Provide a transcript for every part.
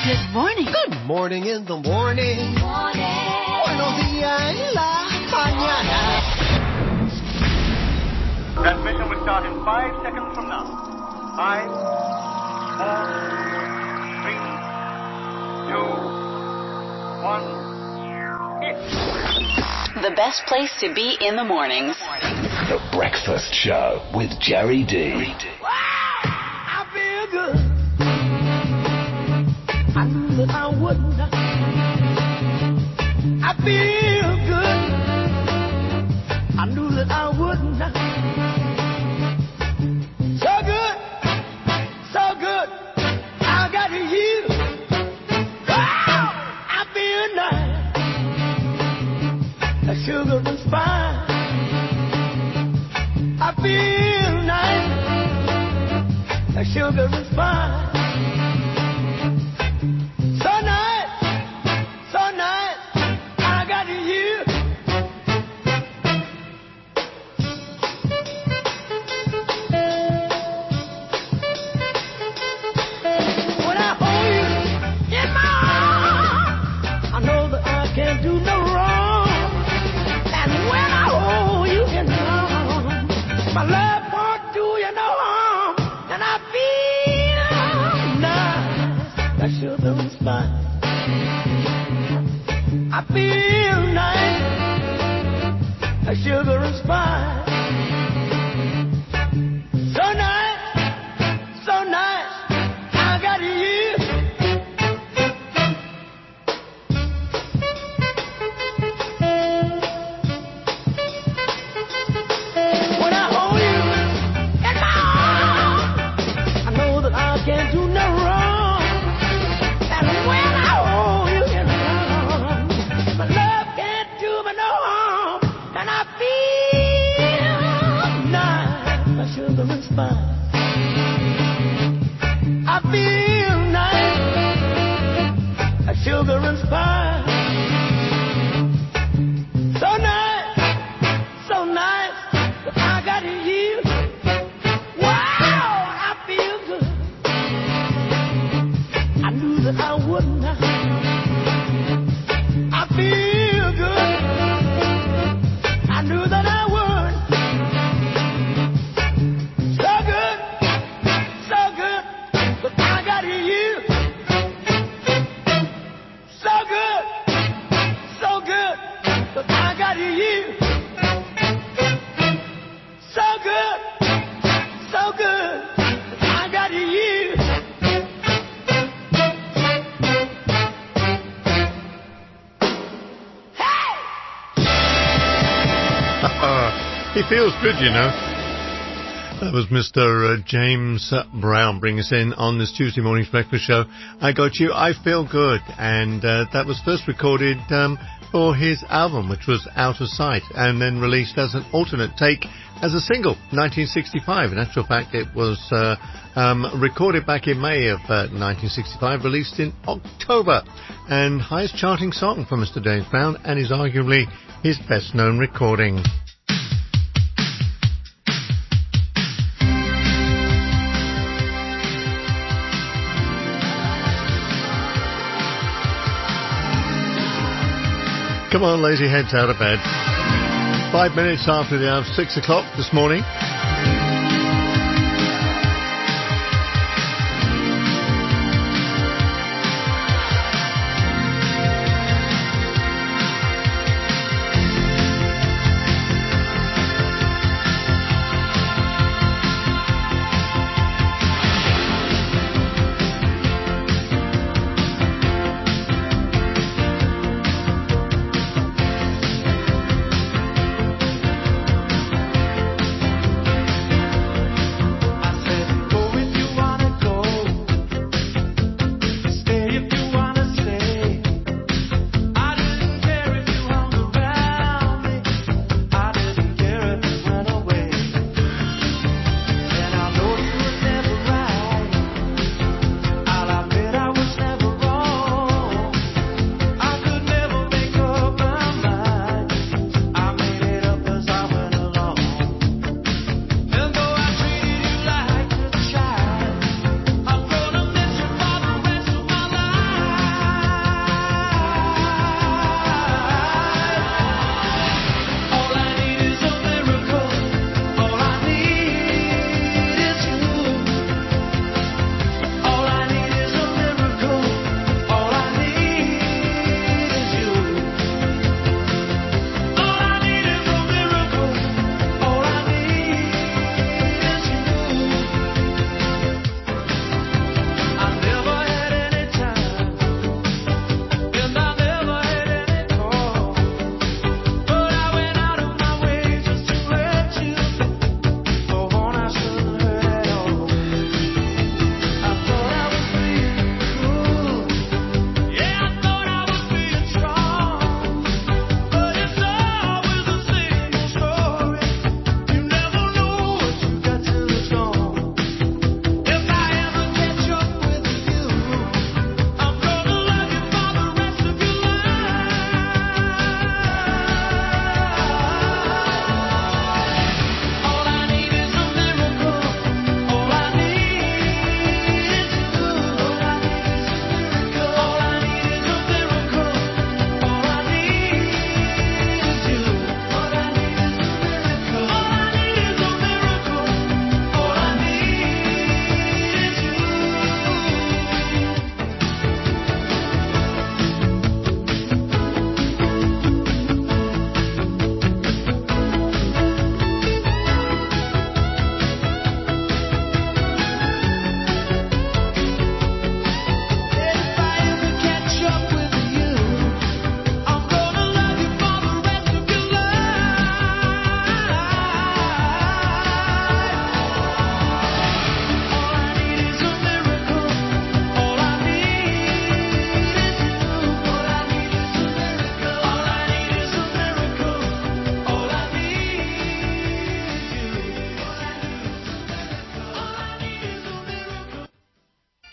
Good morning. Good morning in the morning. Buenos días en la mañana. Transmission will start in 5 seconds from now. 5, 4, 3, 2, 1, hit. The best place to be in the mornings. The Breakfast Show with Jerry D. Wow, I feel good. I knew that I wouldn't. I feel good. I knew that I wouldn't. So good, so good. I got you. Wow, I feel nice. The sugar and spice. I feel nice. The sugar and spice. I feel nice, like sugar and spice. So nice, so nice, I got you. When I hold you in my arms, I know that I can't do no wrong. And when I hold you in my arms, my love can't do me no harm. And I feel nice, my sugar and spice. I feel nice, like sugar and spice. So nice, so nice, that I got you. Wow, I feel good. I knew that I wouldn't. I feel good. I knew that I would. So good, but I got you. So good, but I got you. So good, but I got you. He feels good, you know. That was Mr. James Brown bringing us in on this Tuesday morning's breakfast show. I Got You, I Feel Good. And that was first recorded for his album, which was Out of Sight, and then released as an alternate take as a single, 1965. In actual fact, it was recorded back in May of 1965, released in October. And highest charting song for Mr. James Brown, and is arguably his best known recording. Come on, lazy heads, out of bed. 5 minutes after the hour of 6 o'clock this morning.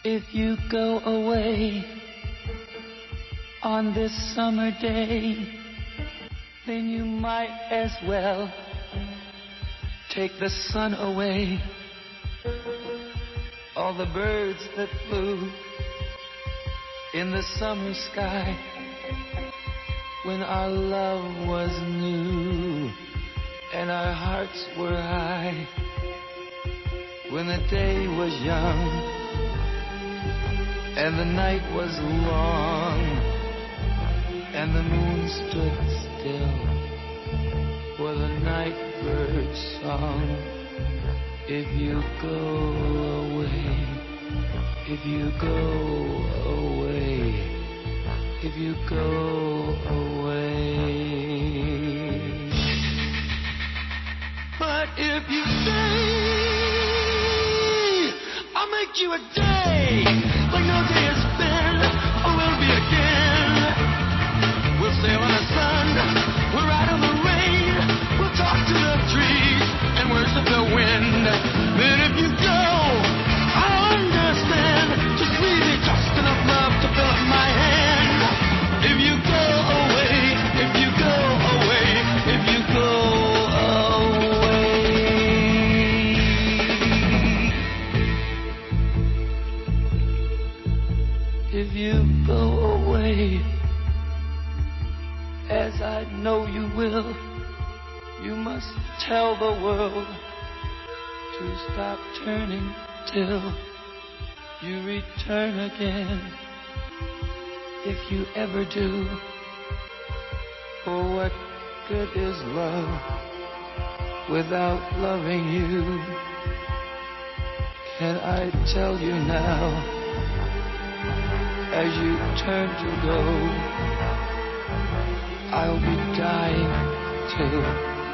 If you go away on this summer day, then you might as well take the sun away. All the birds that flew in the summer sky when our love was new and our hearts were high, when the day was young and the night was long, and the moon stood still for the night bird's song. If you go away, if you go away, if you go away. But if you stay, I'll make you a day like no day has been or will be again. We'll sail in the sun, we'll ride on the rain, we'll talk to the trees and worship the wind. Then if you go, I'll understand. Just leave me just enough love to fill up my hand. If you go away, if you go away, if you go away, if you go away, as I know you will, you must tell the world to stop turning till you return again. If you ever do, for what good is love without loving you? Can I tell you now, as you turn to go, I'll be dying too.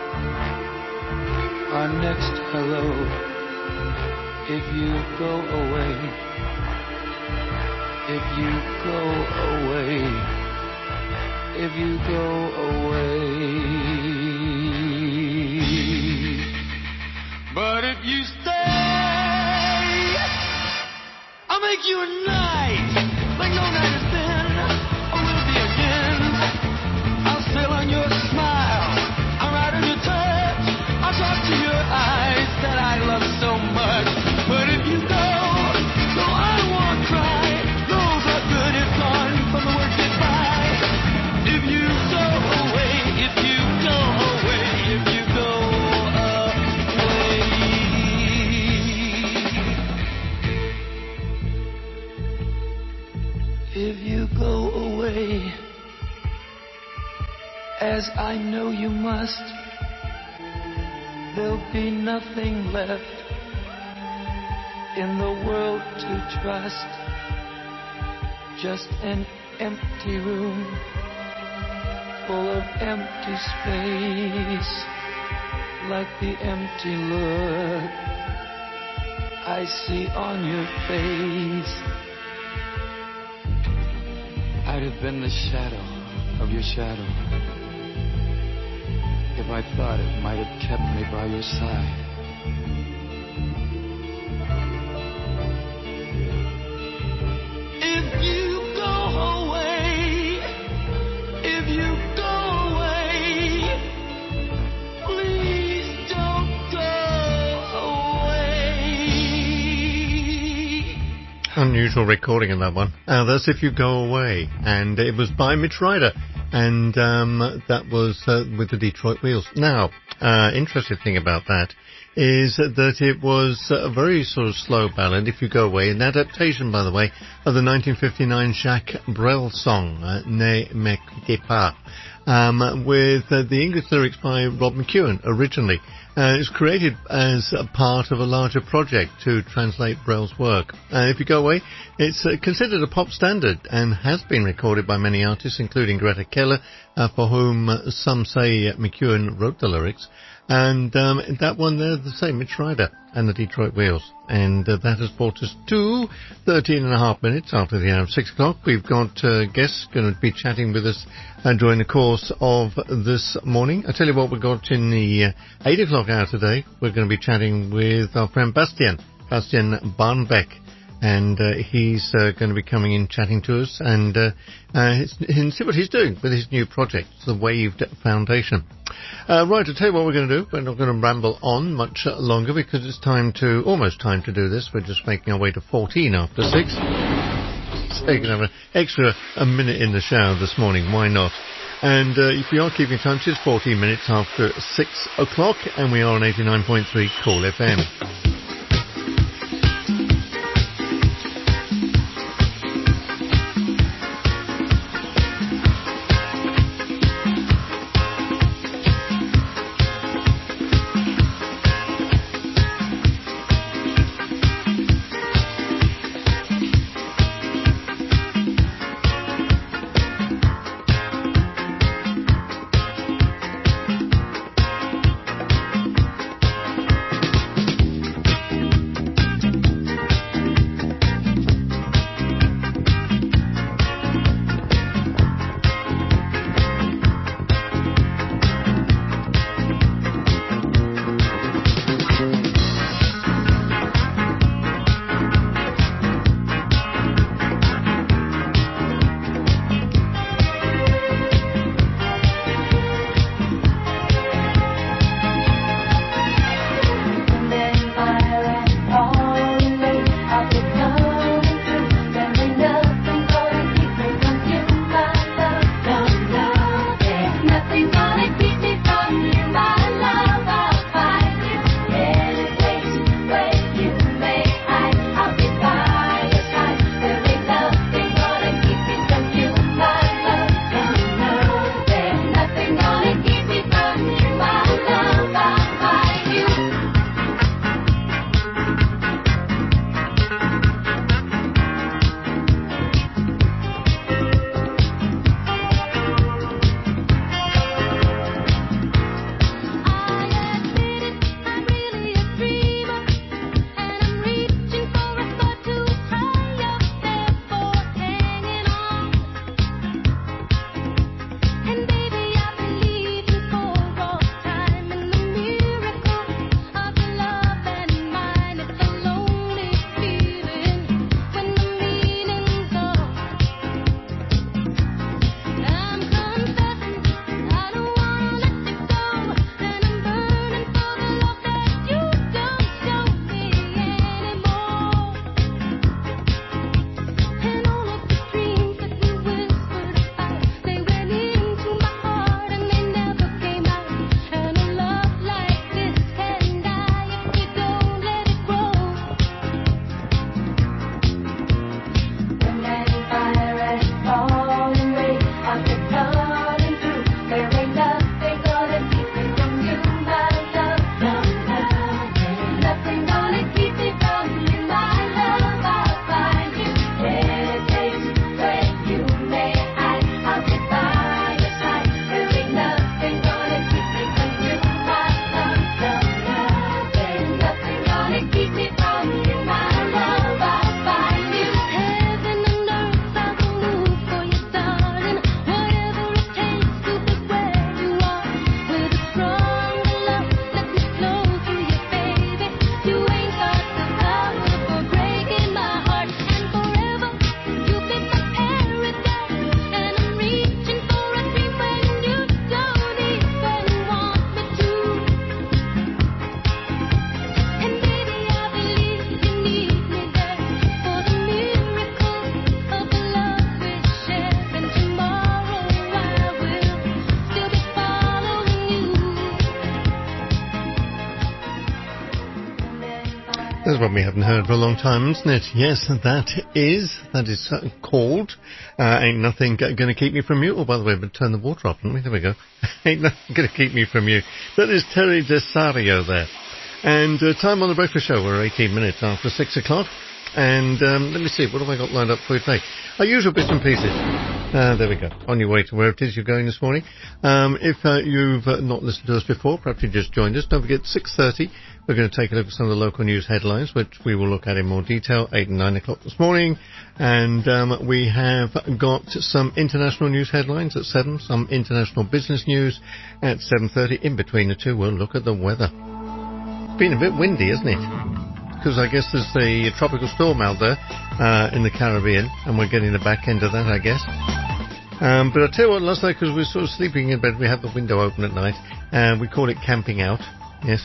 Our next hello, if you go away, if you go away, if you go away. But if you stay, I'll make you a night like no night has been or will be again. I'll sail on your smile, I'll ride on your touch, I'll talk to your eyes that I love so much. But if you go, no, I won't cry. Those are good is gone from the word goodbye. If you go away, if you go away, if you go away. If you go away, as I know you must, there'll be nothing left in the world to trust. Just an empty room full of empty space, like the empty look I see on your face. I'd have been the shadow of your shadow if I thought it might have kept me by your side. If you go away, if you go away, please don't go away. Unusual recording in that one. That's If You Go Away, and it was by Mitch Ryder, and that was with the Detroit Wheels. Now, interesting thing about that is that it was a very sort of slow ballad, If You Go Away, an adaptation, by the way, of the 1959 Jacques Brel song, Ne me quittez pas, with the English lyrics by Rob McEwen originally. It was created as a part of a larger project to translate Brel's work. If You Go Away, it's considered a pop standard and has been recorded by many artists, including Greta Keller, for whom some say McEwen wrote the lyrics. And that one there, the same, Mitch Ryder and the Detroit Wheels. And that has brought us to 13 and a half minutes after the hour of 6 o'clock. We've got guests going to be chatting with us during the course of this morning. I tell you what, we've got in the 8 o'clock hour today. We're going to be chatting with our friend Bastian Barnbeck. and he's going to be coming in chatting to us and see what he's doing with his new project, the Waved Foundation. Right, I'll tell you what we're going to do. We're not going to ramble on much longer because it's almost time to do this. We're just making our way to 14 after 6. So you can have an extra minute in the shower this morning. Why not? And if we are keeping time, it's 14 minutes after 6 o'clock, and we are on 89.3 Cool FM. There's one we haven't heard for a long time, isn't it? Yes, that is called Ain't Nothing Gonna Keep Me From You. Oh, by the way, we'll turn the water off, haven't we? There we go. Ain't Nothing Gonna Keep Me From You. That is Terry Desario there. And time on the breakfast show. We're 18 minutes after 6 o'clock. And let me see, what have I got lined up for you today? Our usual bits and pieces. There we go. On your way to where it is you're going this morning. If you've not listened to us before, perhaps you just joined us. Don't forget, 6:30, we're going to take a look at some of the local news headlines, which we will look at in more detail, 8 and 9 o'clock this morning. And we have got some international news headlines at 7, some international business news at 7:30. In between the two, we'll look at the weather. It's been a bit windy, isn't it? because I guess there's a tropical storm out there in the Caribbean, and we're getting the back end of that, I guess. But I'll tell you what, last night, because we're sort of sleeping in bed, we have the window open at night, and we call it camping out. Yes.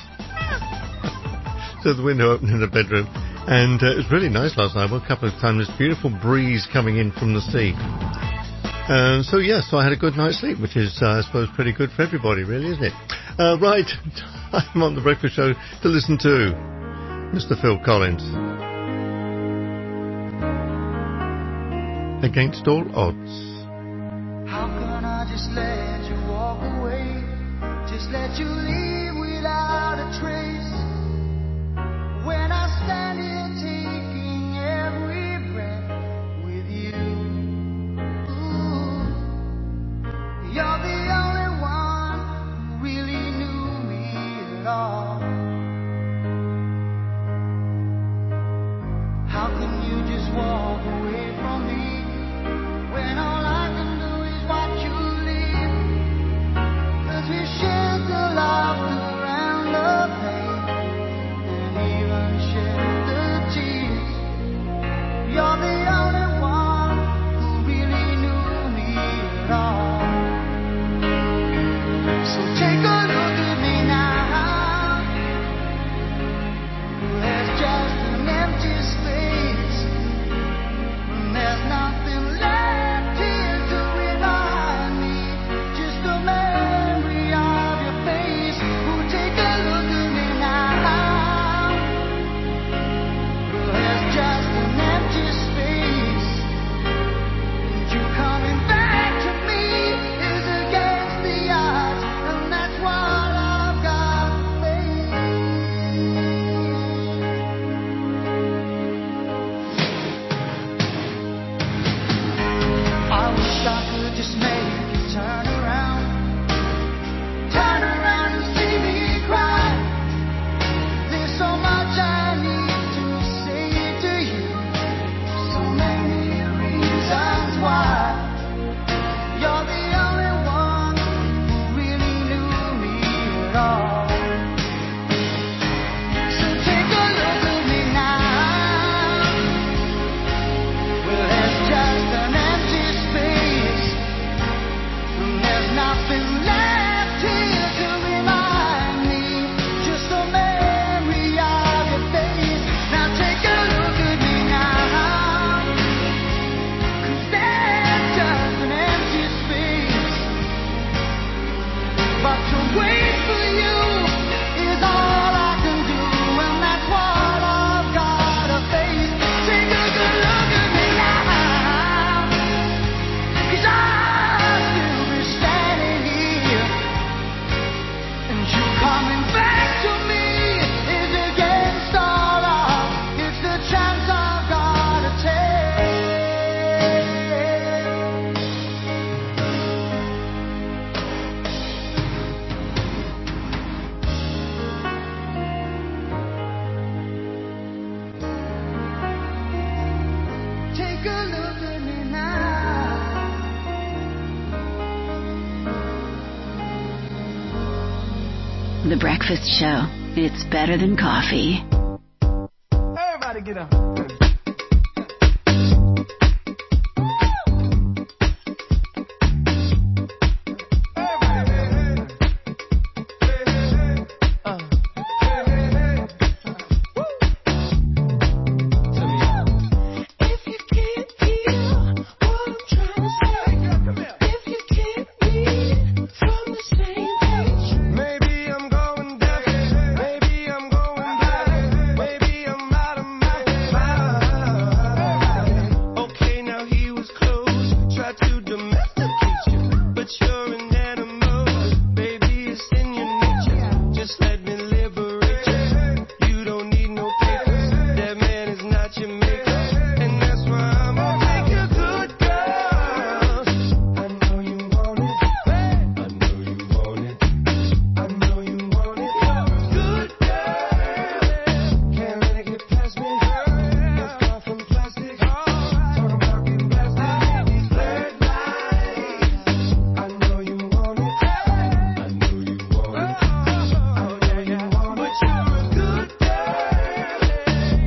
So the window open in the bedroom. And it was really nice last night. I woke up at a time, this beautiful breeze coming in from the sea. So I had a good night's sleep, which is, I suppose, pretty good for everybody, really, isn't it? Right, I'm on The Breakfast Show to listen to Mr. Phil Collins. Against All Odds. How can I just let you walk away? Just let you leave without a trace. When I stand here taking every breath with you. Ooh, you're the only one who really knew me at all. How can you just walk away from me when all I can do is watch you leave? 'Cause we shared the laughter and the pain, and even shared the tears. You're the only one who really knew me at all. So take a look at me now. There's just an empty space. There's nothing left here to remind me. Just a memory of your face. Oh, take a look at me now. There's just an empty space. And you coming back to me is against the odds, and that's what I've got to face. I wish I could just make you turn around and see me cry. There's so much I need to say to you, so many reasons why. You're the only one who really knew me at all. So take a look at me now. Well, there's just an empty space, and there's nothing left here to remind me. Just a memory of your face. Now take a look at me now. 'Cause there's just an empty space. But to wait for you is all I can do, and that's what I've got to face. Take a good look at me now. 'Cause I'll still be standing here, and you coming back to me is against all odds. It's the chance I've got to take. Take a look at me now. The Breakfast Show. It's better than coffee. Everybody get up. If you can't hear what I'm trying to say, if you can't read from the same page, maybe I'm going deaf, maybe I'm going blind, maybe I'm out of my mind. Okay, now he was close, tried to domesticate you, but you're an animal, baby, it's in your nature. Just let me liberate you. You don't need no papers, that man is not your maker, and that's why I'm gonna take a good girl. I know you want it, I know you want it, I know you want it. Good girl, can't let it get past me. It's far from plastic, talking about getting blasted. These blurred lines, I know you want it, I know you want it, I know you want it. But you're a good girl,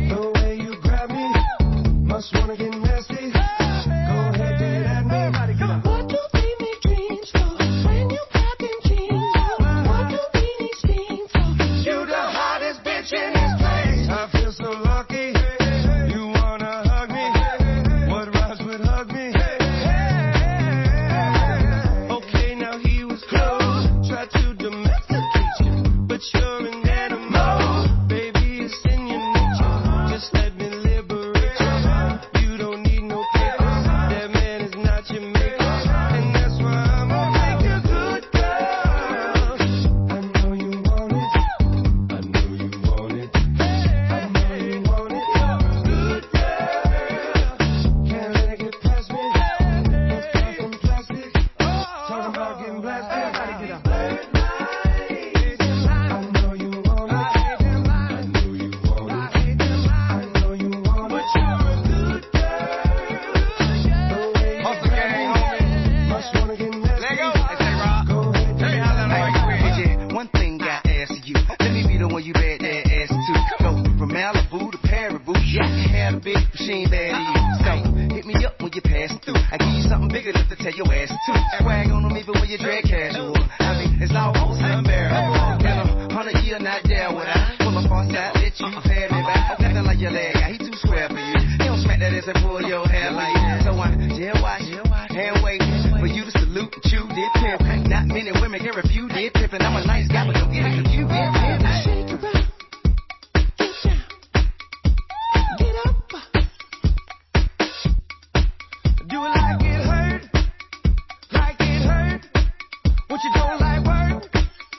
big machine bad to you. So hit me up when you pass through. I give you something big enough to tell your ass to. Swag on them even when you dress casual. I mean, it's almost unbearable. In 100 years, not there would I pull up on side, let you pay me back. Nothing like your leg guy, he too square for you. He don't smack that ass and pull your hair like that. So I just watch and wait for you to salute and chew did pimp. Not many women can refuse did pimpin'. I'm a nice guy, but don't get it confused. Shake it up, get up, do it like it hurt, like it hurt. What you don't like work?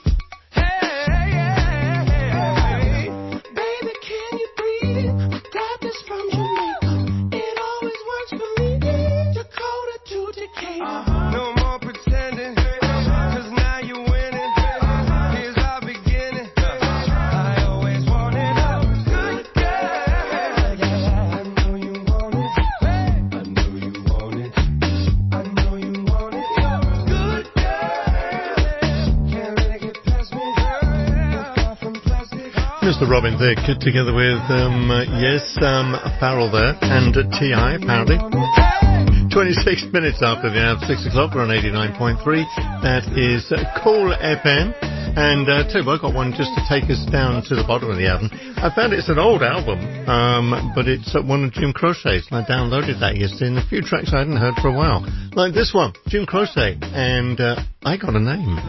Hey, baby, can you breathe? I got this from Jamaica. It always works for me. Dakota to Decatur. No more pretending, 'cause now you're winning. Here's our beginning. I always wanted a good girl. I know you want it. I know you want it. I know you want it. Good girl. Can't let it get past me. You're far from plastic. Mr. Robin Thicke together with, Farrell there and T.I. apparently. 26 minutes after the hour of 6 o'clock, we're on 89.3. That is Cool FM. And tell you what, I got one just to take us down to the bottom of the album. I found it's an old album, but it's one of Jim Crocet's, and I downloaded that yesterday, and a few tracks I hadn't heard for a while. Like this one, Jim Crocet, and I Got a Name.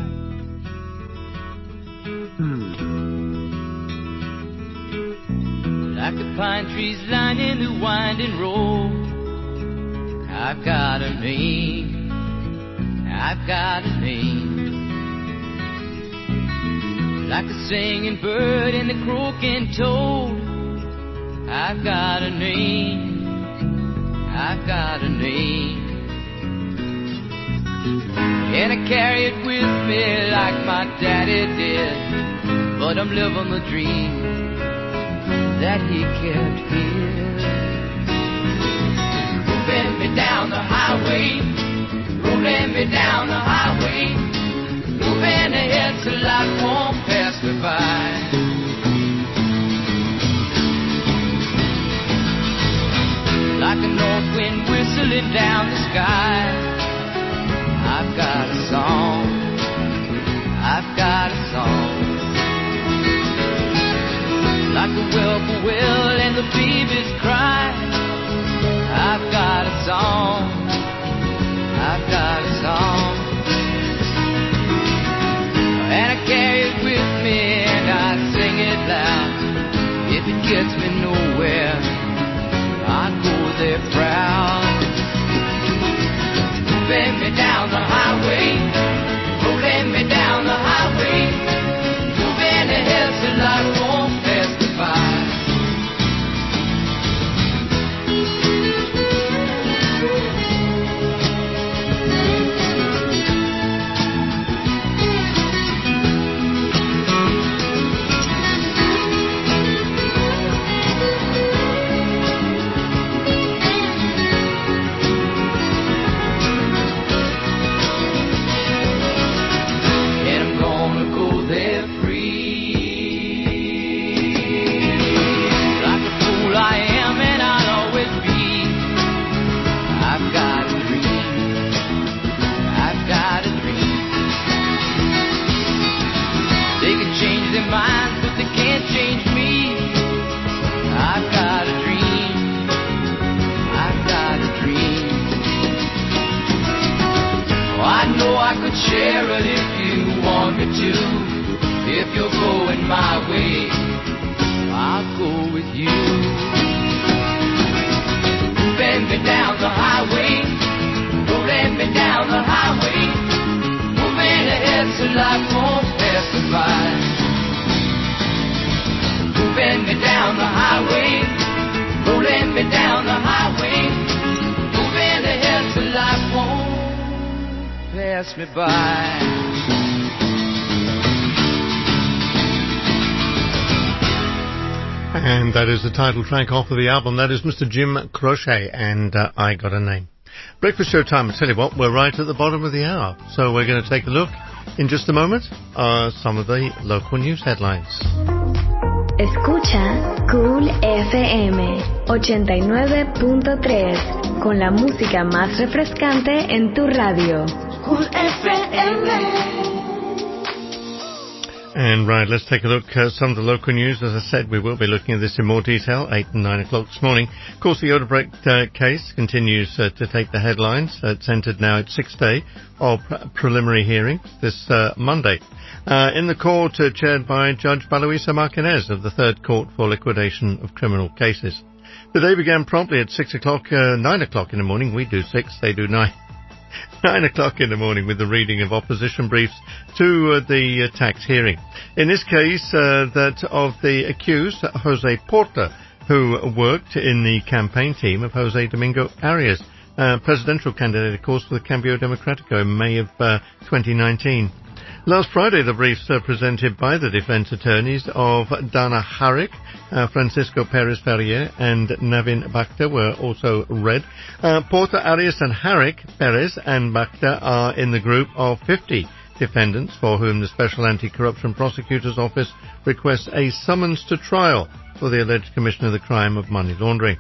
Like the pine trees lining the winding road, I've got a name, I've got a name. Like the singing bird and the croaking toad, I've got a name, I've got a name. And I carry it with me like my daddy did, but I'm living the dream that he kept here. Moving me down the highway, rolling me down the highway, moving ahead so life won't pass me by. Like a north wind whistling down the sky, I've got a song, I've got a song. Like the whippoorwill and the babies cry, I've got a song, I've got a song. And I carry it with me and I sing it loud. If it gets me nowhere, I go there proud. Moving me down the highway, rolling me down the highway, moving ahead so life won't pass me by. Share it if you want me to. If you're going my way, I'll go with you. Moving me down the highway, rolling me down the highway, moving ahead so life won't pass me by. Moving me down the highway, rolling me down the highway, moving ahead so life won't pass me by. And that is the title track off of the album. That is Mr. Jim Croce and I Got a Name. Breakfast show time. I tell you what, we're right at the bottom of the hour. So we're going to take a look in just a moment. Some of the local news headlines. Es Escucha Cool FM 89.3 con la música más refrescante en tu radio. Cool FM. And right, let's take a look at some of the local news. As I said, we will be looking at this in more detail, 8 and 9 o'clock this morning. Of course, the Odebrecht case continues to take the headlines. It's entered now its 6th day of preliminary hearing this Monday. In the court, chaired by Judge Baloisa Martinez of the Third Court for Liquidation of Criminal Cases. The day began promptly at 9 o'clock in the morning. We do 6, they do 9. 9 o'clock in the morning with the reading of opposition briefs to the tax hearing. In this case, that of the accused, Jose Porta, who worked in the campaign team of Jose Domingo Arias, presidential candidate, of course, for the Cambio Democratico in May of 2019. Last Friday, the briefs presented by the defense attorneys of Dana Harik, Francisco Perez Ferrier, and Navin Bakhta were also read. Porta, Arias and Harik, Perez and Bakhta are in the group of 50 defendants for whom the Special Anti-Corruption Prosecutor's Office requests a summons to trial for the alleged commission of the crime of money laundering.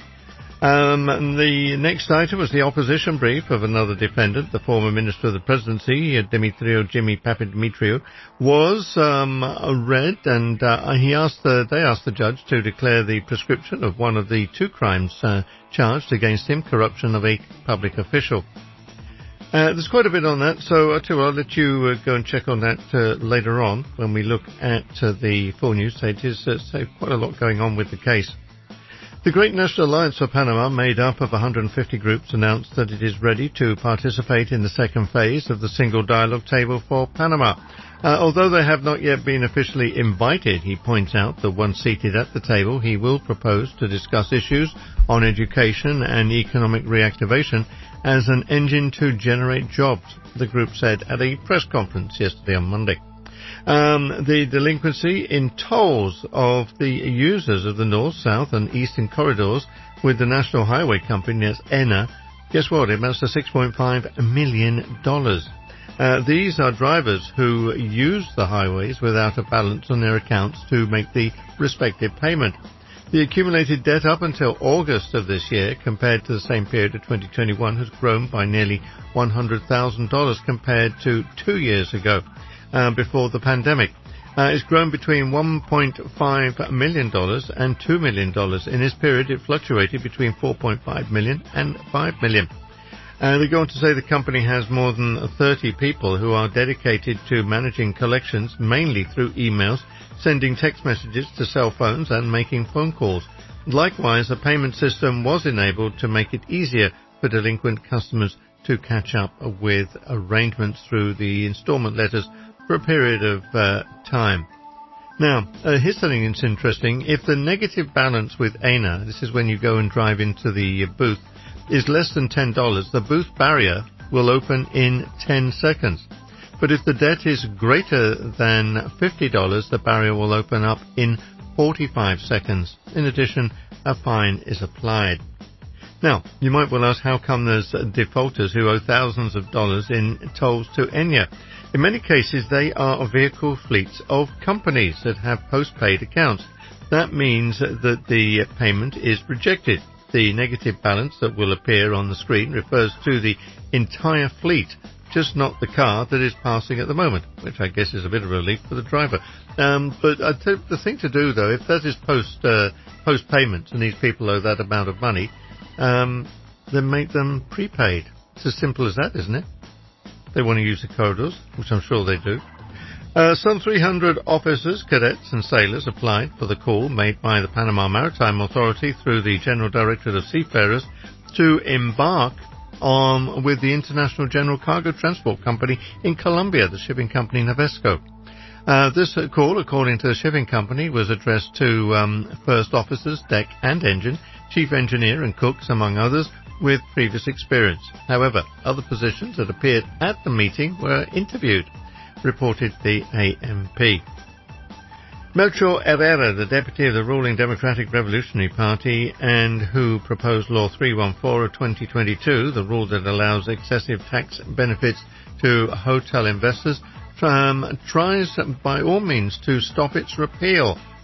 The next item was the opposition brief of another defendant, the former Minister of the Presidency, Demetrio Jimmy Papadimitriou, was read, and they asked the judge to declare the prescription of one of the 2 crimes charged against him, corruption of a public official. There's quite a bit on that, so I'll let you go and check on that later on when we look at the full news pages. Quite a lot going on with the case. The Great National Alliance for Panama, made up of 150 groups, announced that it is ready to participate in the second phase of the Single Dialogue Table for Panama. Although they have not yet been officially invited, he points out that once seated at the table, he will propose to discuss issues on education and economic reactivation as an engine to generate jobs, the group said at a press conference yesterday on Monday. The delinquency in tolls of the users of the north, south and eastern corridors with the National Highway Company, that's ENA, guess what? It amounts to $6.5 million. These are drivers who use the highways without a balance on their accounts to make the respective payment. The accumulated debt up until August of this year, compared to the same period of 2021, has grown by nearly $100,000 compared to 2 years ago. Before the pandemic. It's grown between $1.5 million and $2 million. In this period, it fluctuated between $4.5 million and $5 million. They go on to say the company has more than 30 people who are dedicated to managing collections, mainly through emails, sending text messages to cell phones and making phone calls. Likewise, a payment system was enabled to make it easier for delinquent customers to catch up with arrangements through the installment letters for a period of time. Now, here's something that's interesting. If the negative balance with ENA, this is when you go and drive into the booth, is less than $10, the booth barrier will open in 10 seconds. But if the debt is greater than $50, the barrier will open up in 45 seconds. In addition, a fine is applied. Now, you might well ask how come there's defaulters who owe thousands of dollars in tolls to ENA. In many cases, they are vehicle fleets of companies that have postpaid accounts. That means that the payment is rejected. The negative balance that will appear on the screen refers to the entire fleet, just not the car that is passing at the moment, which I guess is a bit of a relief for the driver. But I think the thing to do, though, if that is post payment and these people owe that amount of money, then make them prepaid. It's as simple as that, isn't it? They want to use the corridors, which I'm sure they do. Some 300 officers, cadets and sailors applied for the call made by the Panama Maritime Authority through the General Directorate of Seafarers to embark with the International General Cargo Transport Company in Colombia, the shipping company Navesco. This call, according to the shipping company, was addressed to first officers, deck and engine, chief engineer and cooks, among others, with previous experience. However, other positions that appeared at the meeting were interviewed, reported the AMP. Melchor Herrera, the deputy of the ruling Democratic Revolutionary Party and who proposed Law 314 of 2022, the rule that allows excessive tax benefits to hotel investors, tries by all means to stop its repeal.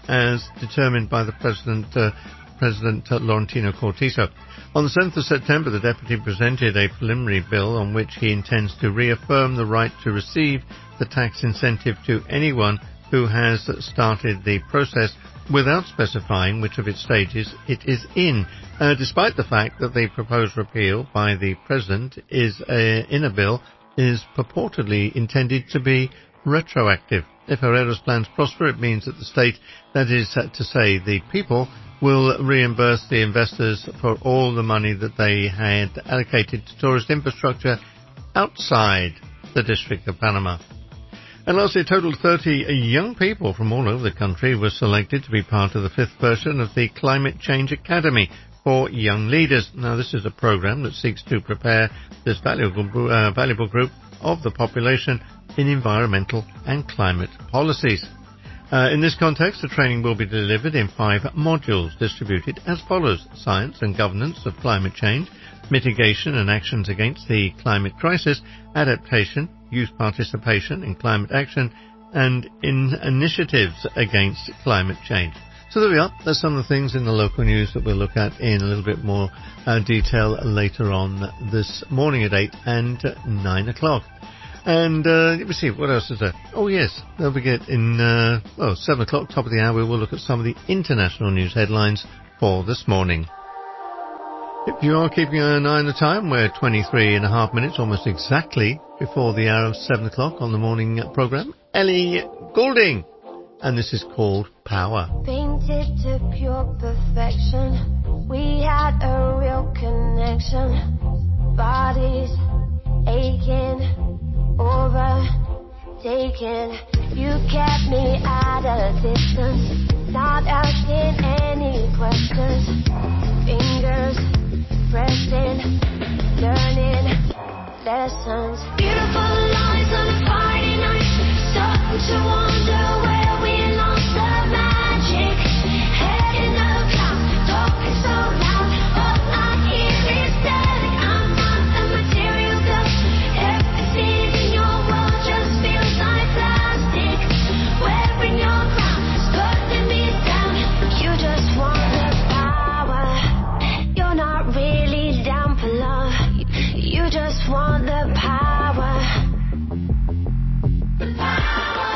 as determined by the President Laurentino Cortizo. On the 7th of September, the Deputy presented a preliminary bill on which he intends to reaffirm the right to receive the tax incentive to anyone who has started the process without specifying which of its stages it is in, despite the fact that the proposed repeal by the President in a bill is purportedly intended to be retroactive. If Herrera's plans prosper, it means that the state, that is to say the people, will reimburse the investors for all the money that they had allocated to tourist infrastructure outside the District of Panama. And lastly, a total of 30 young people from all over the country were selected to be part of the 5th version of the Climate Change Academy for Young Leaders. Now, this is a program that seeks to prepare this valuable group of the population in environmental and climate policies. In this context, the training will be delivered in 5 modules, distributed as follows: Science and Governance of Climate Change, Mitigation and Actions Against the Climate Crisis, Adaptation, Youth Participation in Climate Action, and in Initiatives Against Climate Change. So there we are. There's some of the things in the local news that we'll look at in a little bit more detail later on this morning at 8 and 9 o'clock. And let me see, what else is there? Oh yes, don't forget in 7 o'clock, top of the hour, we'll look at some of the international news headlines for this morning. If you are keeping an eye on the time, we're 23 and a half minutes, almost exactly before the hour of 7 o'clock on the morning programme. Ellie Goulding, and this is called Power. Painted to pure perfection, we had a real connection. Bodies aching, overtaken. You kept me at a distance, not asking any questions. Fingers pressing, learning lessons. Beautiful lines on a Friday night, starting to wonder where we lost the magic. Head in the clouds, talking so loud, all I hear is static. I'm not a material dust, everything in your world just feels like plastic. Wearing your crown, putting me down, you just want the power. You're not really down for love, you just want the power. The power.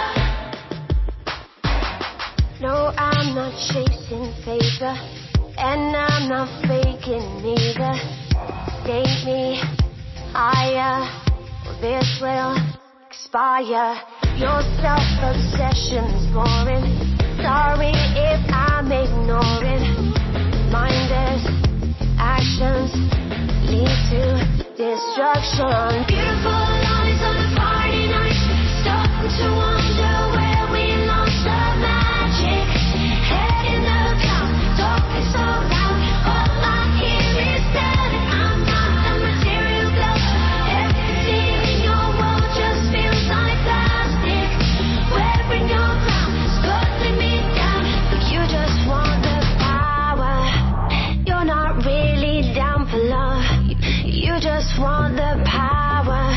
No, I'm not chasing favor, and I'm not faking either. Take me higher, or this will expire. Your self-obsession's boring. Sorry if I'm ignoring. Mindless actions lead to destruction. Beautiful lines on a Friday night, starting to wonder where we lost the magic. Head in the clouds, talking so loud, all I hear is static. I'm not a material dust, everything in your world just feels like plastic. Wearing your crown, putting me down, you just want the power. You're not really down for love, you just want the power.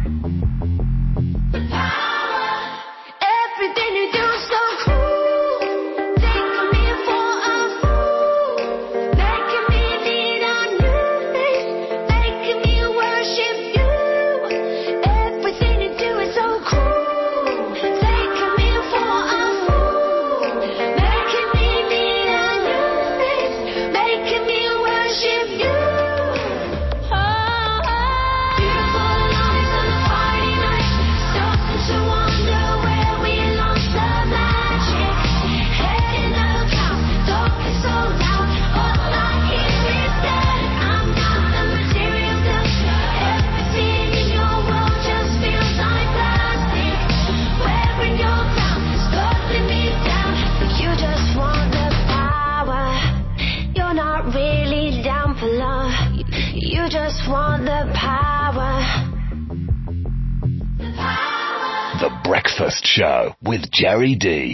The power. Everything you do is so cool, taking me for a fool, making me lean on you, making me worship you. Everything you do is so cool, taking me for a fool, making me lean on you, making me worship you. Beautiful lines on a Friday night, starting to wonder where we lost the magic. Head in the clouds, talking so loud, all I hear is static. I'm not a material dust, everything in your world just feels like plastic. Wearing your crown, putting me down, you just want the power. You're not really down for love, you just want the power. The power. The Breakfast Show with Jerry D.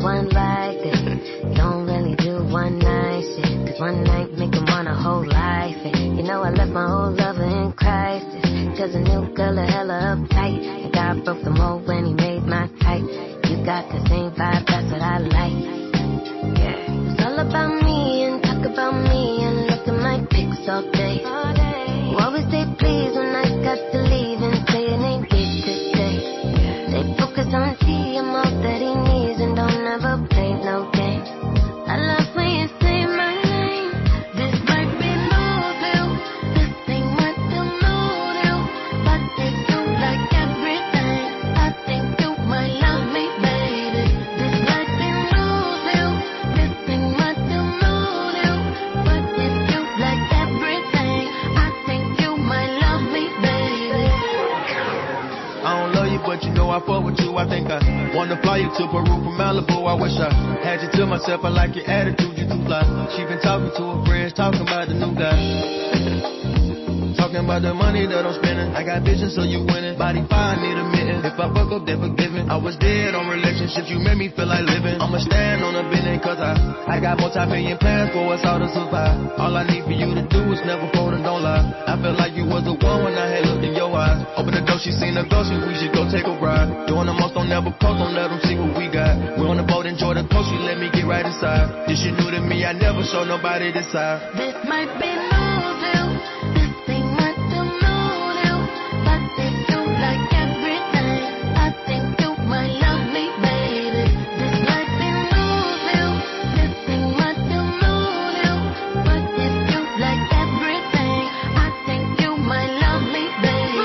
one like this. Don't really do one night shit, 'cause one night make him want a whole life. And you know I left my old lover in crisis, 'cause a new girl a hella uptight. And God broke the mold when he made my type. You got the same vibe, that's what I like. Yeah, it's all about me and talk about me and look at my pics all day. Always say please when I got to leave and say it ain't big today. They focus on T, I'm all that he needs and don't ever play no games. I love when you say my name. This might be Louisville, this ain't what the mood is, but they do like everything. I think you might love me, baby. This might be Louisville, this ain't what the mood is, but if you like everything, I think you might love me, baby. I don't love you, but you know I fuck with you. I think I wanna fly you to Peru from Malibu. I wish I had you to myself. I like your attitude, you too fly. She been talking to her friends, talking about the new guy. Talking about the money that I'm spending. I got vision, so you winning. Body fine, need a mitten. If I fuck up, then forgiven. I was dead on relationships, you made me feel like living. I'ma stand on a business, 'cause I got multi-million plans for us all to survive. All I need for you to do is never fold and don't lie. I felt like you was the one when I had looked in your eyes. Open the door, she seen a ghost, and we should go take a ride. Doing the most, don't never post, don't let them see what we got. We on the boat, enjoy the coast, she let me get right inside. This shit new to me, I never show nobody this side. This might be Louisville, this ain't what the mood is, but if you like everything, I think you might love me, baby. This might be Louisville, this ain't what the mood is, but if you like everything, I think you might love me, baby.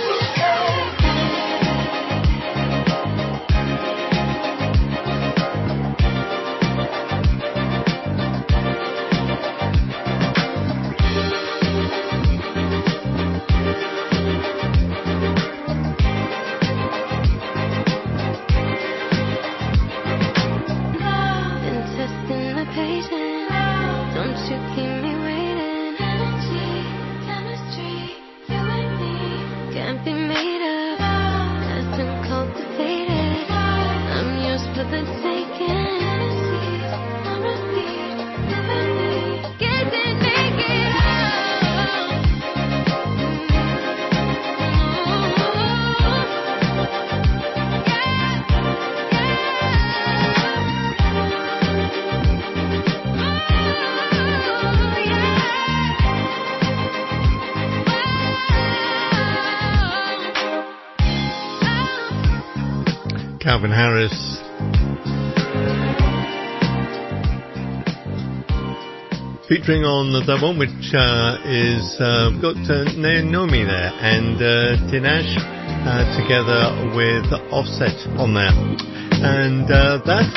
Been testing the patience, don't you keep me waiting. Energy, chemistry, you and me can't be made up, has been cultivated. I'm yours for the taking. Fantasies on repeat, you and me getting naked. Calvin Harris. Featuring on that one, which is got Naomi there and Dinesh together with Offset on there. And that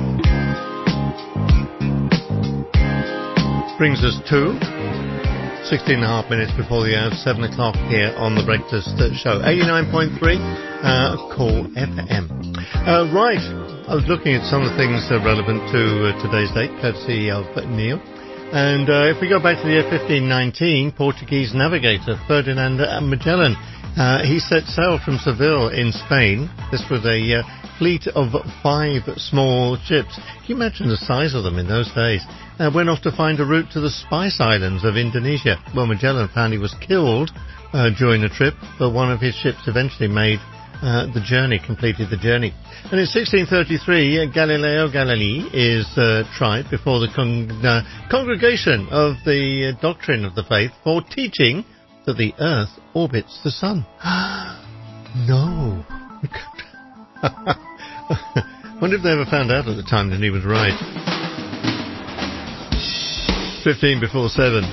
brings us to 16 and a half minutes before the hour of 7 o'clock here on the Breakfast Show. 89.3 Call FM. Right, I was looking at some of the things relevant to today's date, courtesy of Neil. And if we go back to the year 1519, Portuguese navigator Ferdinand Magellan, he set sail from Seville in Spain. This was a fleet of 5 small ships. Can you imagine the size of them in those days? Went off to find a route to the Spice Islands of Indonesia. Well, Magellan found he was killed during the trip, but one of his ships eventually made the journey, completed the journey. And in 1633, Galileo Galilei is tried before the Congregation of the Doctrine of the Faith for teaching that the Earth orbits the Sun. No. Wonder if they ever found out at the time that he was right. 15 before 7.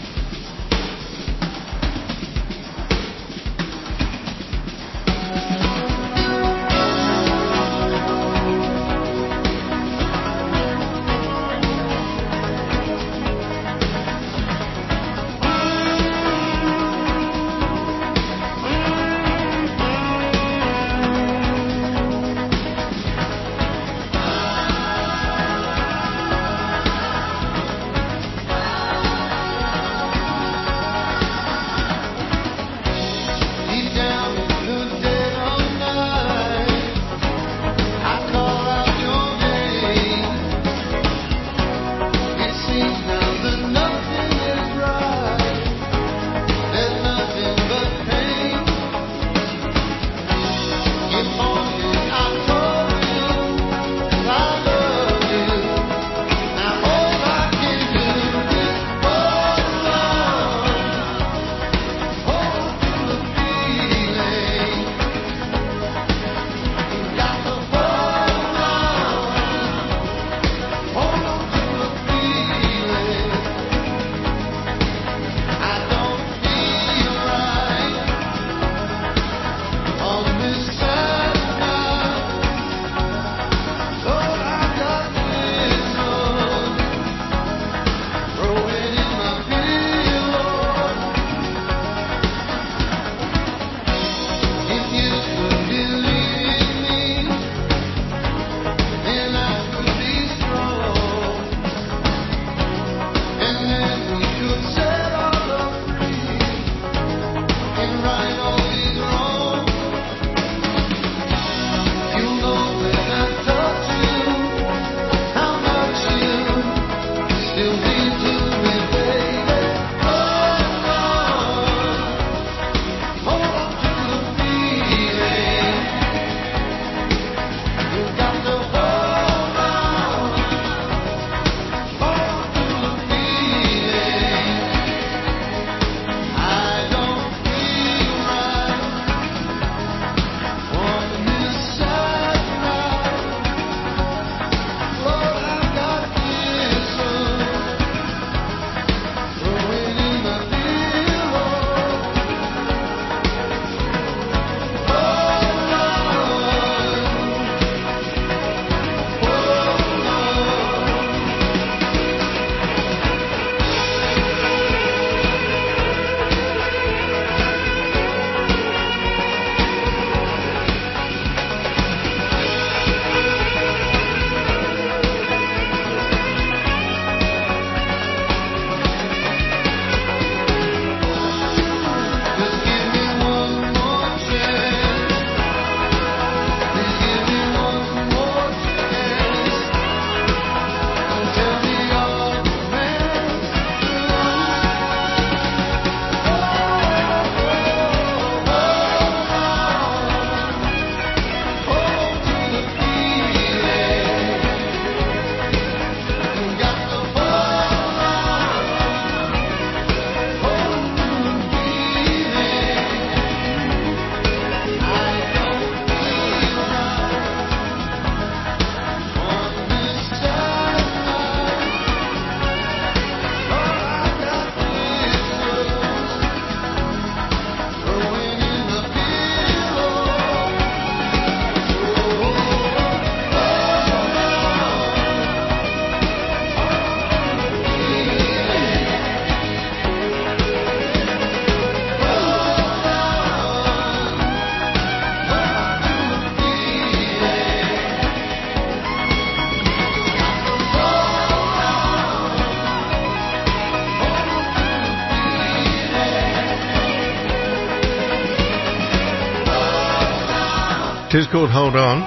It is called Hold On.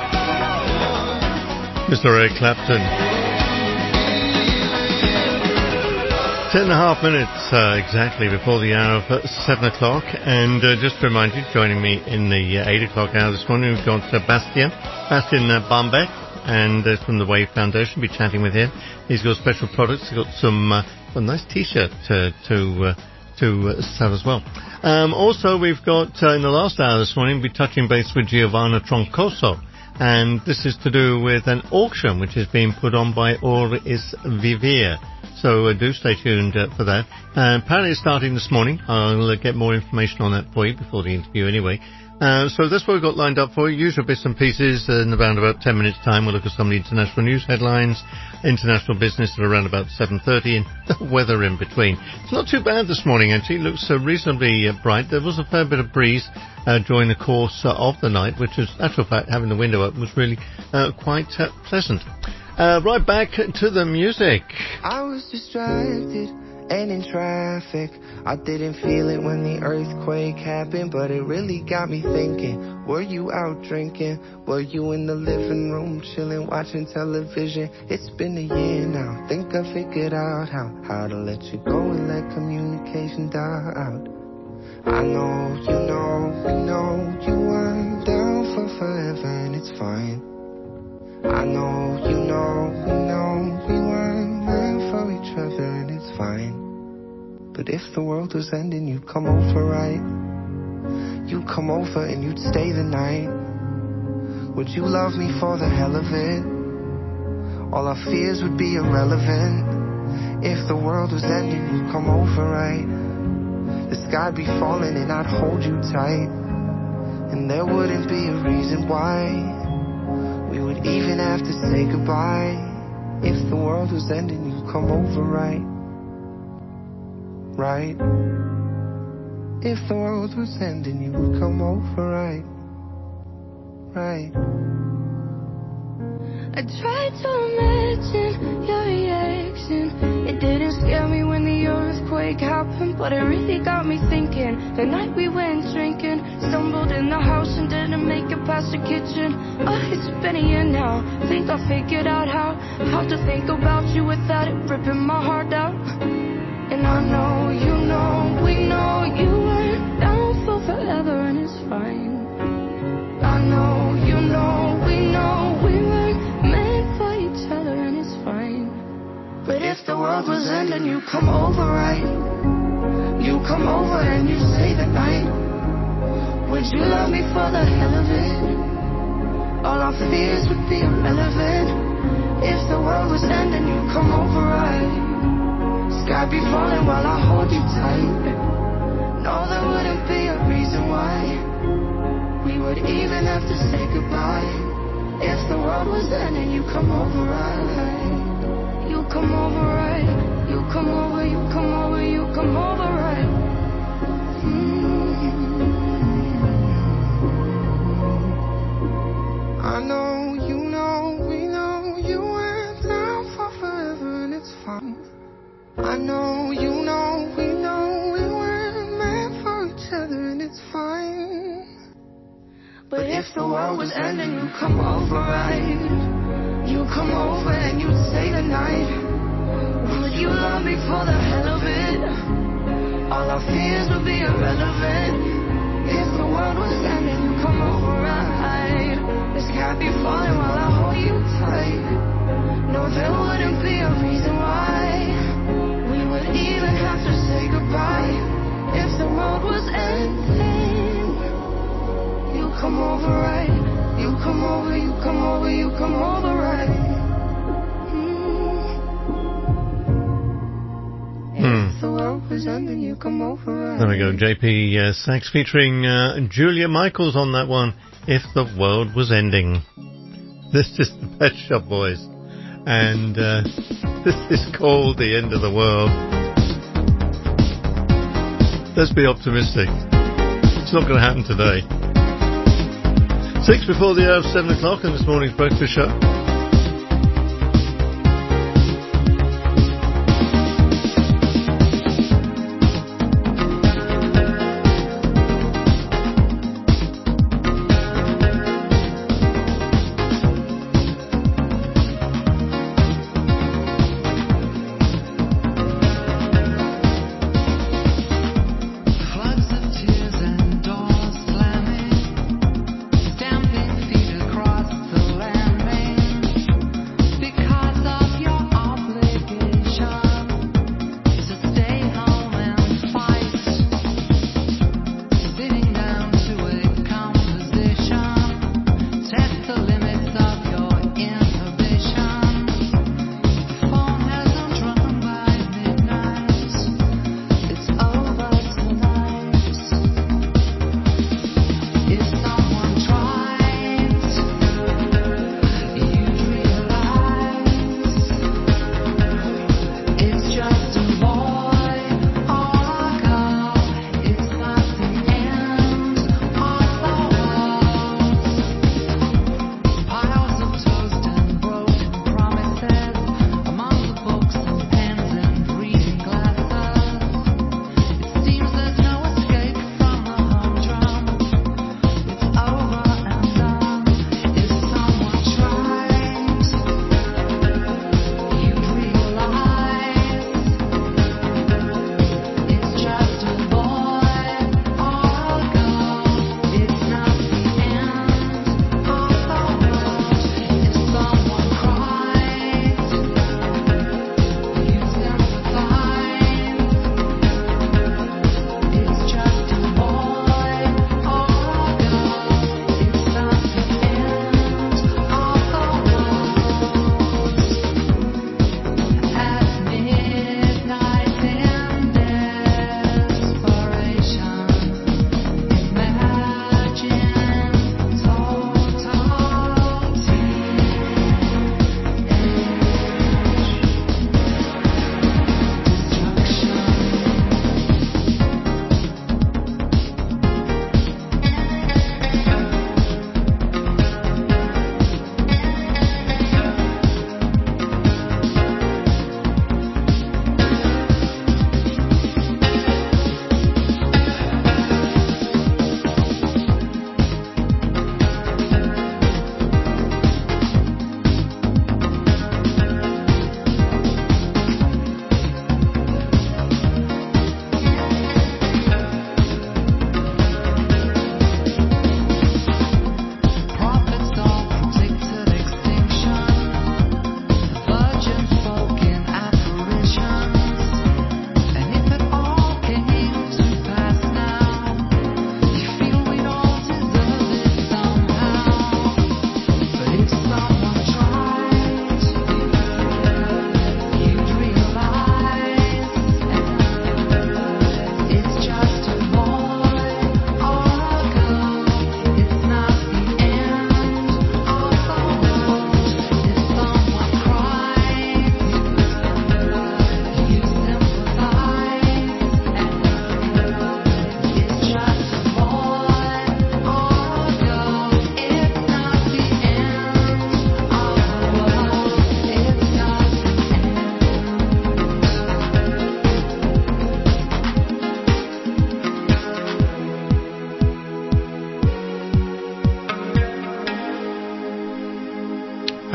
Mr. Eric Clapton. 10.5 minutes exactly before the hour of 7 o'clock. And just to remind you, joining me in the 8 o'clock hour this morning, we've got Bastien Barmbek, and from the Wave Foundation. Be chatting with him. He's got special products. He's got some a nice T-shirt to sell as well. Also, we've got in the last hour this morning, we'll be touching base with Giovanna Troncoso, and this is to do with an auction which is being put on by Oris Vivir. So do stay tuned for that. Apparently it's starting this morning. I'll get more information on that for you before the interview anyway. So that's what we've got lined up for you. Usual bits and pieces. In around about 10 minutes time, we'll look at some of the international news headlines, international business at around about 7:30, and the weather in between. It's not too bad this morning, actually. It looks reasonably bright. There was a fair bit of breeze during the course of the night, which is, actual fact, having the window open was really quite pleasant. Right back to the music. I was distracted and in traffic. I didn't feel it when the earthquake happened, but it really got me thinking. Were you out drinking? Were you in the living room chilling, watching television? It's been a year now. Think I figured out how to let you go and let communication die out. I know, you know, we know you weren't down for forever, and it's fine. I know, you know, we know we weren't meant for each other, and it's fine. But if the world was ending, you'd come over, right? You'd come over and you'd stay the night. Would you love me for the hell of it? All our fears would be irrelevant. If the world was ending, you'd come over, right? The sky'd be falling and I'd hold you tight, and there wouldn't be a reason why we would even have to say goodbye. If the world was ending, you'd come over, right? Right? If the world was ending, you would come over, right? Right? I tried to imagine your reaction. It didn't scare me when the earthquake happened, but it really got me thinking. The night we went drinking, stumbled in the house and didn't make it past the kitchen. Oh, it's been a year now. Think I figured out how to think about you without it ripping my heart out. And I know, you know, we know you weren't down for forever, and it's fine. I know, you know, we know we weren't meant for each other, and it's fine. But if the world was ending, you come over, right? You come over and you stay the night. Would you love me for the hell of it? All our fears would be irrelevant. If the world was ending, you come over, right? Sky be falling while I hold you tight. No, there wouldn't be a reason why we would even have to say goodbye. If the world was ending, you come over, right? You come over, right? You come over, you come over, you come over, right? I know, you know, we know you went down for forever, and it's fine. I know, you know, we know we weren't meant for each other, and it's fine. But if the world was ending, you come over, right? You come over and you'd stay the night. Would you love me for the hell of it? All our fears would be irrelevant. If the world was ending, you come over, right? The sky be falling while I hold you tight. No, there wouldn't be a reason why we would even have to say goodbye. If the world was ending, you come over, right? You come over, you come over, you come over, right? If the world was ending, you come over, right? There we go, JP Sax featuring Julia Michaels on that one, If the World Was Ending. This is the Pet Shop Boys, and this is called The End of the World. Let's be optimistic. It's not going to happen today. 6 before the hour of 7 o'clock in this morning's breakfast show.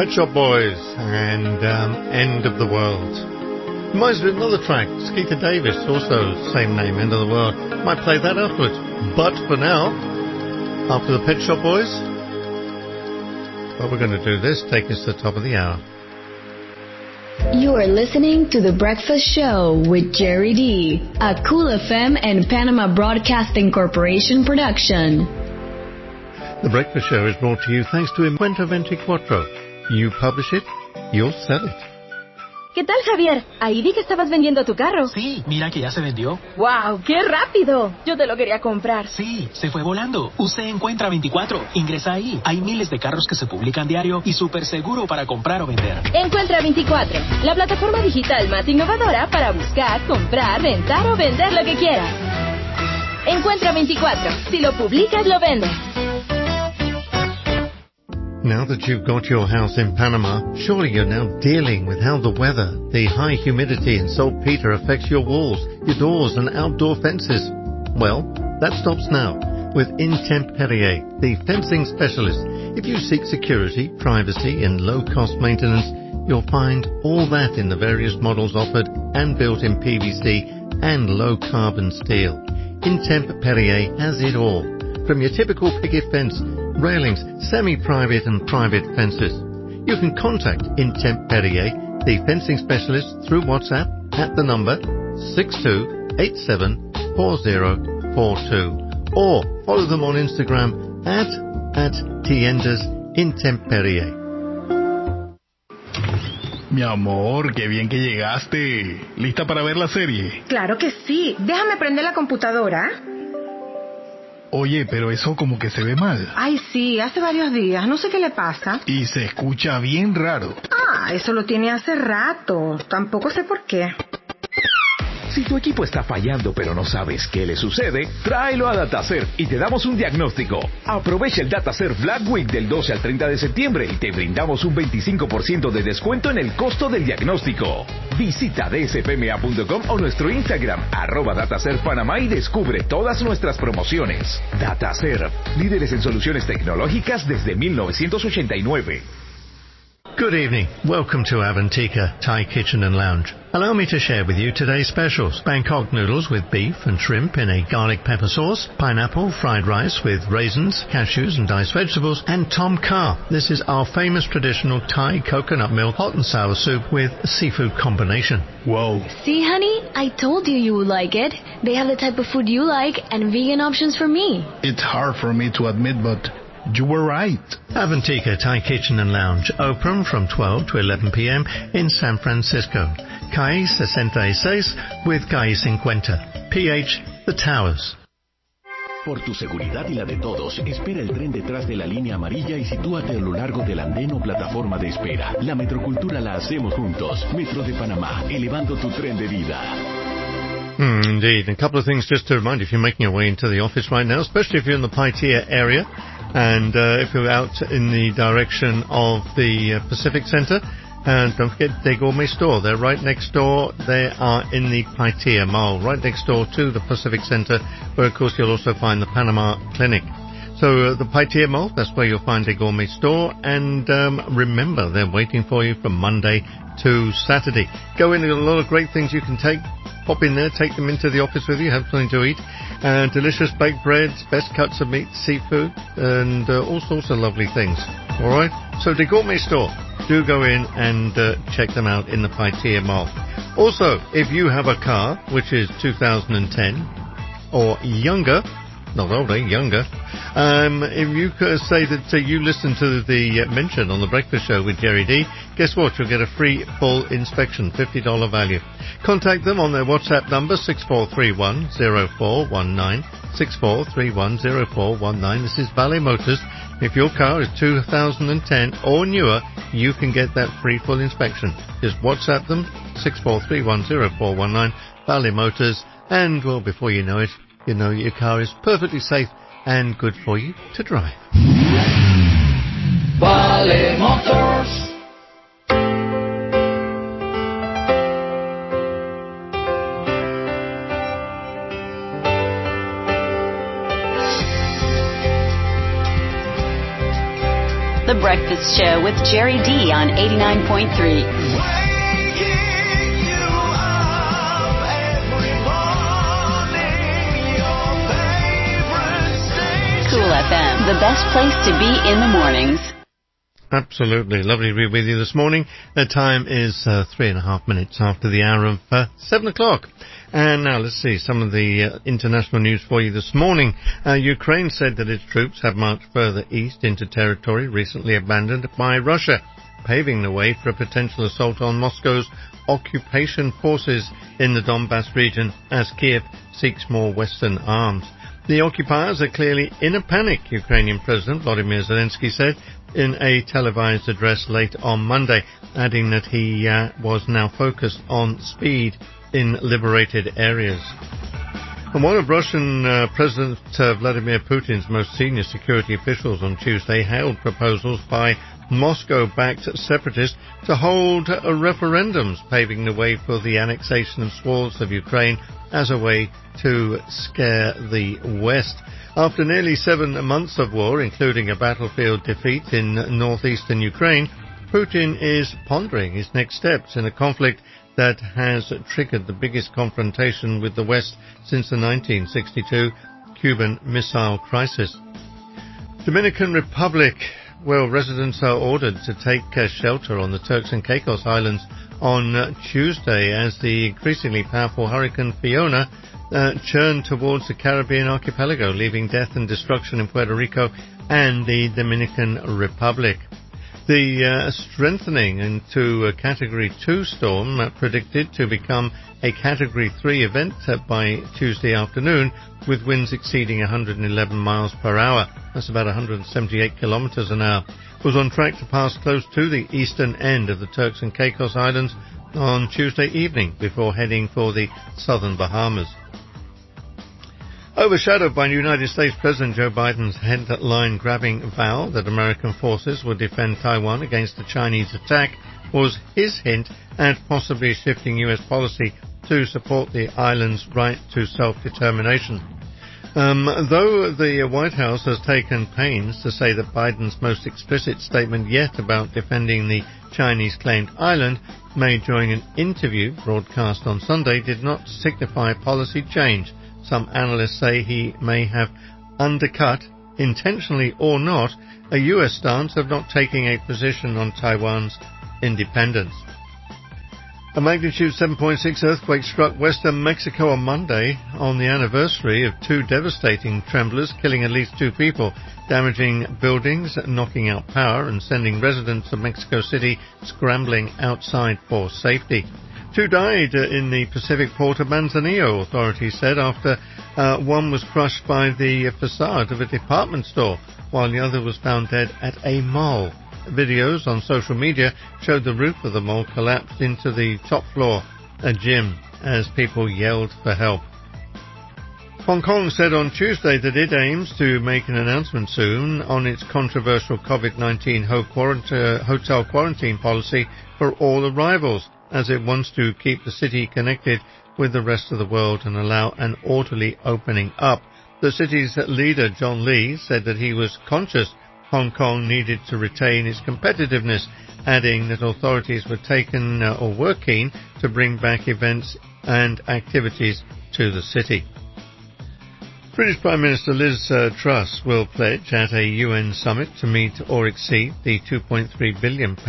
Pet Shop Boys and End of the World. Reminds me of another track, Skeeter Davis, also same name, End of the World. Might play that afterwards. But for now, after the Pet Shop Boys, what we're going to do this, take us to the top of the hour. You are listening to The Breakfast Show with Jerry D, a Cool FM and Panama Broadcasting Corporation production. The Breakfast Show is brought to you thanks to Encuentro 24. You publish it, you'll sell it. ¿Qué tal, Javier? Ahí vi que estabas vendiendo tu carro. Sí, mira que ya se vendió. ¡Wow! ¡Qué rápido! Yo te lo quería comprar. Sí, se fue volando. Usted Encuentra 24. Ingresa ahí. Hay miles de carros que se publican diario y súper seguro para comprar o vender. Encuentra 24, la plataforma digital más innovadora para buscar, comprar, rentar o vender lo que quieras. Encuentra 24. Si lo publicas, lo vendes. Now that you've got your house in Panama, surely you're now dealing with how the weather, the high humidity and saltpeter affects your walls, your doors and outdoor fences. Well, that stops now with Intemperie, the fencing specialist. If you seek security, privacy and low-cost maintenance, you'll find all that in the various models offered and built in PVC and low-carbon steel. Intemperie has it all, from your typical picket fence, railings, semi-private and private fences. You can contact Intemperie, the fencing specialist, through WhatsApp at the number 62874042 or follow them on Instagram at Tiendas Intemperie. Mi amor, qué bien que llegaste. ¿Lista para ver la serie? Claro que sí. Déjame prender la computadora. Oye, pero eso como que se ve mal. Ay, sí, hace varios días. No sé qué le pasa. Y se escucha bien raro. Ah, eso lo tiene hace rato. Tampoco sé por qué. Si tu equipo está fallando pero no sabes qué le sucede, tráelo a DataServe y te damos un diagnóstico. Aprovecha el DataServe Black Week del 12 al 30 de septiembre y te brindamos un 25% de descuento en el costo del diagnóstico. Visita dspma.com o nuestro Instagram, @DataServePanamá y descubre todas nuestras promociones. DataServe, líderes en soluciones tecnológicas desde 1989. Good evening. Welcome to Avantika Thai Kitchen and Lounge. Allow me to share with you today's specials. Bangkok noodles with beef and shrimp in a garlic pepper sauce, pineapple fried rice with raisins, cashews and diced vegetables, and tom kha. This is our famous traditional Thai coconut milk hot and sour soup with a seafood combination. Whoa. See, honey? I told you would like it. They have the type of food you like and vegan options for me. It's hard for me to admit, but you were right. Avantika Thai Kitchen and Lounge, open from 12 to 11 p.m. in San Francisco. Calle 66 with Calle 50. PH The Towers. Por tu seguridad y la de todos, espera el tren detrás de la línea amarilla y sitúate a lo largo del andén o plataforma de espera. La metrocultura la hacemos juntos. Metro de Panamá, elevando tu tren de vida. Indeed. A couple of things just to remind you, if you're making your way into the office right now, especially if you're in the Paitilla area, and if you're out in the direction of the Pacific Centre, and don't forget De Gourmet Store. They're right next door. They are in the Paitilla Mall, right next door to the Pacific Centre, where of course you'll also find the Panama Clinic. So the Paitilla Mall, that's where you'll find De Gourmet Store, and remember, they're waiting for you from Monday to Saturday. Go in, there's a lot of great things you can take. Pop in there, take them into the office with you, have something to eat. Delicious baked breads, best cuts of meat, seafood, and all sorts of lovely things. All right? So the Gourmet Store, do go in and check them out in the Paitilla Mall. Also, if you have a car, which is 2010 or younger, not older, younger, if you could say that you listen to the mention on The Breakfast Show with Jerry D, guess what? You'll get a free full inspection, $50 value. Contact them on their WhatsApp number, 64310419, 64310419. This is Valley Motors. If your car is 2010 or newer, you can get that free full inspection. Just WhatsApp them, 64310419, Valley Motors, and, well, before you know it, you know your car is perfectly safe and good for you to drive. Valley Motors. The Breakfast Show with Jerry D on 89.3. Cool FM, the best place to be in the mornings. Absolutely. Lovely to be with you this morning. The time is 3.5 minutes after the hour of 7 o'clock. And now let's see some of the international news for you this morning. Ukraine said that its troops have marched further east into territory recently abandoned by Russia, paving the way for a potential assault on Moscow's occupation forces in the Donbass region as Kiev seeks more Western arms. The occupiers are clearly in a panic, Ukrainian President Volodymyr Zelensky said in a televised address late on Monday, adding that he was now focused on speed in liberated areas. And one of Russian President Vladimir Putin's most senior security officials on Tuesday hailed proposals by Moscow-backed separatists to hold referendums, paving the way for the annexation of swaths of Ukraine as a way to scare the West. After nearly 7 months of war, including a battlefield defeat in northeastern Ukraine, Putin is pondering his next steps in a conflict that has triggered the biggest confrontation with the West since the 1962 Cuban Missile Crisis. Dominican Republic, well, residents are ordered to take shelter on the Turks and Caicos Islands on Tuesday as the increasingly powerful Hurricane Fiona churned towards the Caribbean archipelago, leaving death and destruction in Puerto Rico and the Dominican Republic. The strengthening into a Category 2 storm predicted to become a Category 3 event by Tuesday afternoon, with winds exceeding 111 miles per hour. That's about 178 kilometers an hour. Was on track to pass close to the eastern end of the Turks and Caicos Islands on Tuesday evening before heading for the southern Bahamas. Overshadowed by United States President Joe Biden's headline-grabbing vow that American forces would defend Taiwan against the Chinese attack was his hint at possibly shifting U.S. policy to support the island's right to self-determination. Though the White House has taken pains to say that Biden's most explicit statement yet about defending the Chinese-claimed island, made during an interview broadcast on Sunday, did not signify policy change. Some analysts say he may have undercut, intentionally or not, a U.S. stance of not taking a position on Taiwan's independence. A magnitude 7.6 earthquake struck western Mexico on Monday on the anniversary of 2 devastating tremblers, killing at least 2 people, damaging buildings, knocking out power, and sending residents of Mexico City scrambling outside for safety. 2 died in the Pacific port of Manzanillo, authorities said, after one was crushed by the facade of a department store, while the other was found dead at a mall. Videos on social media showed the roof of the mall collapsed into the top floor, a gym, as people yelled for help. Hong Kong said on Tuesday that it aims to make an announcement soon on its controversial COVID-19 hotel quarantine policy for all arrivals, as it wants to keep the city connected with the rest of the world and allow an orderly opening up. The city's leader, John Lee, said that he was conscious Hong Kong needed to retain its competitiveness, adding that authorities were keen to bring back events and activities to the city. British Prime Minister Liz Truss will pledge at a UN summit to meet or exceed the £2.3 billion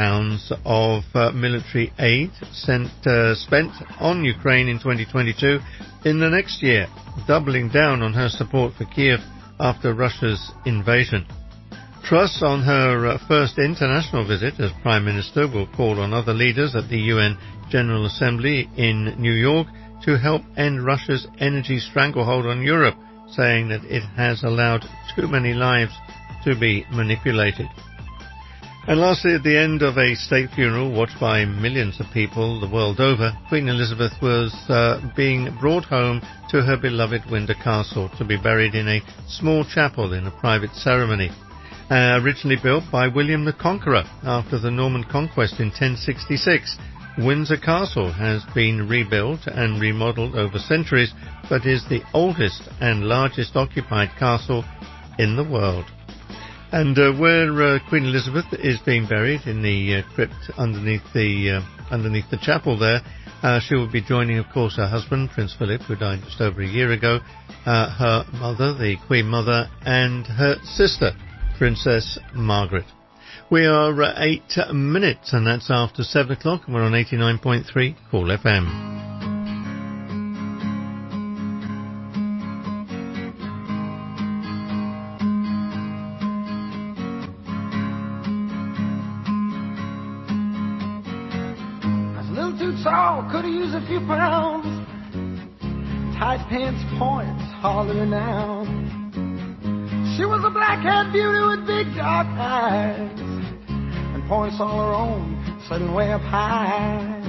of military aid spent on Ukraine in 2022 in the next year, doubling down on her support for Kiev after Russia's invasion. Truss, on her first international visit as Prime Minister, will call on other leaders at the UN General Assembly in New York to help end Russia's energy stranglehold on Europe, saying that it has allowed too many lives to be manipulated. And lastly, at the end of a state funeral watched by millions of people the world over, Queen Elizabeth was being brought home to her beloved Windsor Castle to be buried in a small chapel in a private ceremony. Originally built by William the Conqueror after the Norman conquest in 1066, Windsor Castle has been rebuilt and remodeled over centuries, but is the oldest and largest occupied castle in the world. And where Queen Elizabeth is being buried in the crypt underneath the chapel there, she will be joining, of course, her husband, Prince Philip, who died just over a year ago, her mother, the Queen Mother, and her sister, Princess Margaret. We are 8 minutes, and that's after 7 o'clock, and we're on 89.3 Cool FM. Could've used a few pounds. Tight pants points, hardly renowned. She was a black-haired beauty with big dark eyes and points all her own, sitting way up high.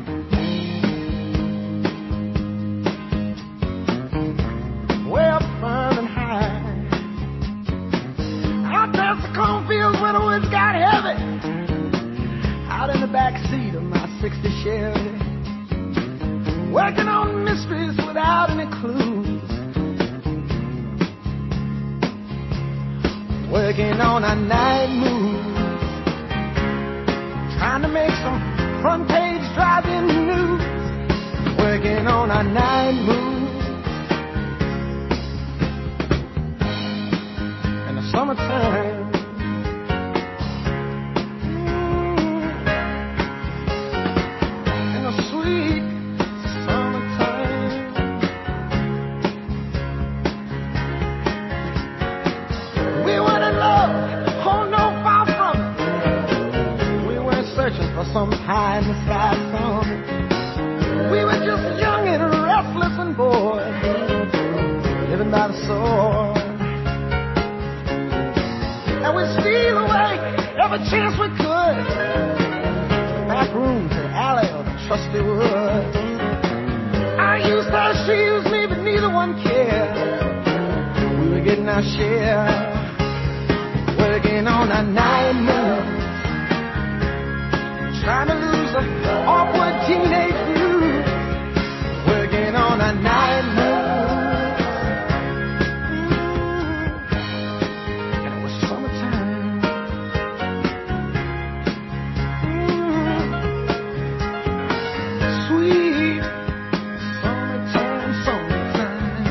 Way up firm and high. Out past the cornfields where the woods got heavy. Out in the back seat of my 60 Chevy. Working on mysteries without any clues. Working on a night move. Trying to make some front page driving news. Working on a night move. In the summertime. Some high in the sky sun. We were just young and restless and bored, living by the sword. And we'd steal away every chance we could, to the back room, to the alley, or the trusty woods. I used her, she used me, but neither one cared. We were getting our share, working on a night move. Trying to lose an awkward teenage blues. Working on a night move. And it was summertime. Sweet summertime, summertime.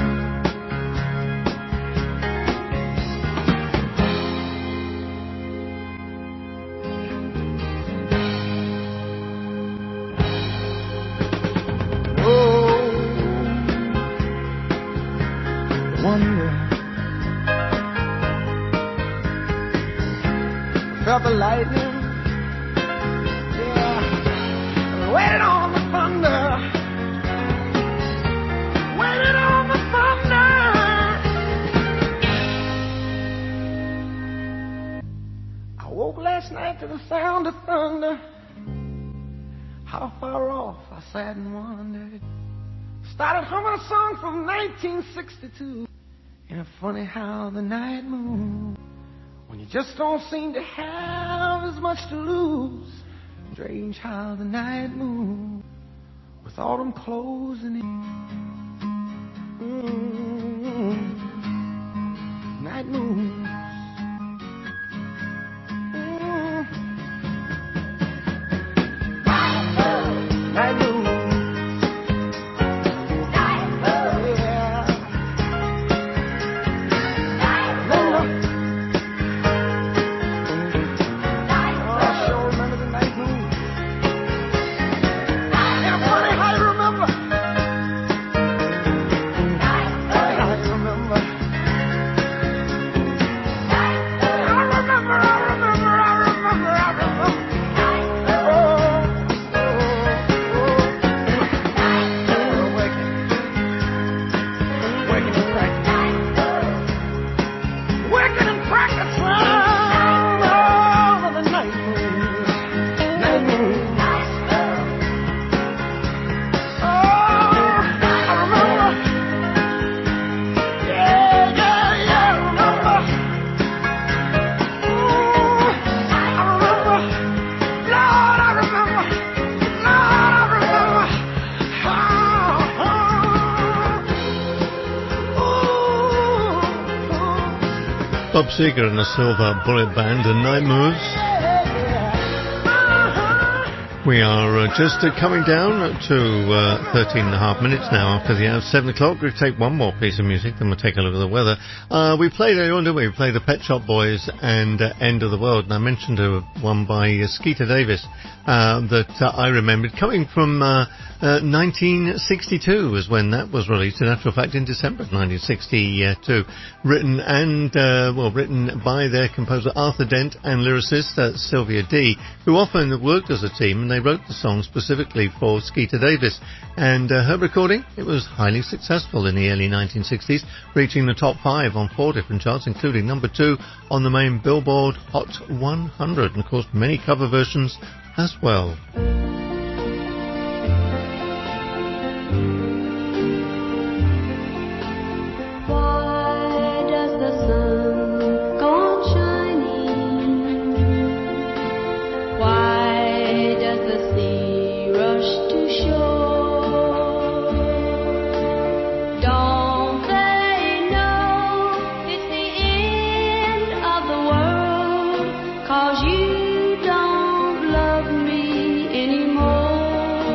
Felt the lightning, yeah. Waited on the thunder, waited on the thunder. I woke last night to the sound of thunder. How far off I sat and wondered. Started humming a song from 1962. And it's funny how the night moves. When you just don't seem to have as much to lose. Strange how the night moves with autumn closing in. Night moves. Night moves. Bob Seger and the Silver Bullet Band and Night Moves. We are just coming down to 13 and a half minutes now after the hour of 7 o'clock. We'll take one more piece of music, then we'll take a look at the weather. We played earlier on, didn't we? We played the Pet Shop Boys and End of the World, and I mentioned one by Skeeter Davis that I remembered coming from 1962 was when that was released. In actual fact, in December of 1962, written by their composer Arthur Dent and lyricist Sylvia Dee, who often worked as a team, and they wrote the song specifically for Skeeter Davis. And her recording, it was highly successful in the early 1960s, reaching the top 5 on 4 different charts, including number 2 on the main Billboard Hot 100, and of course many cover versions as well. Why does the sun go on shining? Why does the sea rush to shore? Don't they know it's the end of the world? 'Cause you don't love me anymore.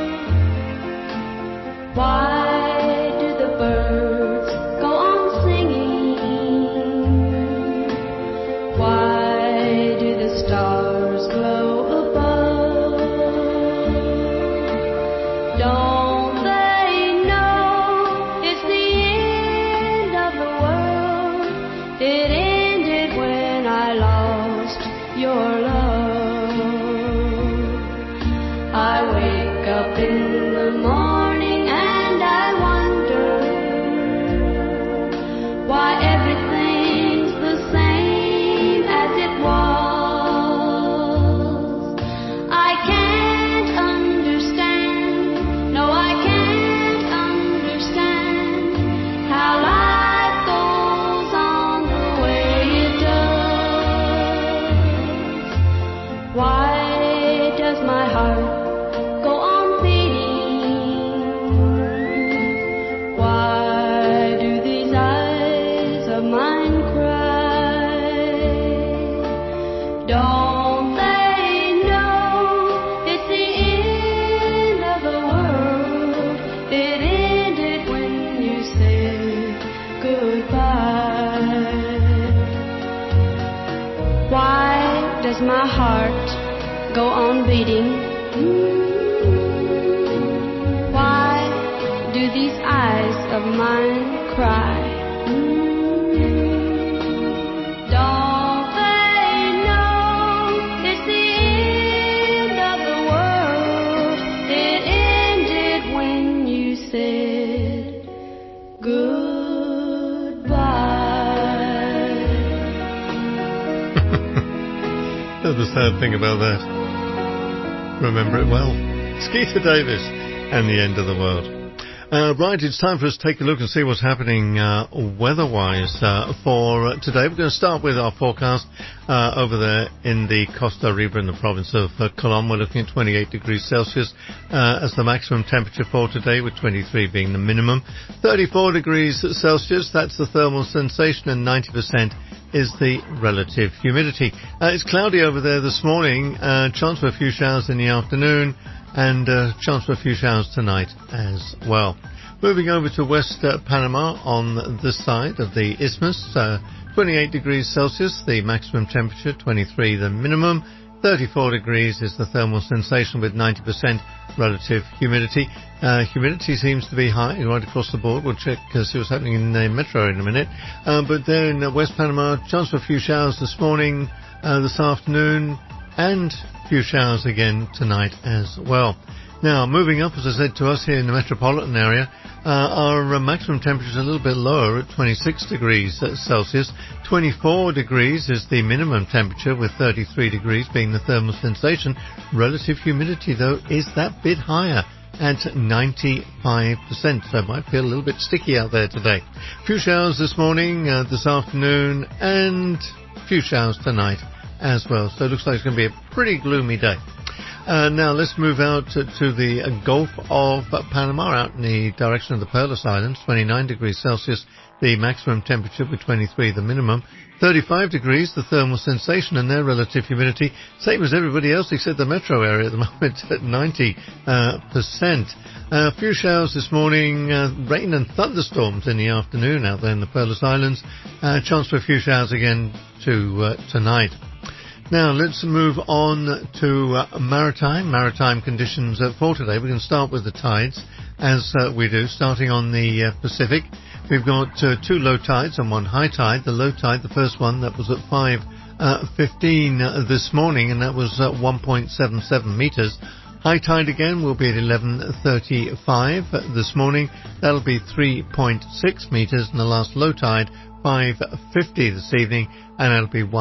Why do the birds go on singing? Why do the stars glow above? Don't they know it's the end of the world? It ended when I lost your love. I wake up in the morning and I wonder why everything's the same as it was. I can't understand, no I can't understand how life goes on the way it does. Why does my heart go on beating? Why do these eyes of mine cry? Don't they know it's the end of the world? It ended when you said goodbye. Why does my heart go on beating? Why do these eyes of mine cry? Don't they know it's the end of the world? It ended when you said goodbye. That's the sad thing about that. Remember it well. Skeeter Davis and the End of the World. Right, it's time for us to take a look and see what's happening weather-wise for today. We're going to start with our forecast over there in the Costa Riba in the province of Colón. We're looking at 28 degrees Celsius as the maximum temperature for today, with 23 being the minimum. 34 degrees Celsius, that's the thermal sensation, and 90% is the relative humidity. It's cloudy over there this morning, chance for a few showers in the afternoon, and chance for a few showers tonight as well. Moving over to West Panama on this side of the isthmus, 28 degrees Celsius, the maximum temperature, 23 the minimum, 34 degrees is the thermal sensation with 90% relative humidity. Humidity seems to be high right across the board. We'll check see what's happening in the metro in a minute. But there in West Panama, chance for a few showers this morning, this afternoon, and a few showers again tonight as well. Now, moving up, as I said, to us here in the metropolitan area, our maximum temperature is a little bit lower at 26 degrees Celsius. 24 degrees is the minimum temperature, with 33 degrees being the thermal sensation. Relative humidity, though, is that bit higher at 95%, so it might feel a little bit sticky out there today. A few showers this morning, this afternoon, and a few showers tonight as well. So it looks like it's going to be a pretty gloomy day. Now let's move out to the Gulf of Panama, out in the direction of the Perlas Islands. 29 degrees Celsius, the maximum temperature, with 23 the minimum. 35 degrees, the thermal sensation, and their relative humidity, same as everybody else except the metro area at the moment, at 90%. A few showers this morning, rain and thunderstorms in the afternoon out there in the Perlas Islands. Chance for a few showers again tonight. Now, let's move on to maritime conditions for today. We can start with the tides, as we do, starting on the Pacific. We've got 2 low tides and 1 high tide. The low tide, the first one, that was at 5:15 this morning, and that was 1.77 meters. High tide again will be at 11:35 this morning. That'll be 3.6 meters, and the last low tide, 5:50 this evening, and that'll be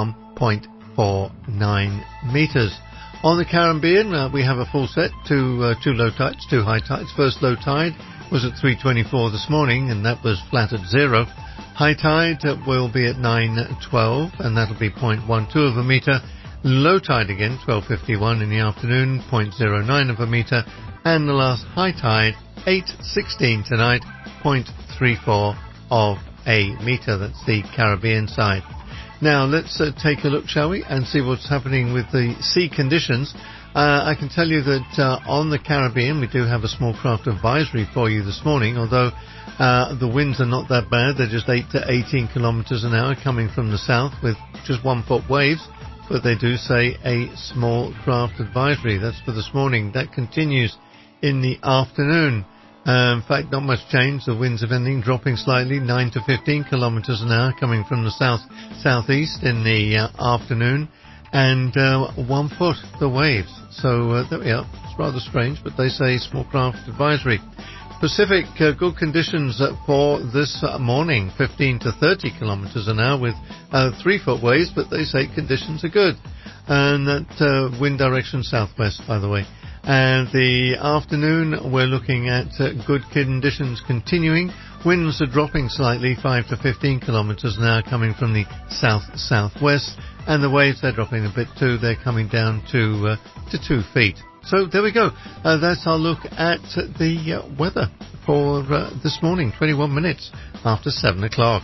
1.49 meters. On the Caribbean, we have a full set, 2 low tides, 2 high tides. First low tide was at 3:24 this morning, and that was flat at 0. High tide will be at 9:12, and that'll be 0.12 of a meter. Low tide again, 12:51 in the afternoon, 0.09 of a meter. And the last high tide, 8:16 tonight, 0.34 of a meter. That's the Caribbean side. Now, let's take a look, shall we, and see what's happening with the sea conditions. I can tell you that on the Caribbean, we do have a small craft advisory for you this morning, although the winds are not that bad. They're just 8 to 18 kilometers an hour coming from the south with just 1-foot waves. But they do say a small craft advisory. That's for this morning. That continues in the afternoon. In fact, not much change. The winds, if anything, dropping slightly, 9 to 15 kilometers an hour coming from the southeast in the afternoon, and 1 foot the waves. So there we are. It's rather strange, but they say small craft advisory. Pacific, good conditions for this morning, 15 to 30 kilometers an hour with 3-foot waves, but they say conditions are good. And that wind direction southwest, by the way. And the afternoon, we're looking at good conditions continuing. Winds are dropping slightly, 5 to 15 kilometers an hour coming from the south-southwest. And the waves, they're dropping a bit too. They're coming down to 2 feet. So there we go. That's our look at the weather for this morning, 21 minutes after 7 o'clock.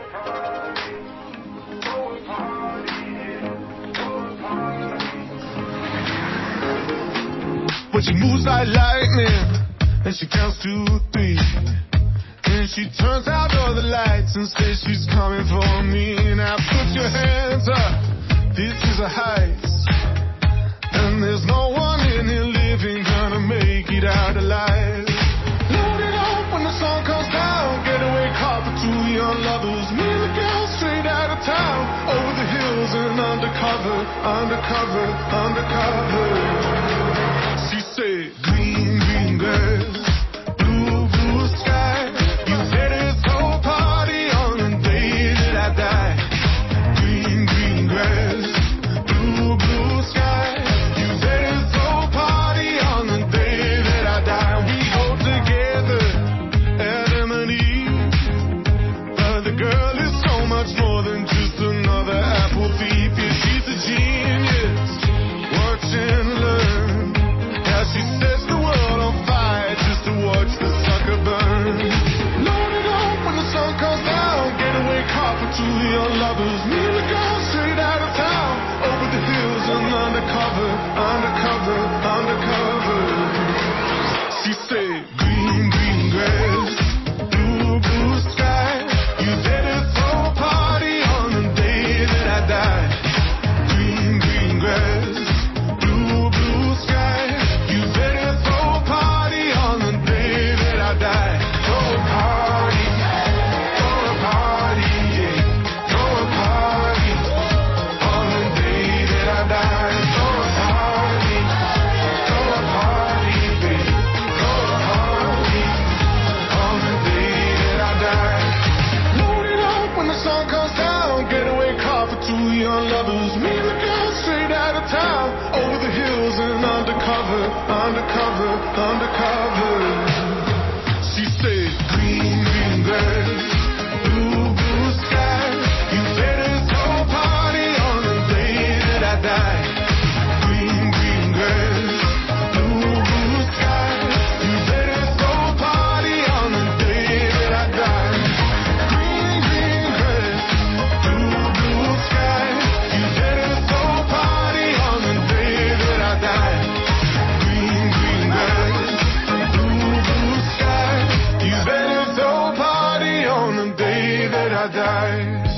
But she moves like lightning, and she counts to 3. Then she turns out all the lights and says she's coming for me. Now put your hands up, this is a heist, and there's no one in here living gonna make it out alive. Load it up when the sun comes down, getaway car for 2 young lovers. Me and the girl straight out of town, over the hills and undercover. She said, green, green grass, blue, blue sky. You said it's whole party on the day that I die. Green, green grass, blue, blue sky. You said it's whole party on the day that I die. We go together, Adam and Eve. But the girl is so much more than just another apple thief. Yeah, she's a genius. Watch and learn. She sets the world on fire just to watch the sucker burn. Load it up when the sun comes down, getaway car for 2 young lovers. Me and the girl straight out of town, over the hills and undercover. She said, green, green grass, blue, blue sky. You said it's whole party on the day that I die. Green, green grass, blue, blue sky. I die.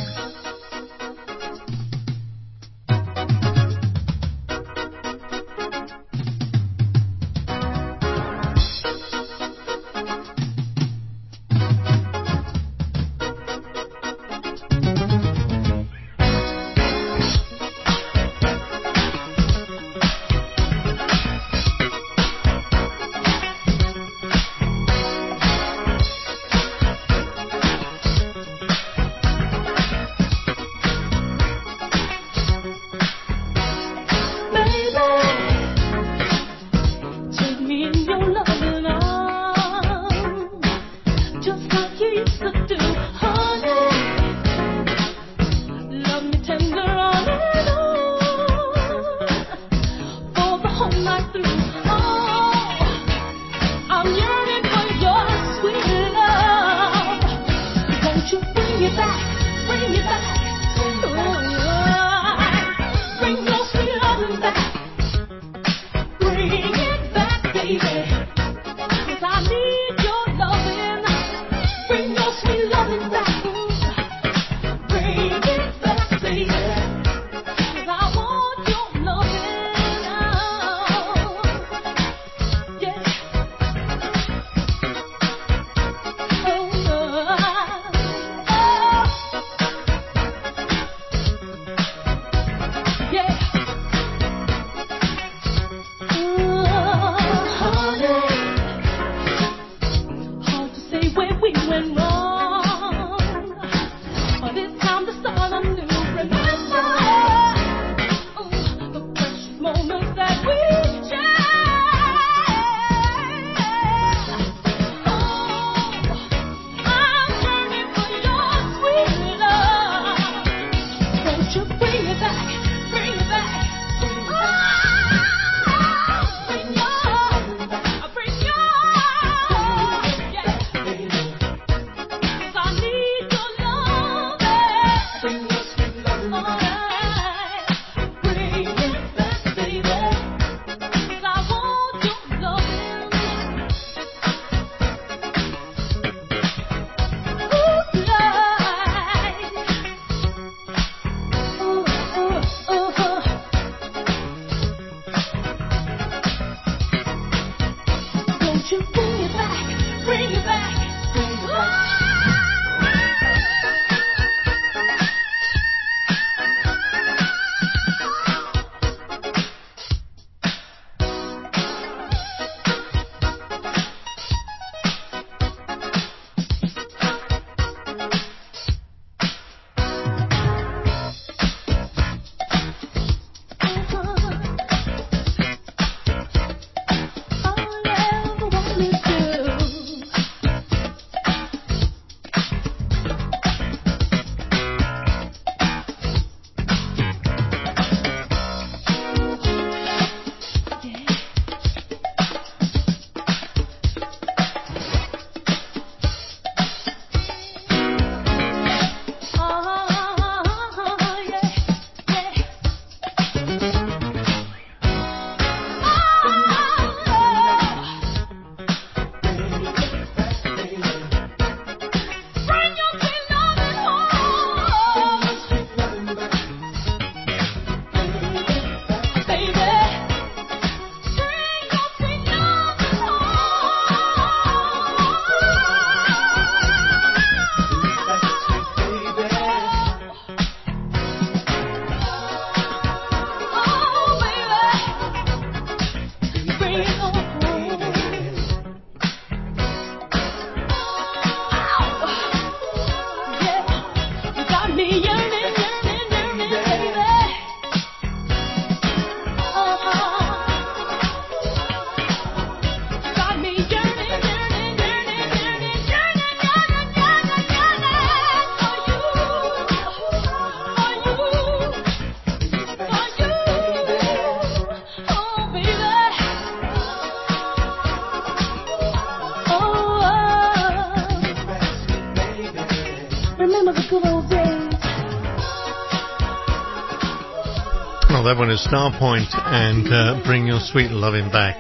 Well, that one is Starpoint and Bring Your Sweet Lovin' Back.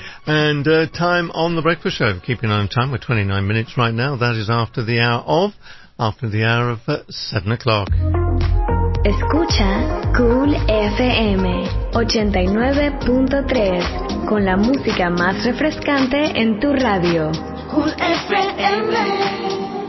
And time on The Breakfast Show. Keeping on time. We're 29 minutes right now. That is after the hour of after the hour of 7 o'clock. Escucha Cool FM 89.3 con la música más refrescante en tu radio. Cool FM.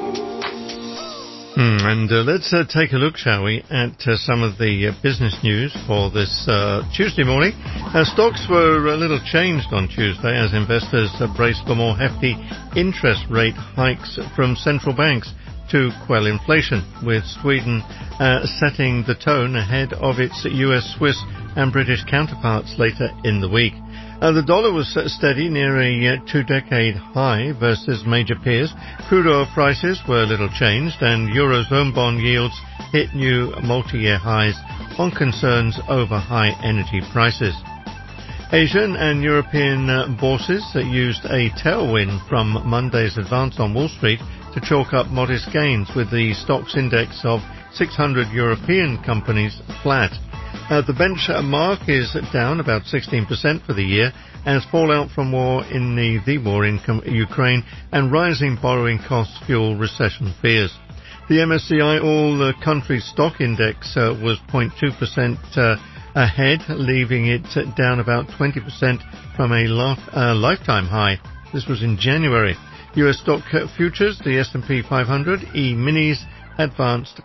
And let's take a look, shall we, at some of the business news for this Tuesday morning. Stocks were a little changed on Tuesday as investors braced for more hefty interest rate hikes from central banks to quell inflation, with Sweden setting the tone ahead of its US, Swiss and British counterparts later in the week. The dollar was steady near a two-decade high versus major peers. Crude oil prices were little changed, and Eurozone bond yields hit new multi-year highs on concerns over high energy prices. Asian and European bourses used a tailwind from Monday's advance on Wall Street to chalk up modest gains, with the stocks index of 600 European companies flat. The benchmark is down about 16% for the year as fallout from war in the war in Ukraine and rising borrowing costs fuel recession fears. The MSCI All Country Stock Index was 0.2% ahead, leaving it down about 20% from a lifetime high. This was in January. US stock futures, the S&P 500 E-minis advanced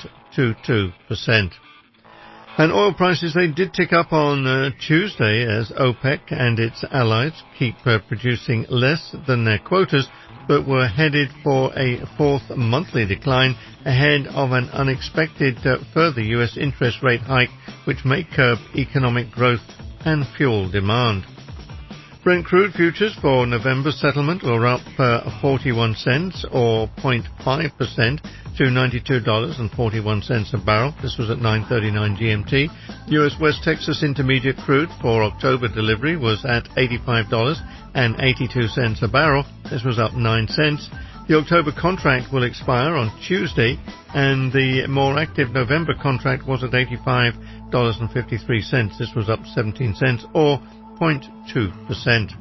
0.22%. And oil prices, they did tick up on Tuesday as OPEC and its allies keep producing less than their quotas, but were headed for a fourth monthly decline ahead of an unexpected further US interest rate hike, which may curb economic growth and fuel demand. Brent crude futures for November settlement were up 41 cents or 0.5% to $92.41 a barrel. This was at 9:39 GMT. US West Texas Intermediate crude for October delivery was at $85.82 a barrel. This was up 9 cents. The October contract will expire on Tuesday, and the more active November contract was at $85.53. This was up 17 cents or 0.2%.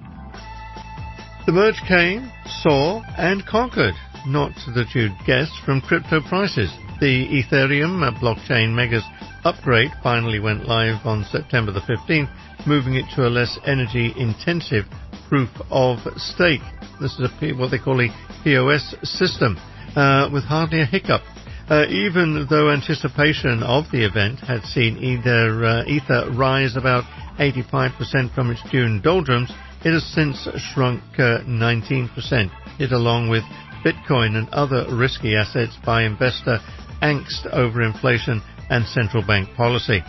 The merge came, saw, and conquered, not that you'd guessed, from crypto prices. The Ethereum blockchain Mega's upgrade finally went live on September the 15th, moving it to a less energy-intensive proof of stake. This is what they call a POS system, with hardly a hiccup. Even though anticipation of the event had seen Ether rise about 85% from its June doldrums, it has since shrunk 19%, it along with Bitcoin and other risky assets by investor angst over inflation and central bank policy.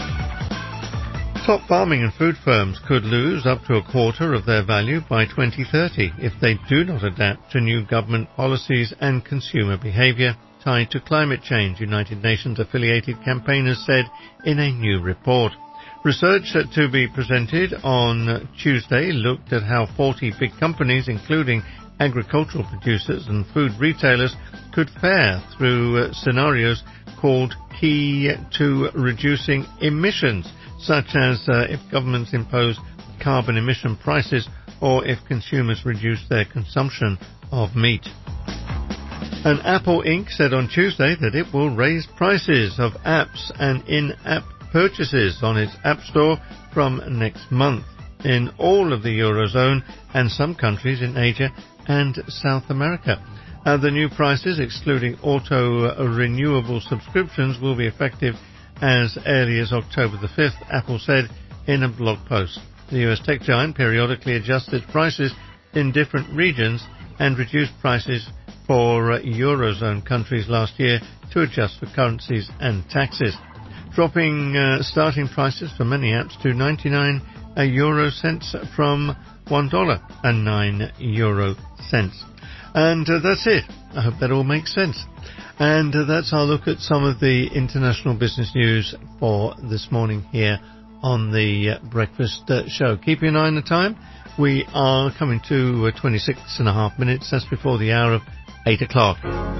Top farming and food firms could lose up to a quarter of their value by 2030 if they do not adapt to new government policies and consumer behavior tied to climate change, United Nations-affiliated campaigners said in a new report. Research to be presented on Tuesday looked at how 40 big companies, including agricultural producers and food retailers, could fare through scenarios called Key to Reducing Emissions, such as if governments impose carbon emission prices or if consumers reduce their consumption of meat. And Apple Inc. said on Tuesday that it will raise prices of apps and in-app purchases on its App Store from next month in all of the Eurozone and some countries in Asia and South America. The new prices, excluding auto-renewable subscriptions, will be effective as early as October the 5th, Apple said in a blog post. The US tech giant periodically adjusts its prices in different regions and reduced prices for Eurozone countries last year to adjust for currencies and taxes, dropping starting prices for many apps to 99 euro cents from $1.09 euro cents. And that's it. I hope that all makes sense. And that's our look at some of the international business news for this morning here on the Breakfast Show. Keep an eye on the time. We are coming to 26 and a half minutes. That's before the hour of 8 o'clock.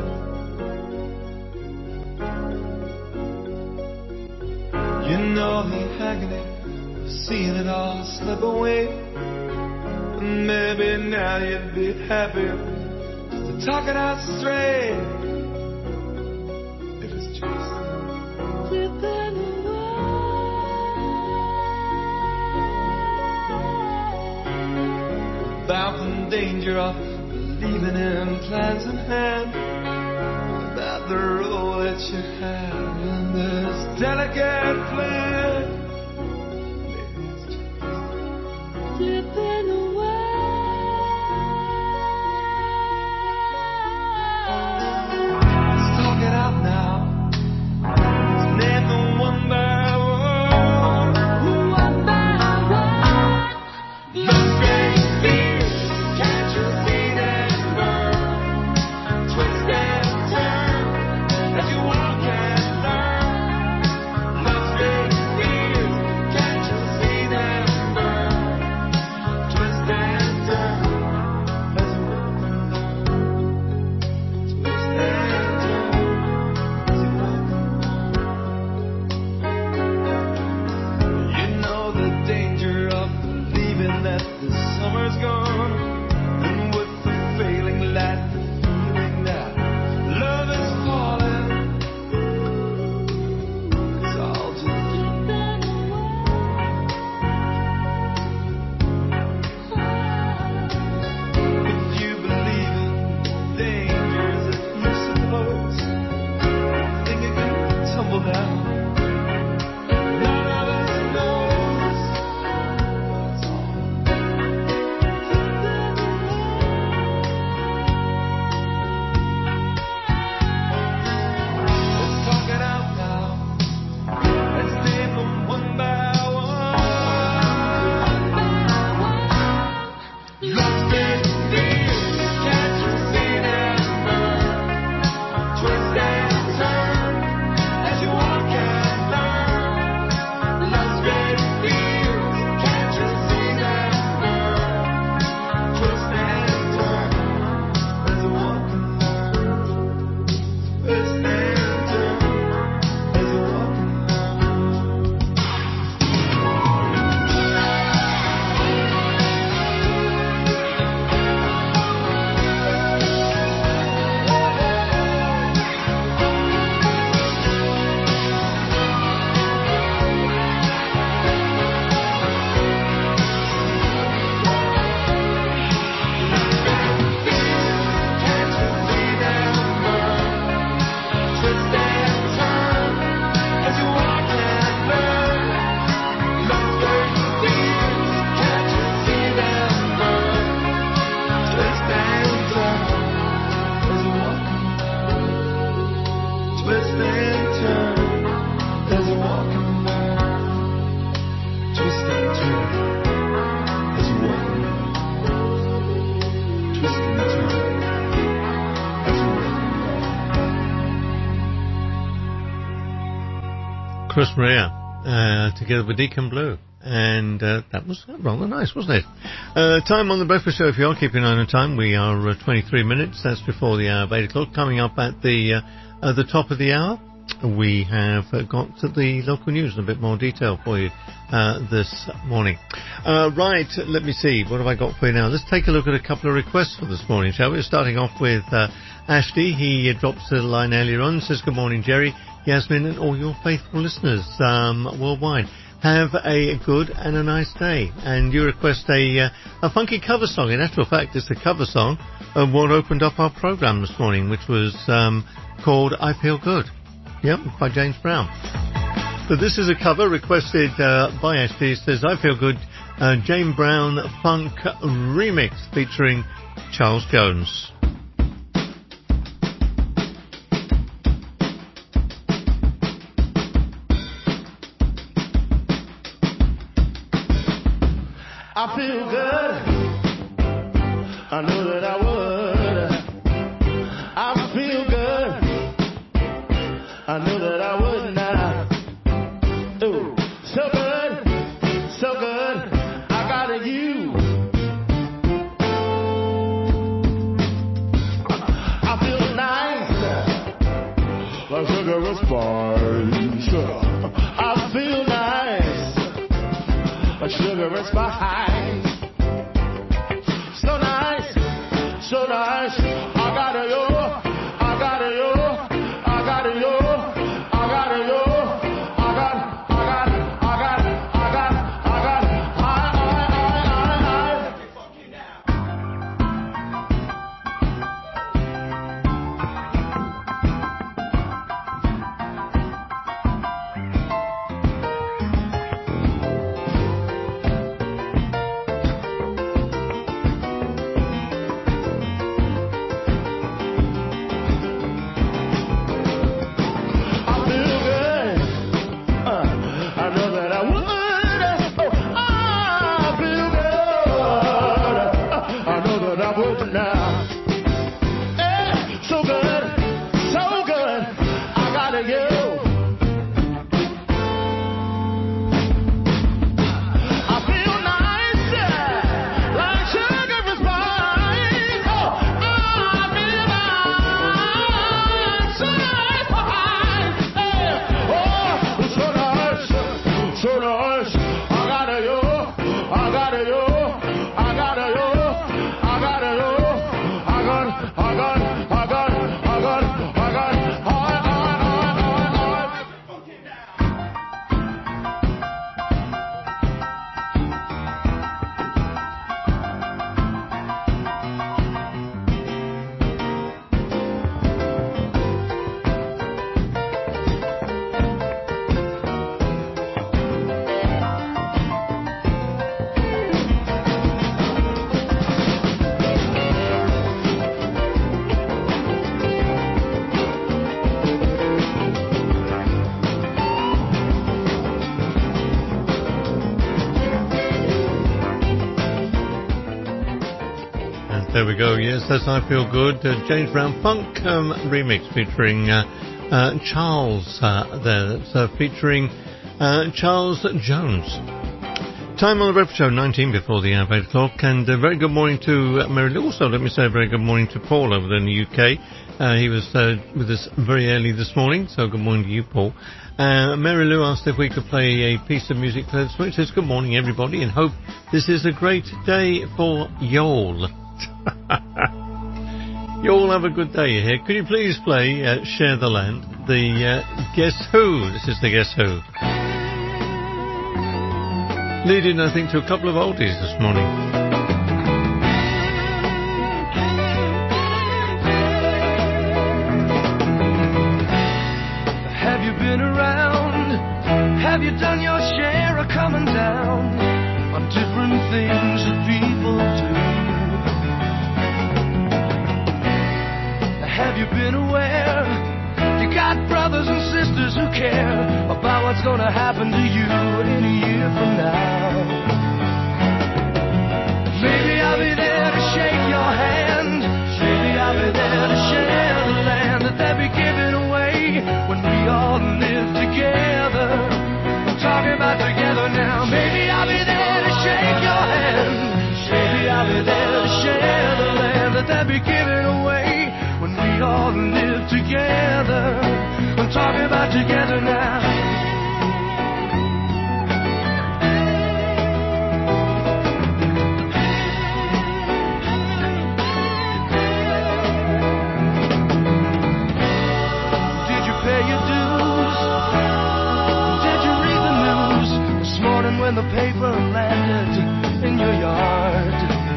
You know the agony of seeing it all slip away. And maybe now you'd be happy just to talk it out straight. danger of believing in plans in hand, about the role that you have in this delicate plan. Maybe it's just slipping away. Let's talk it out now. Let's name them one by one. One by one. Let's face fears. Can't you see them burn? Twist and turn as you walk and learn. Let's face fears. Can't you see them burn? Twist and turn as you walk and learn. Twist and turn as you walk and learn. You know the danger of believing that the summer's gone, and with the failing light, the feeling that love is falling. It's all just slipping away. If you believe in dangers that you suppose, think you can tumble down. None of us knows what's all slipping away. Let's talk it out now. Let's name them one by one. Let's face fears. Can't you see them burn? Twist and turn as you walk and learn. Let's face fears. Can't you see them burn? Twist and turn as you walk and learn. Twist and turn as you walk and learn. Can't you see them burn? Twist and turn as you walk and learn. Let's face fears. Can't you see them burn? Twist and turn as you walk and learn. Twist and turn as you walk and learn. Twist and turn as you walk and learn. Twist and turn as you walk and learn. Chris Maria, together with Deacon Blue. And that was rather nice, wasn't it? Time on the Breakfast Show, if you are keeping an eye on the time, we are 23 minutes. That's before the hour of 8 o'clock. Coming up at the top of the hour, we have got the local news in a bit more detail for you this morning. Right, let me see. What have I got for you now? Let's take a look at a couple of requests for this morning, shall we? Starting off with Ashley. He drops a line earlier on, says, good morning, Jerry, Yasmin, and all your faithful listeners worldwide. Have a good and a nice day. And you request a funky cover song. In actual fact, it's a cover song of what opened up our program this morning, which was called I Feel Good. Yep, by James Brown. So this is a cover requested by Ashley. It says, I Feel Good, James Brown Funk Remix featuring Charles Jones. I feel good. I knew that I would. I feel good. I knew that I would now. Ooh, so good, so good. I got you. I feel nice, like sugar and spice. I feel nice, like sugar and spice. So nice, so nice. I got you, I got you, I got you, I got you, I got, I got, I got, I got, I got, There we go. Yes, that's I Feel Good. James Brown Funk remix featuring Charles there. That's featuring Charles Jones. Time on the Breakfast Show, 19 before the hour of 8 o'clock. And a very good morning to Mary Lou. Also, let me say a very good morning to Paul over there in the UK. He was with us very early this morning, so good morning to you, Paul. Mary Lou asked if we could play a piece of music for this morning. Says good morning, everybody, and hope this is a great day for y'all. You all have a good day here. Could you please play Share the Land, the Guess Who? This is the Guess Who. Leading, I think, to a couple of oldies this morning. Have you been around? Have you done your share of coming down on different things that people do? Have you been aware? You got brothers and sisters who care about what's gonna happen to you in a year from now. Maybe I'll be there to shake your hand. Maybe I'll be there to share the land that they'll be giving away when we all live together. I'm talking about together now. Maybe I'll be there to shake your hand. Maybe I'll be there to share the land that they'll be giving away when we all live together. I'm talking about together now. Did you pay your dues? Did you read the news this morning when the paper landed in your yard?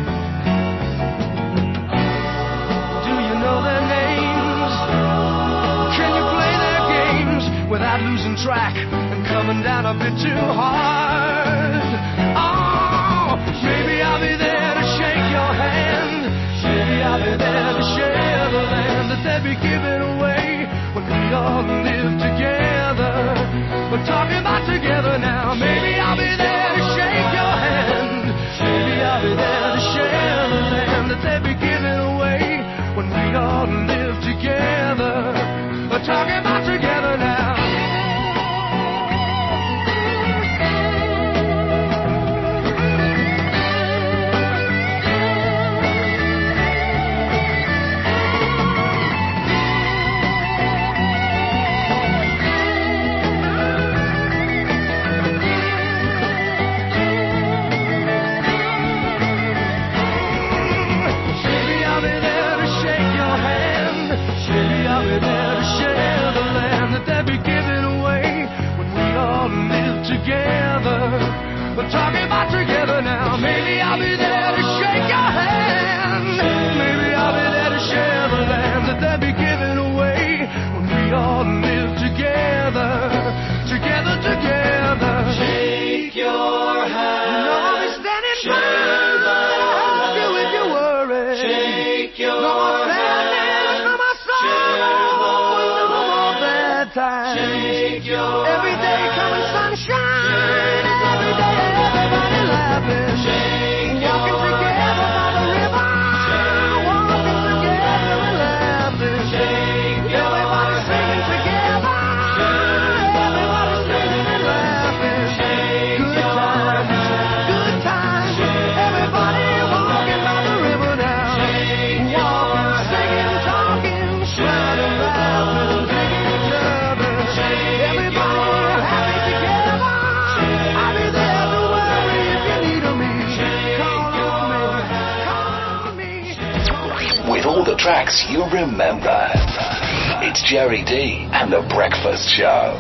Without losing track and coming down a bit too hard. Oh, maybe I'll be there to shake your hand. Maybe I'll be there to share the land that they'll be giving away when we all live together. We're talking about together now. Maybe I'll be there to shake your hand. Maybe I'll be there to share the land that they'll be giving away when we all live together. We're talking about together now. We're talking about together now. Maybe I'll be there to shake your hand. Maybe I'll be there to share the land that they'll be giving away when we all live together. Together, together. Shake your hand. You know I'll be standing by to help you if you worry. Shake your hand. No more sadness, no more sorrow, no more bad times. Shake your every day coming sunshine. Together. tracks you remember. It's Jerry D and The Breakfast Show.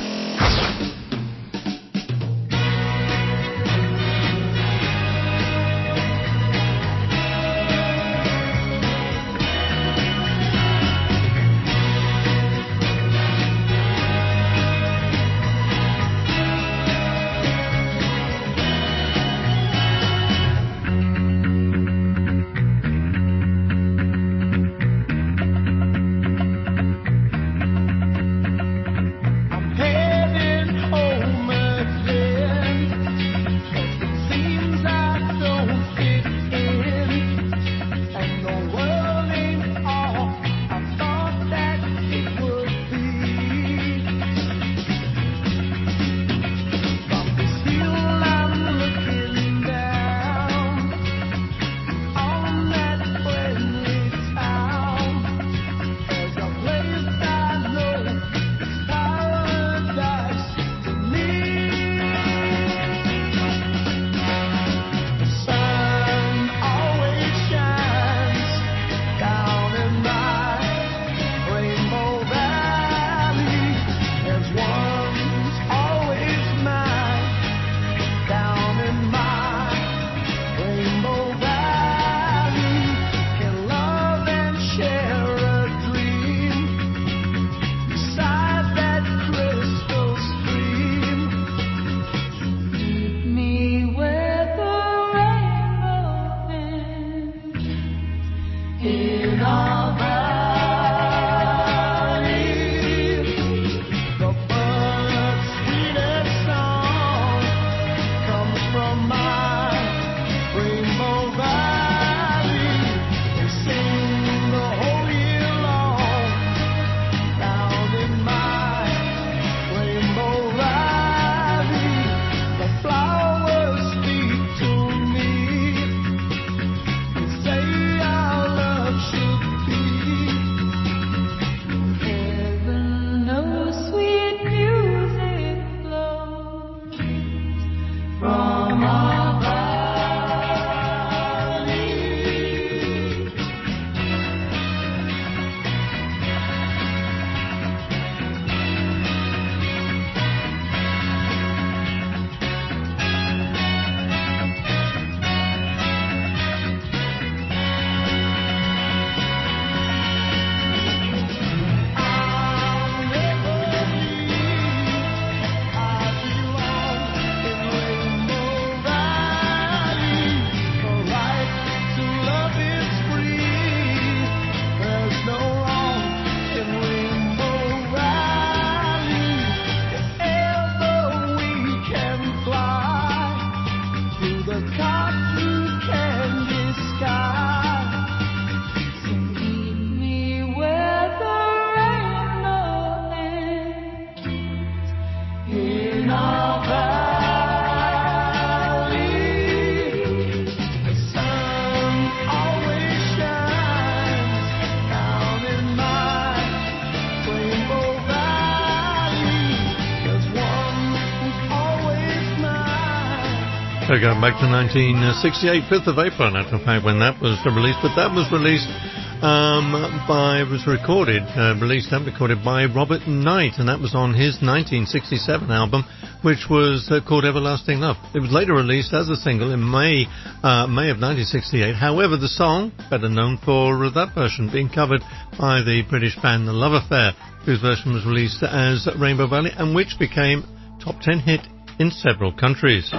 So going back to 1968, 5th of April, in actual fact, when that was released. But that was released released and recorded by Robert Knight, and that was on his 1967 album, which was called Everlasting Love. It was later released as a single in May of 1968. However, the song, better known for that version, being covered by the British band The Love Affair, whose version was released as Rainbow Valley, and which became top 10 hit in several countries.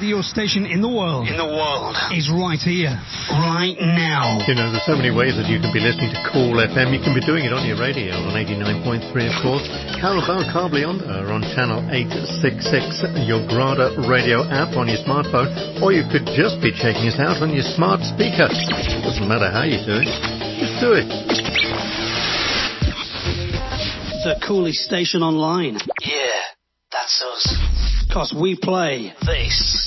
radio station in the world. Is right here, right now. You know, there's so many ways that you can be listening to Cool FM. You can be doing it on your radio on 89.3, of course. How about Cably on channel 866, your Grada radio app on your smartphone, or you could just be checking us out on your smart speaker. Doesn't matter how you do it, just do it. The coolest station online. Yeah, that's us. 'Cause we play this.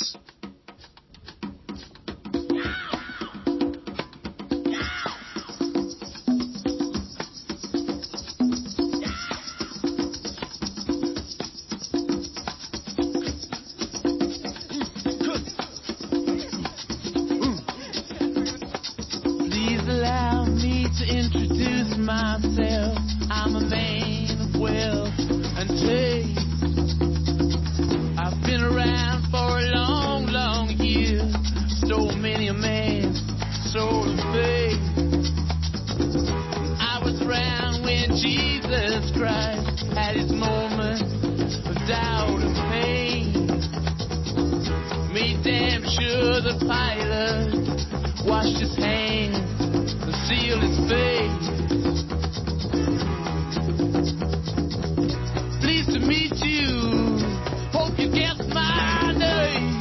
Please allow me to introduce myself. I'm a man of wealth and taste. I've been around for a long, long year. Stole many a man's soul of faith. I was around when Jesus Christ had his moments of doubt and pain. Made damn sure the pilot washed his hands and sealed his face. Pleased to meet you. Hope you guessed my name.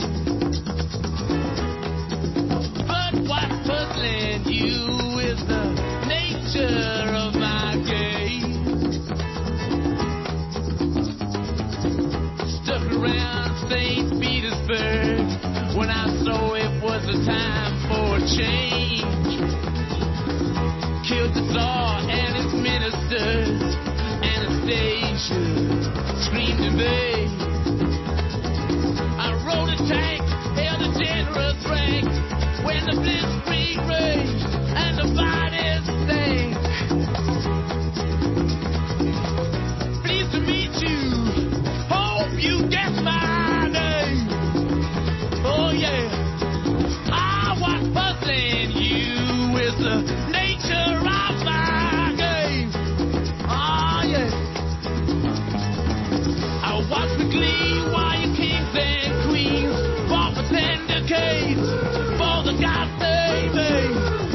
But what's puzzling you is the nature of my game. Stuck around St. Petersburg when I saw it was a time for a change. Killed the Tsar and his ministers. Anastasia screamed in vain. I rode a tank, held a generous rank when the blitzkrieg raged and the bodies sank. Pleased to meet you. Hope you guess my name. Oh yeah. What's puzzling you is the nature of my game. Oh yeah. I watch with glee while your kings and queens fought for 10 decades for the God they made.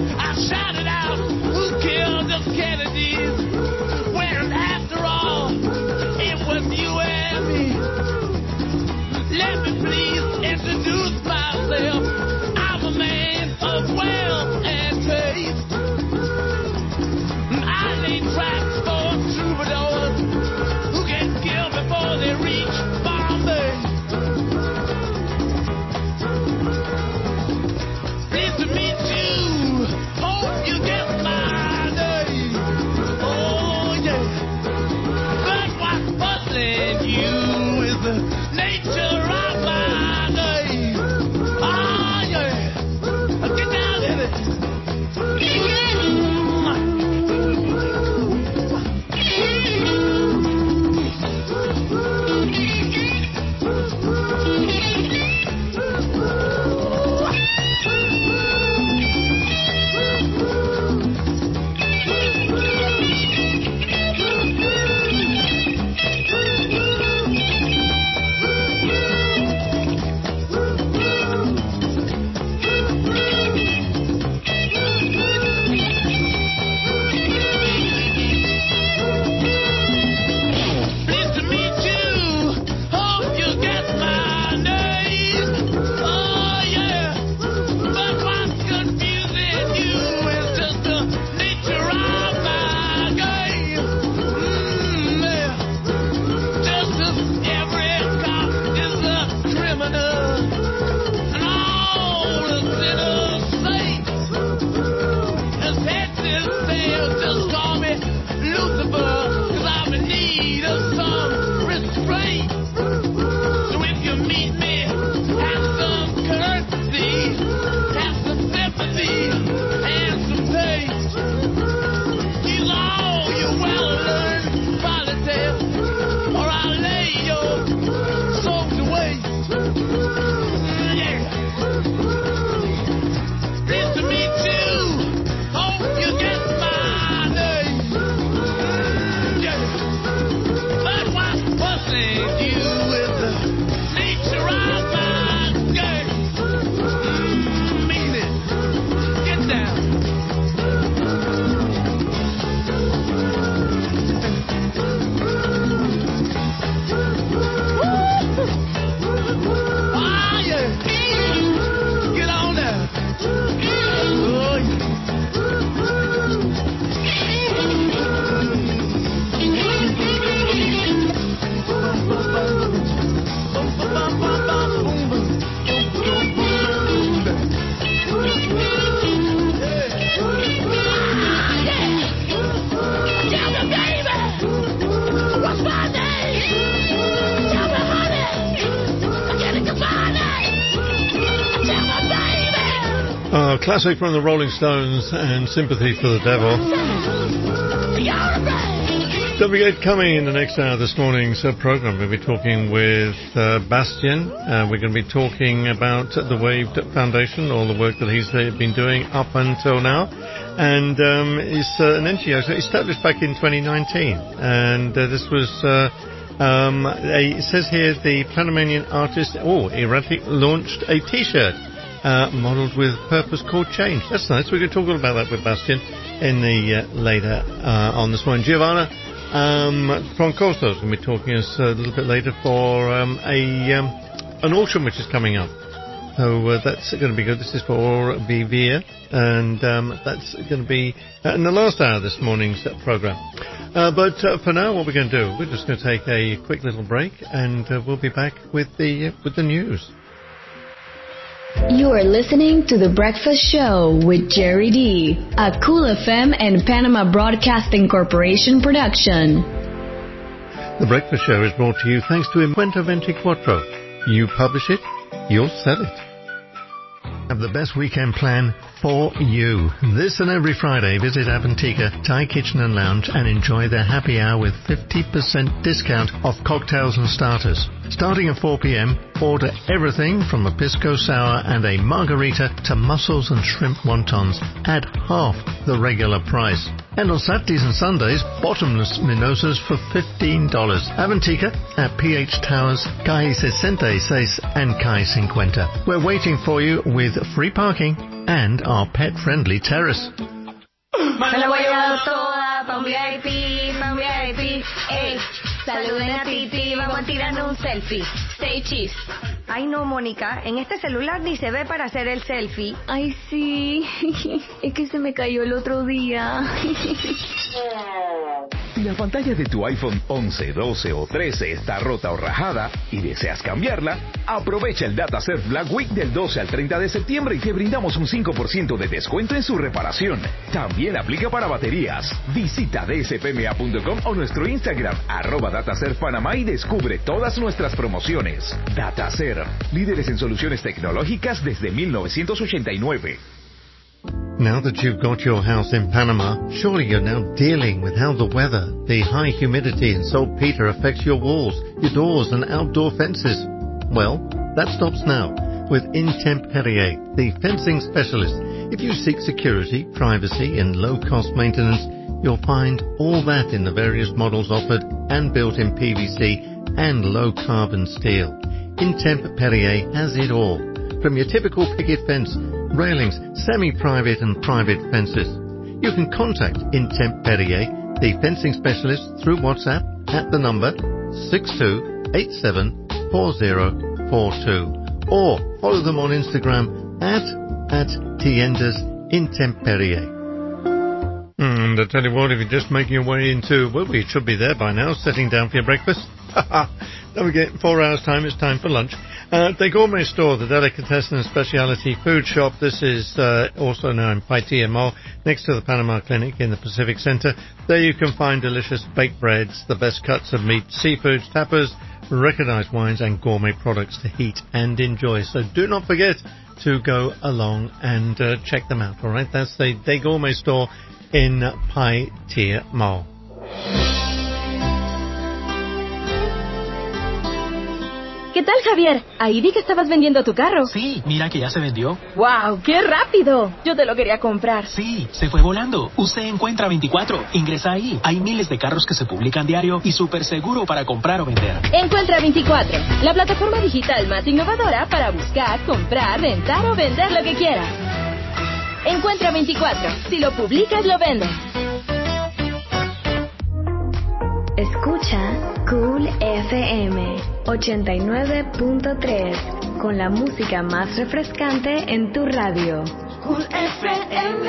Classic from the Rolling Stones and Sympathy for the Devil. Don't forget, coming in the next hour this morning's program, we'll be talking with Bastien. We're going to be talking about the Wave Foundation, all the work that he's been doing up until now. And it's an NGO established back in 2019. And this was, it says here, the Panamanian artist, Erratic, launched a T-shirt modelled with purpose called Change. That's nice. We're going to talk all about that with Bastien in the later on this morning. Giovanna from Costa is going to be talking to us a little bit later for an auction which is coming up. So that's going to be good. This is for Vivia, and that's going to be in the last hour of this morning's program. But for now, what we're going to do, we're just going to take a quick little break, and we'll be back with the news. You are listening to The Breakfast Show with Jerry D, a Cool FM and Panama Broadcasting Corporation production. The Breakfast Show is brought to you thanks to Encuentro 24. You publish it, you'll sell it. Have the best weekend plan for you. This and every Friday, visit Avantika Thai Kitchen and Lounge and enjoy their happy hour with 50% discount off cocktails and starters. Starting at 4 p.m, order everything from a pisco sour and a margarita to mussels and shrimp wontons at half the regular price. And on Saturdays and Sundays, bottomless mimosas for $15. Avantika at PH Towers, Calle 66 and Calle 50. We're waiting for you with free parking and our pet-friendly terrace. Me la voy a llevar toda pa' un VIP, ey. Saluden a Titi, vamos a tirarnos un selfie. Stay cheese. Ay no, Mónica, en este celular ni se ve para hacer el selfie. Ay, sí. Es que se me cayó el otro día. Si la pantalla de tu iPhone 11, 12 o 13 está rota o rajada y deseas cambiarla, aprovecha el DataServe Black Week del 12 al 30 de septiembre y te brindamos un 5% de descuento en su reparación. También aplica para baterías. Visita dspma.com o nuestro Instagram, @DataServePanamá, y descubre todas nuestras promociones. DataServe, líderes en soluciones tecnológicas desde 1989. Now that you've got your house in Panama, surely you're now dealing with how the weather, the high humidity and saltpeter affects your walls, your doors and outdoor fences. Well, that stops now with Intemperie, the fencing specialist. If you seek security, privacy and low-cost maintenance, you'll find all that in the various models offered and built in PVC and low-carbon steel. Intemperie has it all, from your typical picket fence, railings, semi-private and private fences. You can contact Intemperie, the fencing specialist, through WhatsApp at the number 62874042, or follow them on Instagram at Tiendas Intemperie. And I tell you what, if you're just making your way into, well, we should be there by now, sitting down for your breakfast. Don't forget, 4 hours time, it's time for lunch. The Gourmet Store, the delicatessen and specialty food shop. This is also now in Paitilla Mall, next to the Panama Clinic in the Pacific Center. There you can find delicious baked breads, the best cuts of meat, seafoods, tapas, recognized wines and gourmet products to heat and enjoy. So do not forget to go along and check them out, all right? That's the Gourmet Store in Paitilla Mall. ¿Qué tal, Javier? Ahí vi que estabas vendiendo tu carro. Sí, mira que ya se vendió. ¡Wow! ¡Qué rápido! Yo te lo quería comprar. Sí, se fue volando. Usted encuentra 24. Ingresa ahí. Hay miles de carros que se publican diario y súper seguro para comprar o vender. Encuentra 24, la plataforma digital más innovadora para buscar, comprar, rentar o vender lo que quieras. Encuentra 24. Si lo publicas, lo vendes. Escucha Cool FM 89.3 con la música más refrescante en tu radio. Cool FM.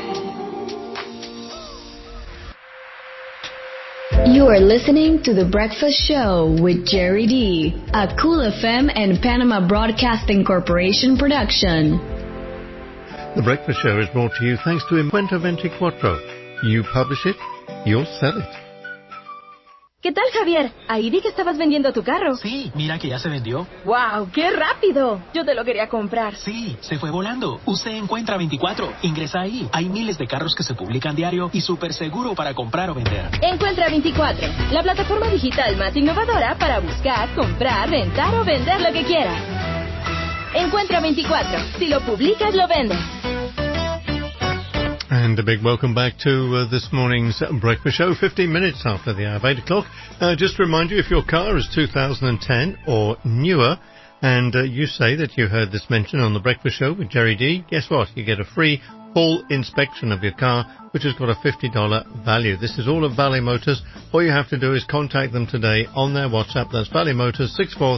You are listening to The Breakfast Show with Jerry D, a Cool FM and Panama Broadcasting Corporation production. The Breakfast Show is brought to you thanks to Encuentro 24. You publish it, you'll sell it. ¿Qué tal, Javier? Ahí vi que estabas vendiendo tu carro. Sí, mira que ya se vendió. ¡Wow! ¡Qué rápido! Yo te lo quería comprar. Sí, se fue volando. Usted encuentra 24. Ingresa ahí. Hay miles de carros que se publican diario y súper seguro para comprar o vender. Encuentra 24, la plataforma digital más innovadora para buscar, comprar, rentar o vender lo que quieras. Encuentra 24. Si lo publicas, lo vendes. And a big welcome back to this morning's breakfast show, 15 minutes after the hour of 8 o'clock. Just to remind you, if your car is 2010 or newer, and you say that you heard this mentioned on the breakfast show with Jerry D, guess what? You get a free full inspection of your car, which has got a $50 value. This is all of Valley Motors. All you have to do is contact them today on their WhatsApp. That's Valley Motors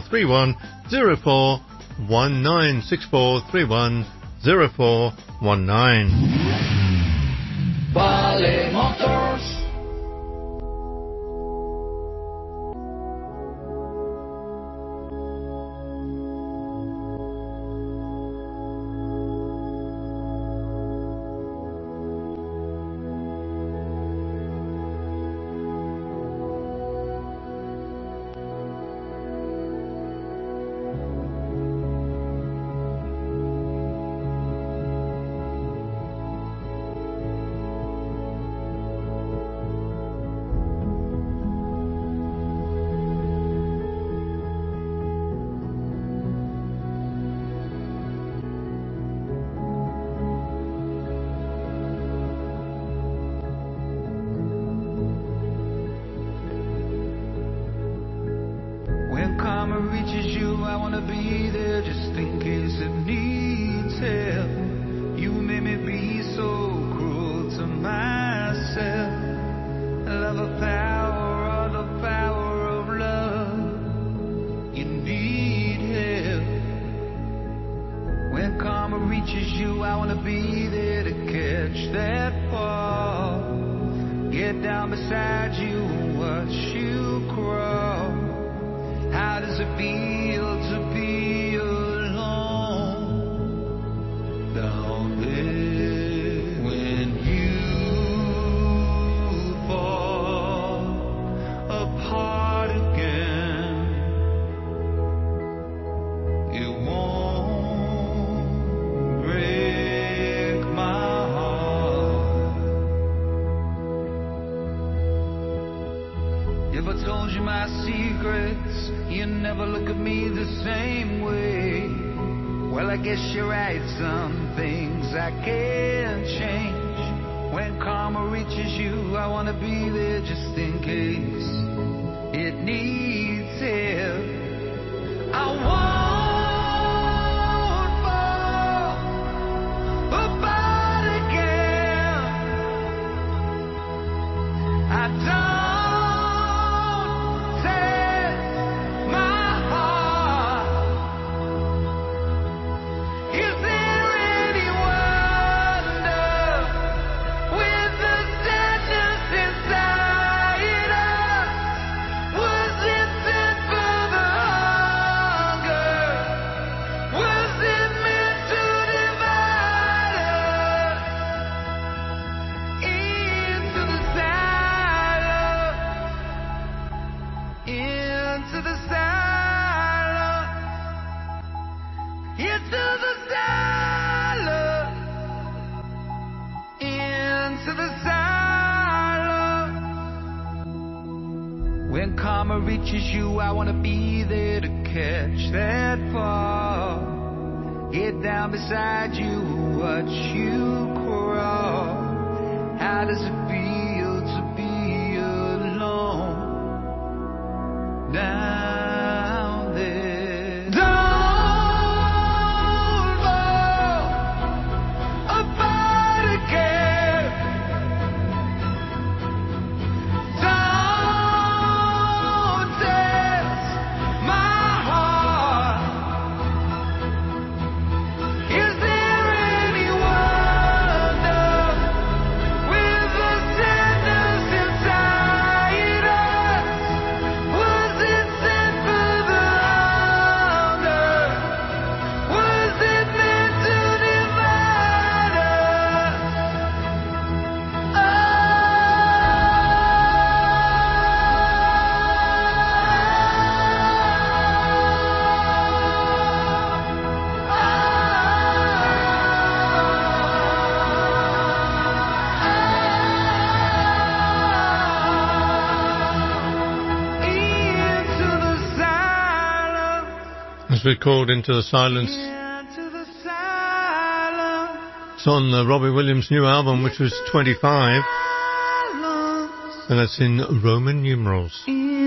6431-0419, 6431-0419. Valley Motors. Reaches you, I wanna be there to catch that fall. Get down beside you, watch you crawl. How does it feel to be alone down there? Don't fall apart again. was called Into the Silence. It's on Robbie Williams' new album, which was 25. And that's in Roman numerals.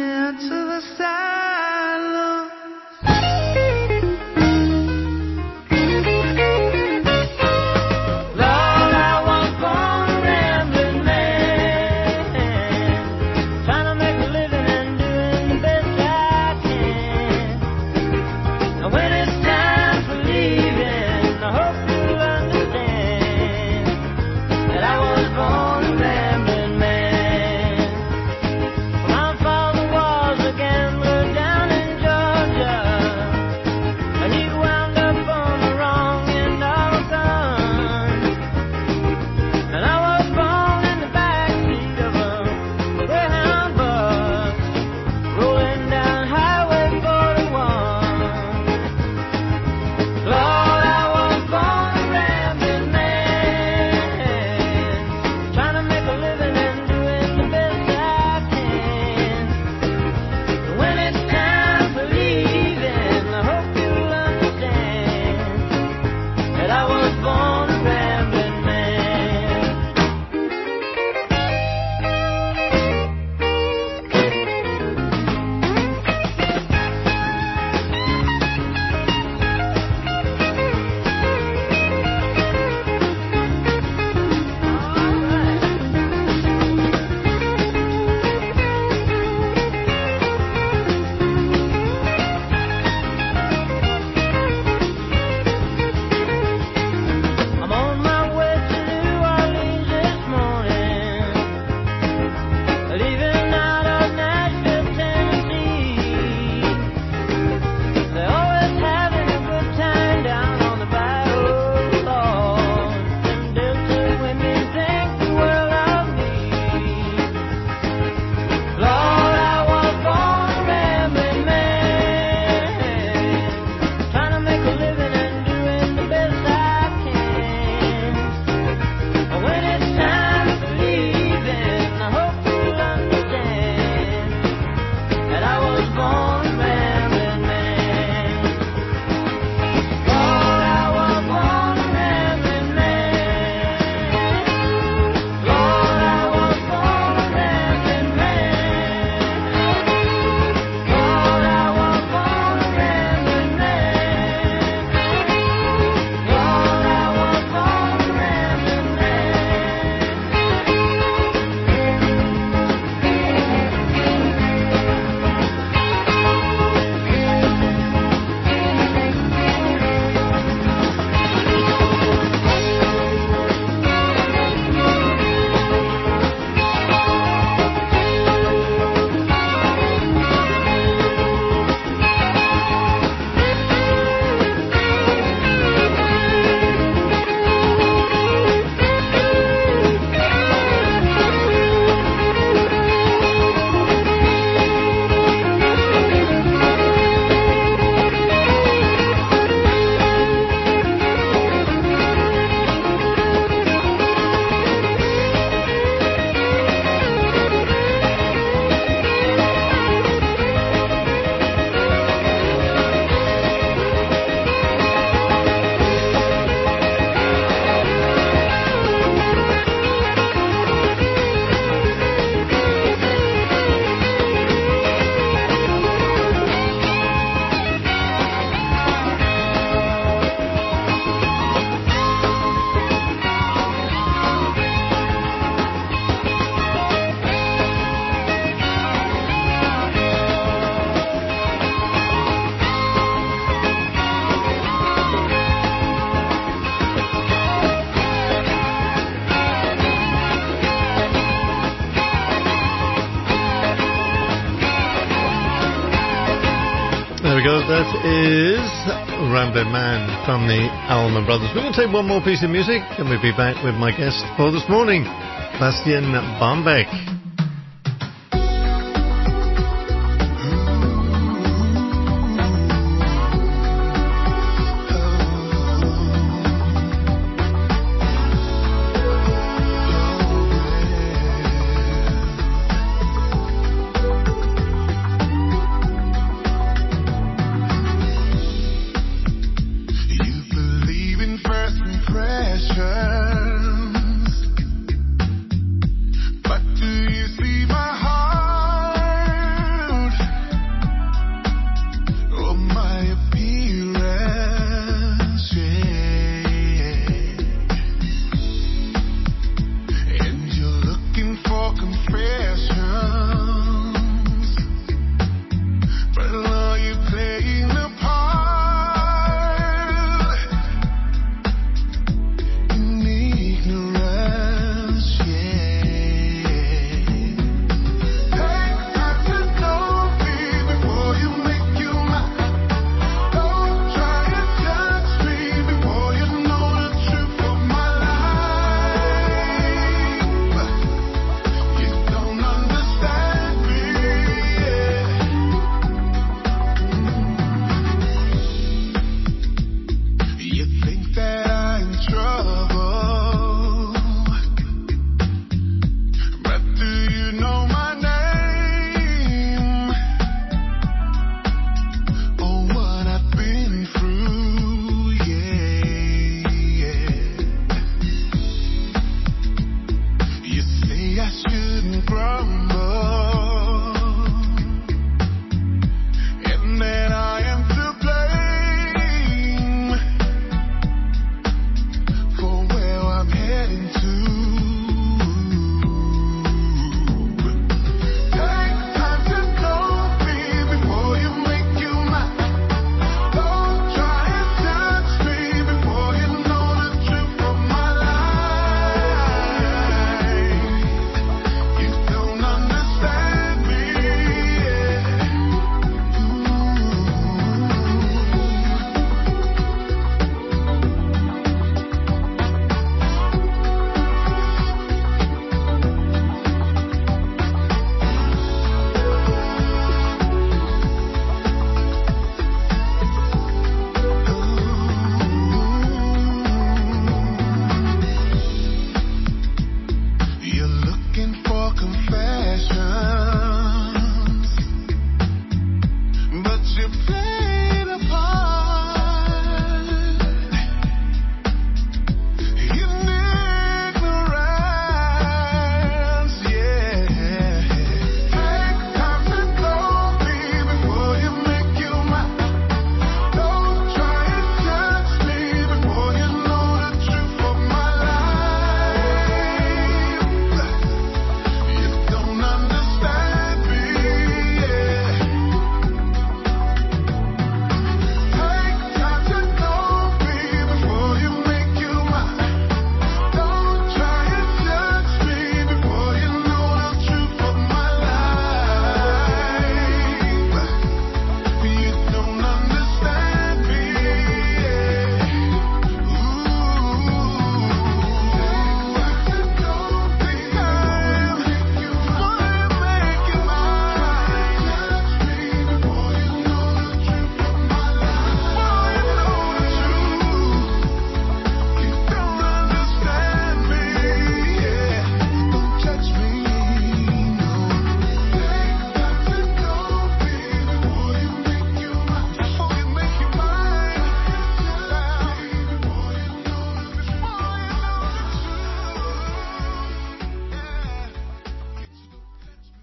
we go. That is Ramblin' Man from the Allman Brothers. We're going to take one more piece of music and we'll be back with my guest for this morning, Bastian Barmbek.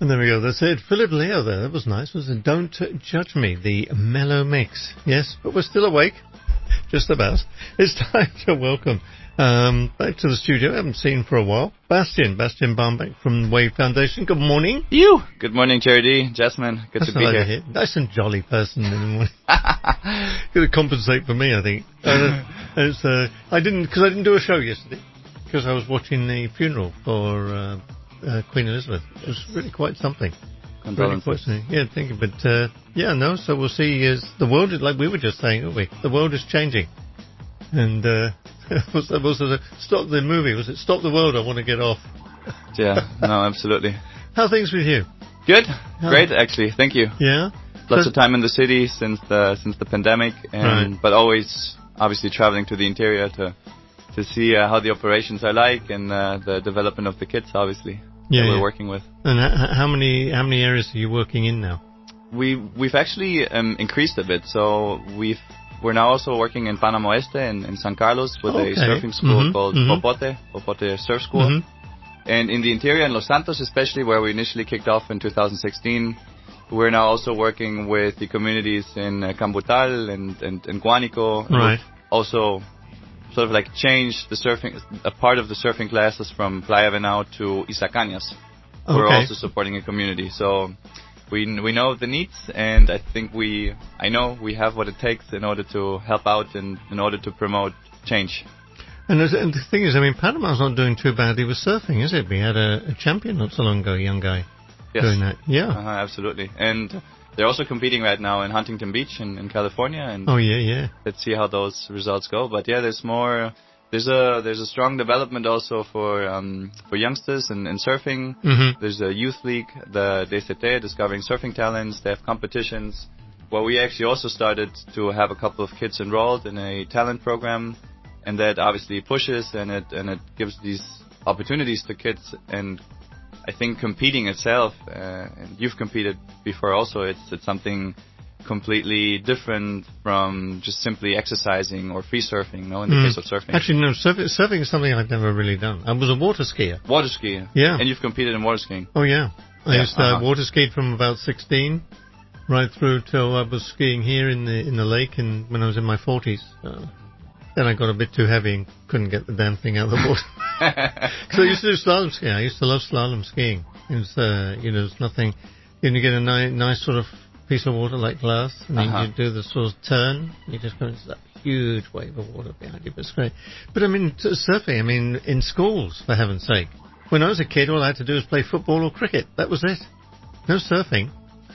And there we go. That's it. Philip Leo there. That was nice. Was it Don't Judge Me, the mellow mix. Yes, but we're still awake. Just about. It's time to welcome back to the studio. I haven't seen for a while. Bastian Barmbek from Wave Foundation. Good morning. You. Good morning, Jerry D. Jasmine. Good That's to be here. Nice and jolly person in the morning. Going to compensate for me, I think. I didn't do a show yesterday because I was watching the funeral for Queen Elizabeth. It was really quite something. Condolences. Really thank you. But so we'll see. The world is, like we were just saying, weren't we? The world is changing. And was it Stop the movie? Was it Stop the World? I want to get off. Yeah, no, absolutely. How are things with you? Good, great, actually. Thank you. Yeah. Lots of time in the city since the pandemic, but always obviously traveling to the interior to see how the operations are like and the development of the kids, obviously. That we're working with. And how many areas are you working in now? We've actually increased a bit. So we're now also working in Panama Oeste in San Carlos with a surfing school called Popote Surf School. And in the interior, in Los Santos especially, where we initially kicked off in 2016, we're now also working with the communities in Cambutal and Guánico. Right. Also sort of like changed a part of the surfing classes from Playa Venao to Isacañas. We're also supporting a community. So we know the needs, and I know we have what it takes in order to help out and in order to promote change. And the thing is, Panama's not doing too badly with surfing, is it? We had a champion not so long ago, a young guy, doing that. Yeah. Absolutely. And they're also competing right now in Huntington Beach in California. And let's see how those results go. But yeah, there's more. There's a strong development also for youngsters in surfing. Mm-hmm. There's a youth league, the DCT, Discovering Surfing Talents. They have competitions. Well, we actually also started to have a couple of kids enrolled in a talent program, and that obviously pushes and it gives these opportunities to kids. And I think competing itself, and you've competed before also, it's something completely different from just simply exercising or free surfing, in the case of surfing. Actually, no, surfing is something I've never really done. I was a water skier. Water skier? Yeah. And you've competed in water skiing? Oh, yeah. I used to water skied from about 16 right through till I was skiing here in the lake when I was in my 40s. Then I got a bit too heavy and couldn't get the damn thing out of the water. So I used to do slalom skiing. I used to love slalom skiing. It was, there's nothing. You get a nice sort of piece of water like glass, and then you do the sort of turn. You just go into that huge wave of water behind you. But it's great. But surfing. In schools, for heaven's sake. When I was a kid, all I had to do was play football or cricket. That was it. No surfing.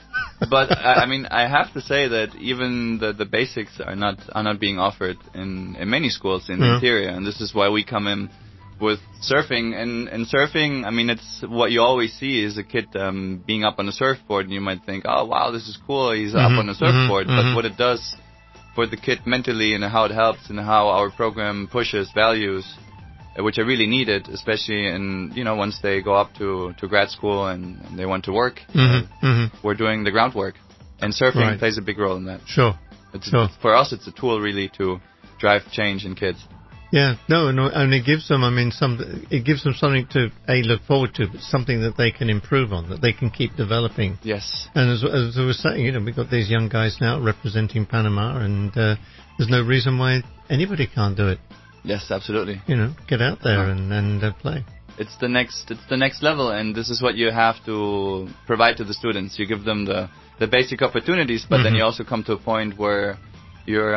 But I have to say that even the basics are not being offered in many schools in the interior, and this is why we come in with surfing. And surfing, it's what you always see is a kid being up on a surfboard, and you might think, oh wow, this is cool, he's up on a surfboard. But what it does for the kid mentally and how it helps and how our program pushes values, which are really needed, especially once they go up to grad school and they want to work. We're doing the groundwork, and surfing plays a big role in that. Sure. For us, it's a tool really to drive change in kids. Yeah, and it gives them, it gives them something to look forward to, but something that they can improve on, that they can keep developing. Yes. And as I was saying, we've got these young guys now representing Panama, and there's no reason why anybody can't do it. Yes, absolutely. Get out there and play. It's the next level, and this is what you have to provide to the students. You give them the basic opportunities, but then you also come to a point where you're,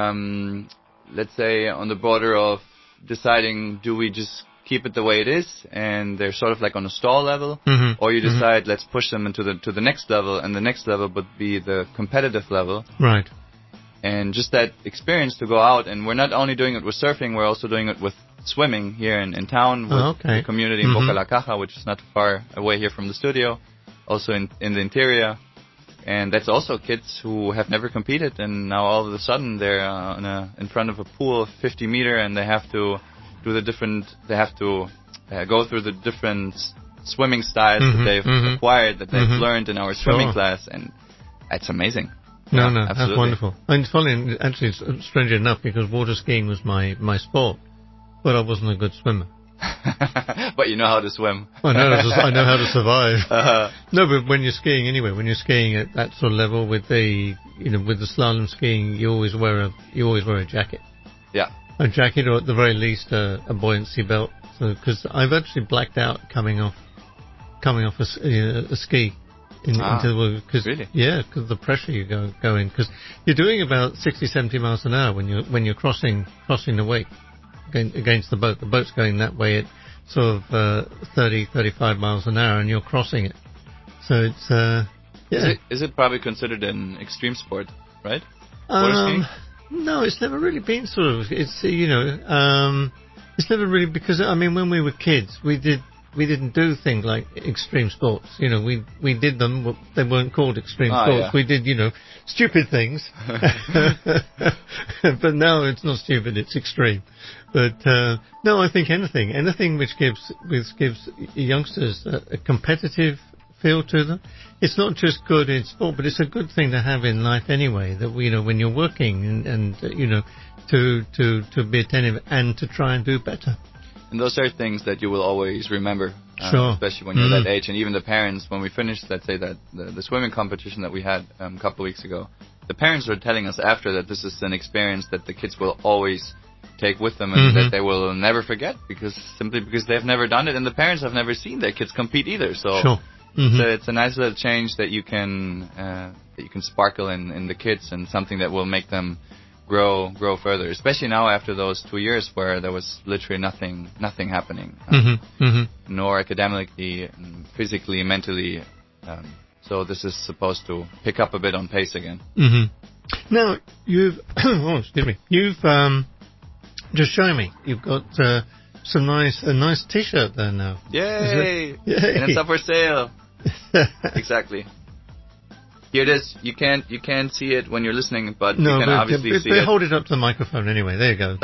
let's say, on the border of deciding, do we just keep it the way it is, and they're sort of like on a stall level, or you decide, let's push them into the next level, and the next level would be the competitive level. Right. And just that experience to go out, and we're not only doing it with surfing, we're also doing it with swimming here in town with the community in Boca La Caja, which is not far away here from the studio, also in the interior. And that's also kids who have never competed, and now all of a sudden they're in front of a pool of 50 meter, and they have to do go through the different swimming styles that they've acquired, that they've learned in our swimming class, and it's amazing. No, that's wonderful. And it's funny, actually, it's strange enough, because water skiing was my sport, but I wasn't a good swimmer. But you know how to swim. I know how to survive. No, but when you're skiing anyway, when you're skiing at that sort of level with the slalom skiing, you always wear a jacket. Yeah. A jacket, or at the very least a buoyancy belt. So, because I've actually blacked out coming off a ski. Really? Yeah, because the pressure you go in, because you're doing about 60, 70 miles an hour when you're crossing the wake against the boat. The boat's going that way at sort of 30, 35 miles an hour, and you're crossing it. So it's Is it probably considered an extreme sport, right? No, it's never really been sort of. It's it's never really, because I mean, when we were kids, we didn't do things like extreme sports. We did them, but they weren't called extreme sports. Yeah. We did, stupid things. But now it's not stupid, it's extreme. But no, I think anything which gives youngsters a competitive feel to them. It's not just good in sport, but it's a good thing to have in life anyway. That when you're working and to be attentive and to try and do better. And those are things that you will always remember, sure. Especially when you're that age. And even the parents, when we finished, let's say, that the swimming competition that we had a couple of weeks ago, the parents were telling us after that this is an experience that the kids will always take with them and that they will never forget, because they've never done it, and the parents have never seen their kids compete either. So, sure. It's a nice little change that you can sparkle in the kids, and something that will make them grow further, especially now after those 2 years where there was literally nothing happening, nor academically, physically, mentally. So this is supposed to pick up a bit on pace again. Now you've you've just shown me you've got a nice T-shirt there now. Yay! And it's up for sale. Exactly. Here it is. You can't see it when you're listening, but you can obviously see it. Hold it up to the microphone anyway. There you go.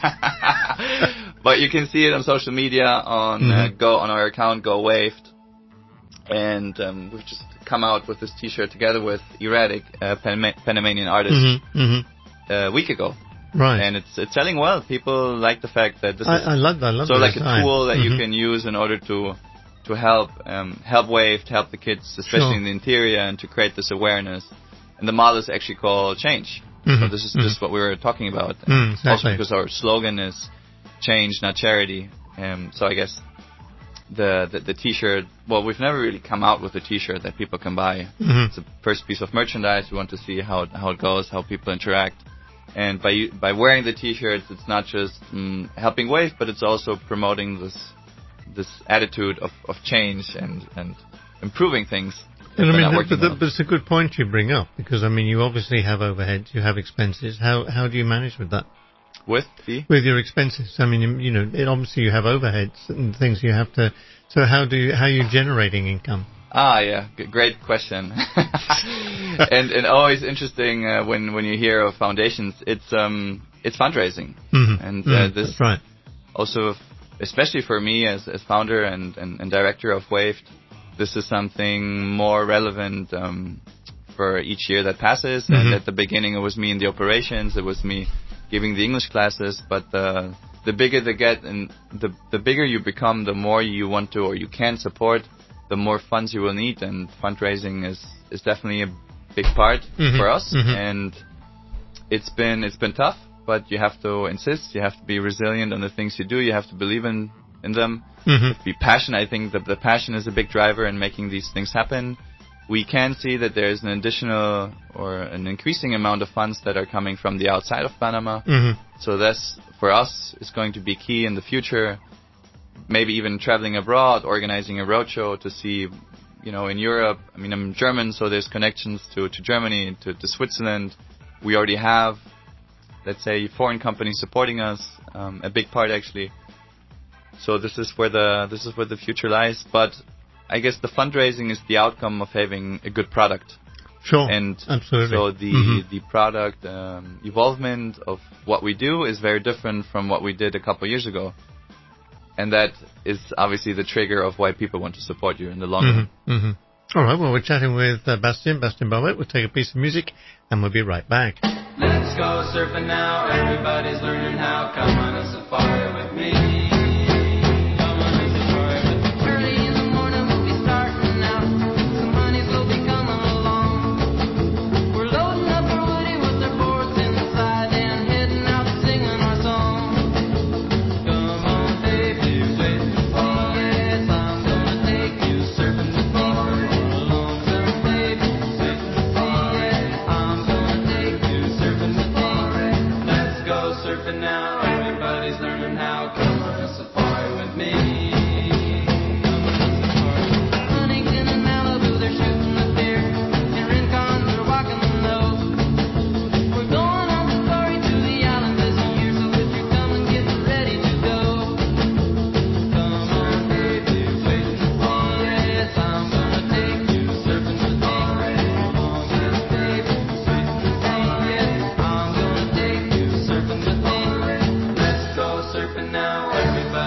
But you can see it on social media on our account Go Waved, and we've just come out with this T-shirt together with Erratic, Panamanian artist, a week ago. Right. And it's selling well. People like the fact that this is I love so like a tool that you can use in order to help Wave, to help the kids, especially in the interior, and to create this awareness. And the model is actually called Change. So this is just what we were talking about. Exactly. Also because our slogan is Change, not Charity. So I guess the T-shirt, well, we've never really come out with a T-shirt that people can buy. It's the first piece of merchandise. We want to see how it goes, how people interact. And by wearing the T-shirts, it's not just helping Wave, but it's also promoting this attitude of change and improving things. And I mean, but it's a good point you bring up, because I mean, you obviously have overheads, you have expenses. How do you manage with that? With your expenses. I mean, obviously you have overheads and things you have to. So how are you generating income? Yeah, great question. and always interesting when you hear of foundations. It's fundraising, and this that's right. Also, especially for me as founder and director of Waved, this is something more relevant for each year that passes. And at the beginning, it was me in the operations. It was me giving the English classes. But the bigger they get and the bigger you become, the more you want to or you can support, the more funds you will need. And fundraising is definitely a big part for us. And it's been tough. But you have to insist. You have to be resilient on the things you do. You have to believe in them. Be passionate. I think the passion is a big driver in making these things happen. We can see that there's an additional or an increasing amount of funds that are coming from the outside of Panama. So that's, for us, is going to be key in the future. Maybe even traveling abroad, organizing a roadshow to see, in Europe. I mean, I'm German, so there's connections to Germany, to Switzerland. We already have, let's say, foreign companies supporting us, a big part actually. So this is where the future lies. But I guess the fundraising is the outcome of having a good product. Sure. And absolutely. So the product evolvement of what we do is very different from what we did a couple of years ago. And that is obviously the trigger of why people want to support you in the long run. All right, well, we're chatting with Bastian Barnett. We'll take a piece of music and we'll be right back. Let's go surfing now, everybody's learning how. Come on a safari with me. Come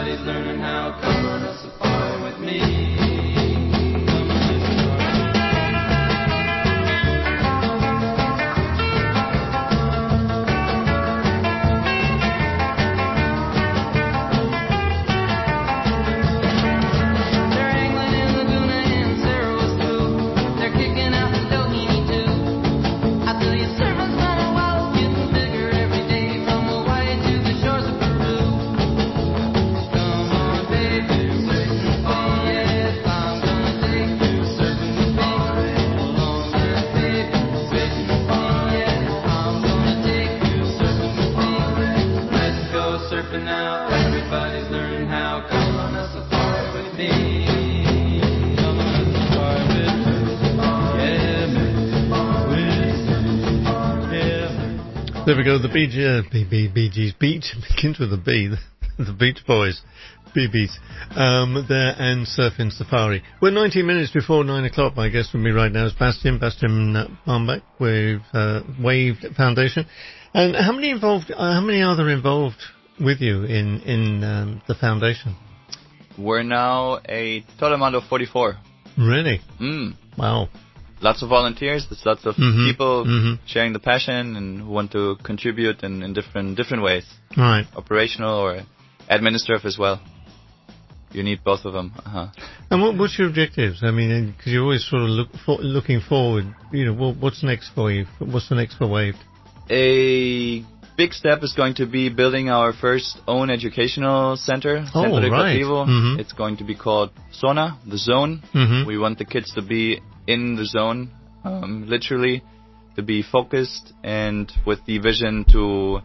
Everybody's learning how. Come on a safari with me. There we go, the Bee Gees beat begins with a B, the Beach Boys, BBs, there and Surfing Safari. We're 19 minutes before 9 o'clock. My guest with me right now is Bastian Barmbek with Wave Foundation. And how many are there involved with you in the foundation? We're now a total amount of 44. Really? Wow. Lots of volunteers. There's lots of people sharing the passion and who want to contribute in different ways. Right. Operational or administrative as well. You need both of them. And what's your objectives? I mean, because you're always sort of looking forward. You know, what's next for you? What's the next for Wave? A big step is going to be building our first own educational center. Centro Educativo. It's going to be called Zona, the Zone. We want the kids to be in the zone, literally, to be focused and with the vision to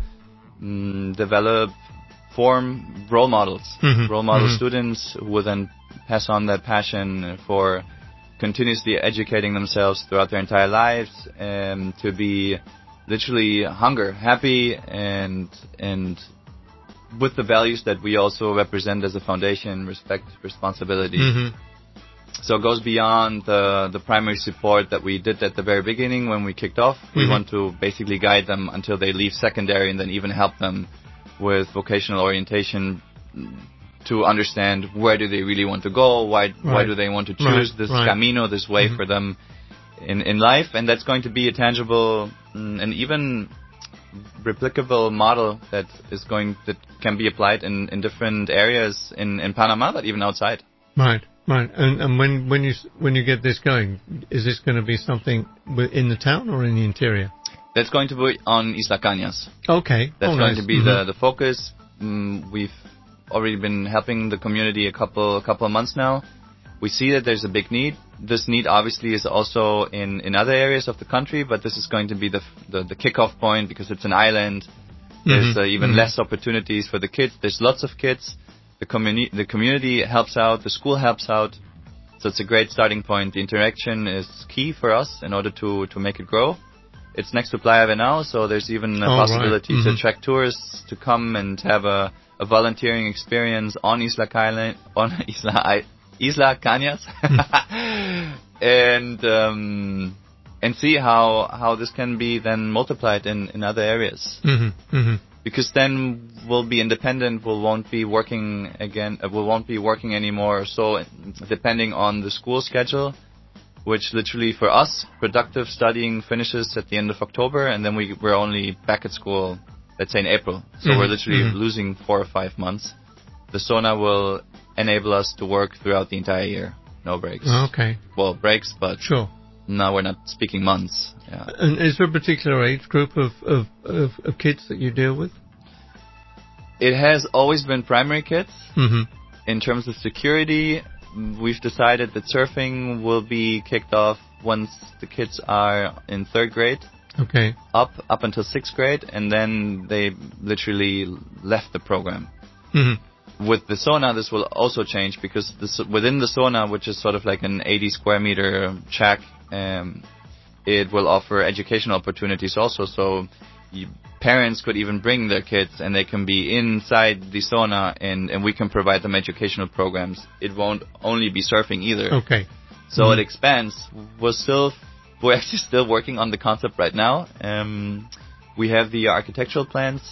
form role models. Role model students who will then pass on that passion for continuously educating themselves throughout their entire lives and to be literally happy and with the values that we also represent as a foundation, respect, responsibility. So it goes beyond the primary support that we did at the very beginning when we kicked off. We want to basically guide them until they leave secondary and then even help them with vocational orientation to understand where do they really want to go, why do they want to choose this camino, this way for them in life. And that's going to be a tangible and even replicable model that can be applied in different areas in Panama, but even outside. Right. Right, and when you get this going, is this going to be something in the town or in the interior? That's going to be on Isla Cañas. Okay, that's going to be the focus. We've already been helping the community a couple of months now. We see that there's a big need. This need obviously is also in other areas of the country, but this is going to be the kickoff point because it's an island. There's even less opportunities for the kids. There's lots of kids. The community helps out, the school helps out, so it's a great starting point. The interaction is key for us in order to make it grow. It's next to Playa Venao, so there's even a possibility to attract tourists to come and have a volunteering experience on Isla Cañas, and see how this can be then multiplied in other areas. Because then we'll be independent, we won't be working anymore, so depending on the school schedule, which literally for us, productive studying finishes at the end of October, and then we're only back at school, let's say in April. So we're literally losing 4 or 5 months. The Zona will enable us to work throughout the entire year, no breaks. Okay. Well, breaks, but sure. No, we're not speaking months. Yeah. And is there a particular age group of kids that you deal with? It has always been primary kids. In terms of security, we've decided that surfing will be kicked off once the kids are in 3rd grade. Okay. Up until 6th grade, and then they literally left the program. With the Zona, this will also change because within the Zona, which is sort of like an 80 square meter shack, it will offer educational opportunities also. So parents could even bring their kids and they can be inside the Zona and we can provide them educational programs. It won't only be surfing either. Okay. So it expands. We're actually still working on the concept right now. We have the architectural plans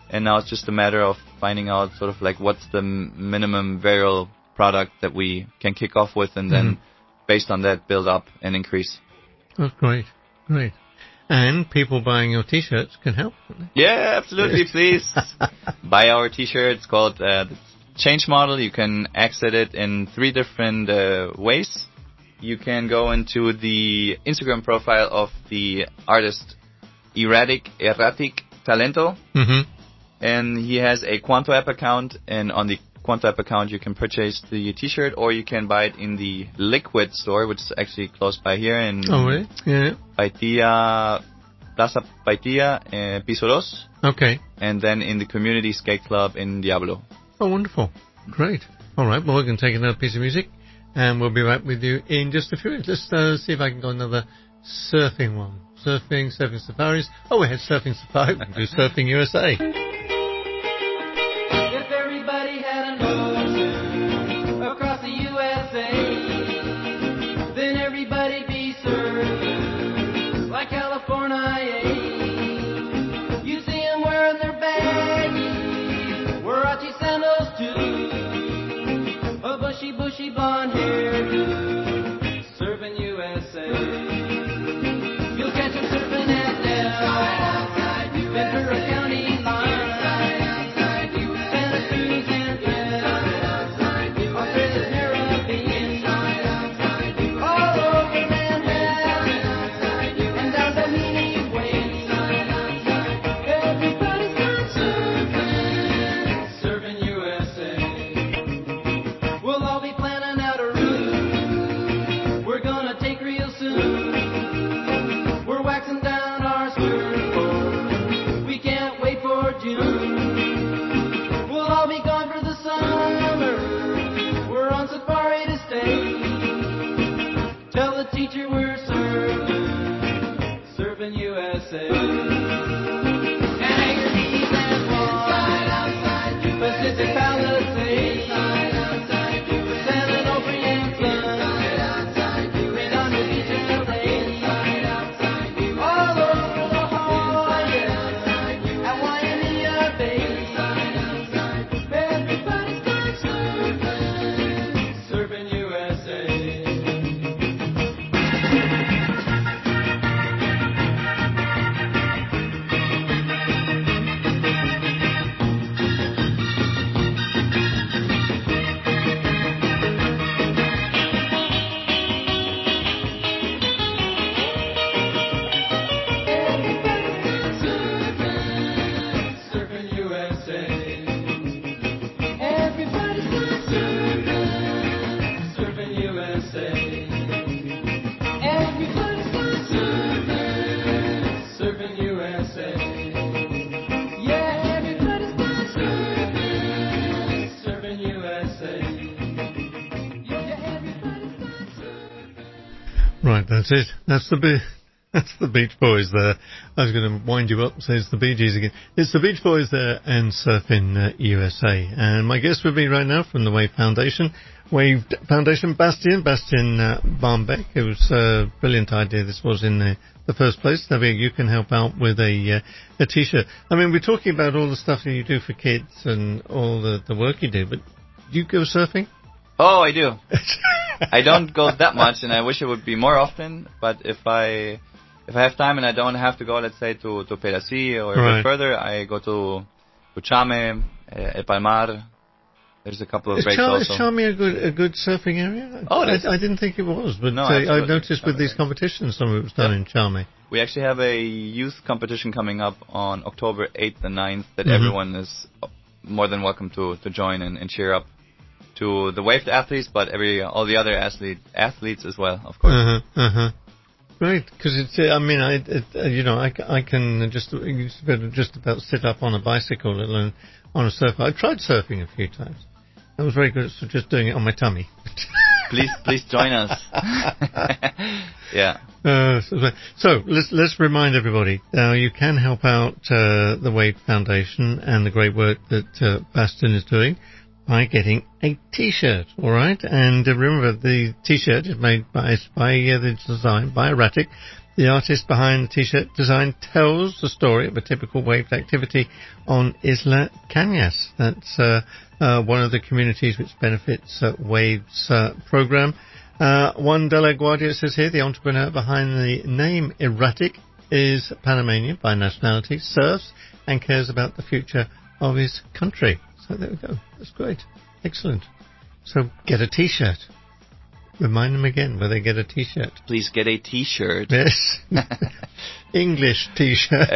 and now it's just a matter of finding out sort of like what's the minimum viral product that we can kick off with, and then based on that build up and increase. That's great. And people buying your T-shirts can help. Yeah, absolutely. Please buy our T-shirt. It's called the Change Model. You can exit it in 3 different ways. You can go into the Instagram profile of the artist Erratic Talento, and he has a Quanto app account, and on the Quanto app account you can purchase the T-shirt, or you can buy it in the Liquid store, which is actually close by here in really? Yeah. Plaza Paitilla, Piso 2. Okay. And then in the Community Skate Club in Diablo. Oh, wonderful. Great. All right, well, we're going to take another piece of music, and we'll be right with you in just a few minutes. Let's see if I can go another surfing one. Surfing safaris. Oh, we had Surfing Safari. We can do Surfing USA. If everybody had an ocean across the USA, then everybody'd be surfing like California. You see them wearing their baggy Warachi sandals too, a bushy blonde hairdo, surfing USA. You'll catch them surfing at Del Ventura County line, Santa Cruz and Australia's Caribbean, all over Manhattan and down Bimini Way. Everybody's gone surfing USA. We'll all be planning out a route we're gonna take real soon. We're waxing down our surfboard. We can't wait for June. We'll all be gone for the summer. We're on safari to stay. Tell the teacher we're surfing USA. Anchor Keys and Palm, Pacific Palisades, San Onofre and Sun, Redondo Beach and LA, all over La Jolla and Waimea Bay. Everybody's gone surfing USA. Surfing USA. Everybody's gone surfing USA. Everybody's gone surfing USA. Yeah, everybody's gone surfing USA. Yeah, everybody's gone surfing. Right, that's it. That's the Beach Boys there. I was going to wind you up and say it's the Bee Gees again. It's the Beach Boys there and Surfing USA. And my guest with me right now from the Wave Foundation, Bastian Barmbek. It was a brilliant idea. This was in the first place. Maybe you can help out with a T-shirt. I mean, we're talking about all the stuff that you do for kids and all the work you do, but do you go surfing? Oh, I do. I don't go that much, and I wish it would be more often. But if I have time and I don't have to go, let's say, to Perací or a bit further, I go to Chame, El Palmar. There's a couple of breaks also. Is Chame a good surfing area? Oh, it is. I didn't think it was, but No, I've noticed with these competitions some of it was done in Chame. We actually have a youth competition coming up on October 8th and 9th that everyone is more than welcome to join and cheer up to the Waved athletes, but all the other athletes as well, of course. Right, because it's. I mean, I can just about sit up on a bicycle, let alone on a surfer. I tried surfing a few times. I was very good at just doing it on my tummy. Please join us. Yeah. So let's remind everybody. Now you can help out the Wave Foundation and the great work that Bastian is doing by getting a T-shirt, all right? And remember, the T-shirt is made by the design by Erratic, The artist behind the T-shirt design tells the story of a typical Waved activity on Isla Cañas. That's one of the communities which benefits Waved's program. Juan de la Guardia says here, the entrepreneur behind the name Erratic is Panamanian by nationality, serves and cares about the future of his country. So there we go. That's great. Excellent. So get a T-shirt. Remind them again where they get a T-shirt. Please get a T-shirt. Yes. English T-shirt.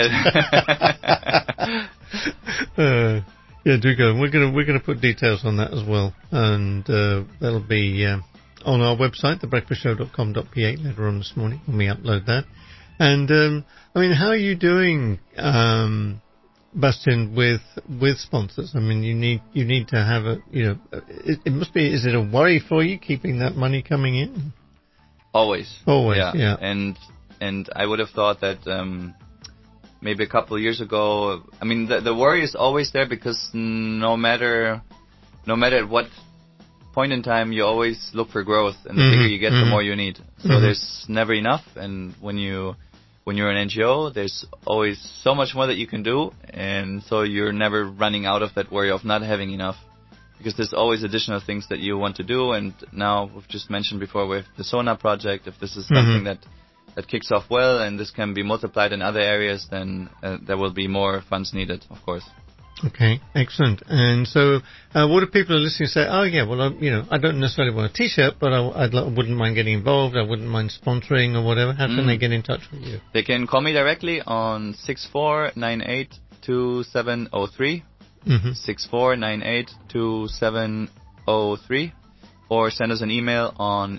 Yeah, do go. We're gonna put details on that as well, and that'll be on our website, thebreakfastshow.com.pa, later on this morning when we upload that. And I mean, how are you doing, Bastian, with sponsors? I mean, you need to have a, it must be. Is it a worry for you keeping that money coming in? Always. Yeah. And I would have thought that maybe a couple of years ago. I mean, the worry is always there because no matter at what point in time, you always look for growth, and the bigger you get, the more you need. So there's never enough, and when you're an NGO, there's always so much more that you can do, and so you're never running out of that worry of not having enough, because there's always additional things that you want to do. And now we've just mentioned before with the Sona project, if this is something that kicks off well and this can be multiplied in other areas, then there will be more funds needed, of course. Okay, excellent. And so, what if people are listening and say, "Oh, yeah, well, I don't necessarily want a T-shirt, but I wouldn't mind getting involved. I wouldn't mind sponsoring or whatever." How can they get in touch with you? They can call me directly on 64982703, 64982703, or send us an email on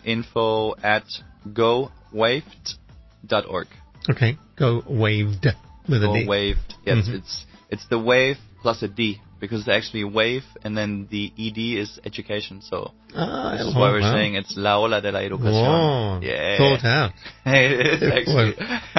info@gowaved.org. Okay, Go Waved with a D. Go Waved. Yes, it's the wave plus a D, because it's actually wave and then the ED is education. So this is why we're saying it's la ola de la educación. Whoa, yeah. Thought out. It is actually.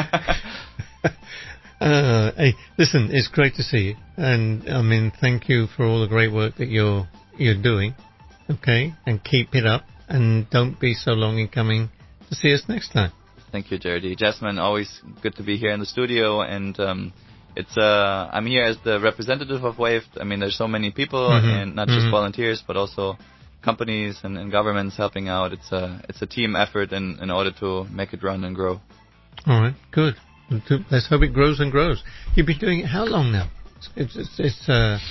Hey, listen, it's great to see you, and I mean, thank you for all the great work that you're doing. Okay, and keep it up, and don't be so long in coming to see us next time. Thank you, Jared. Jasmine, always good to be here in the studio, and it's I'm here as the representative of Waved. I mean, there's so many people, and not just volunteers, but also companies and governments helping out. It's a team effort in order to make it run and grow. All right, good. Let's hope it grows and grows. You've been doing it how long now? It's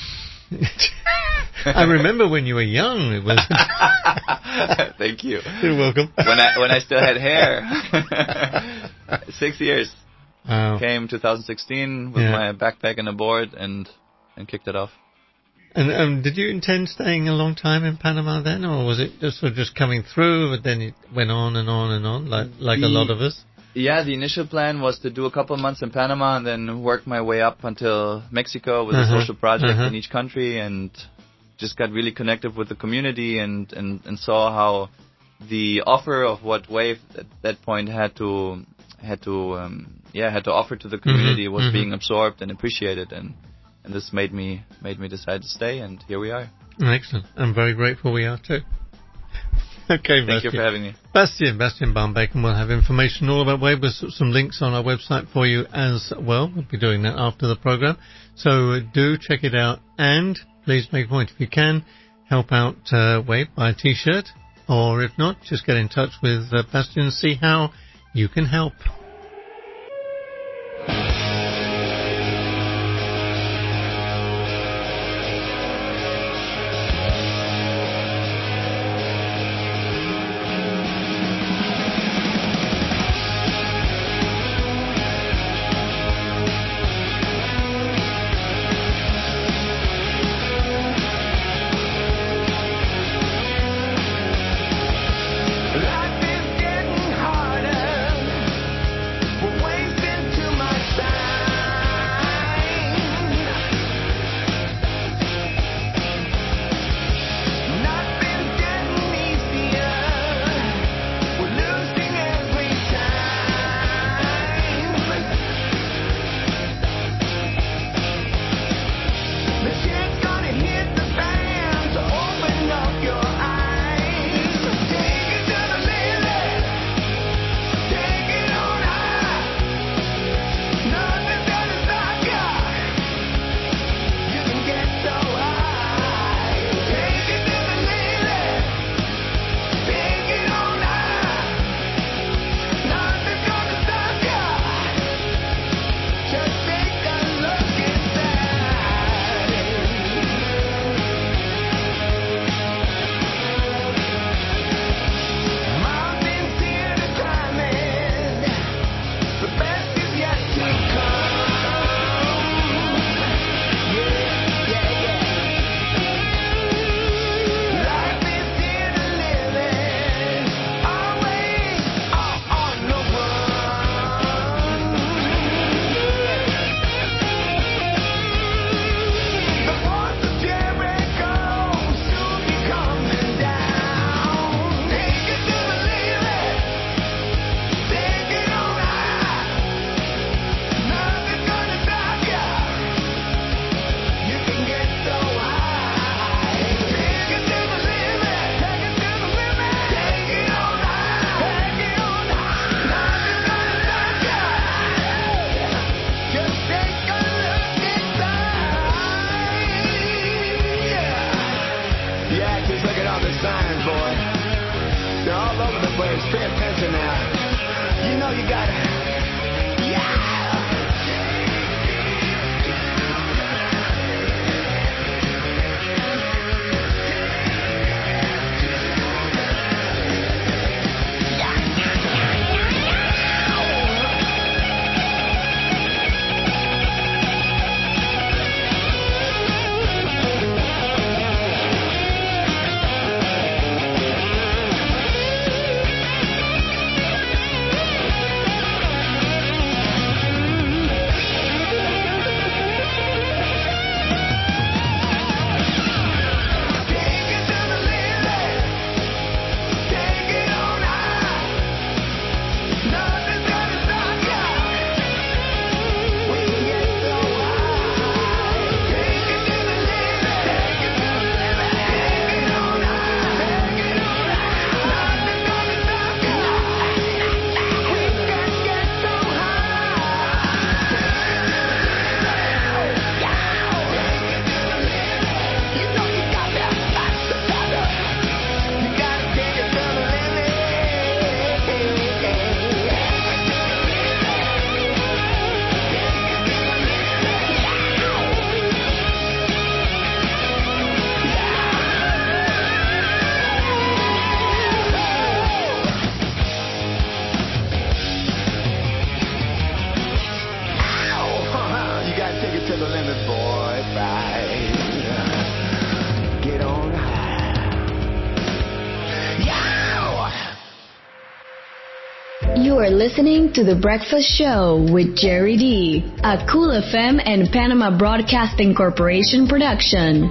I remember when you were young. It was. Thank you. You're welcome. When I still had hair. 6 years. Wow. Came 2016 with my backpack and a board and kicked it off. And did you intend staying a long time in Panama then, or was it just sort of just coming through, but then it went on and on and on, like a lot of us? Yeah, the initial plan was to do a couple of months in Panama and then work my way up until Mexico with a social project in each country, and just got really connected with the community and saw how the offer of what Wave at that point had to offer to the community was being absorbed and appreciated, and this made me decide to stay, and here we are. Excellent. I'm very grateful we are too. Okay, Thank you for having me. Bastian Barmbek, and we'll have information all about Wave with some links on our website for you as well. We'll be doing that after the program. So do check it out, and please make a point. If you can, help out Wave, buy a T-shirt, or if not, just get in touch with Bastian and see how you can help. Life is getting harder. Yeah, just look at all the signs, boy. They're all over the place. Pay attention now. You know you gotta. Yeah! You are listening to The Breakfast Show with Jerry D, a Cool FM and Panama Broadcasting Corporation production.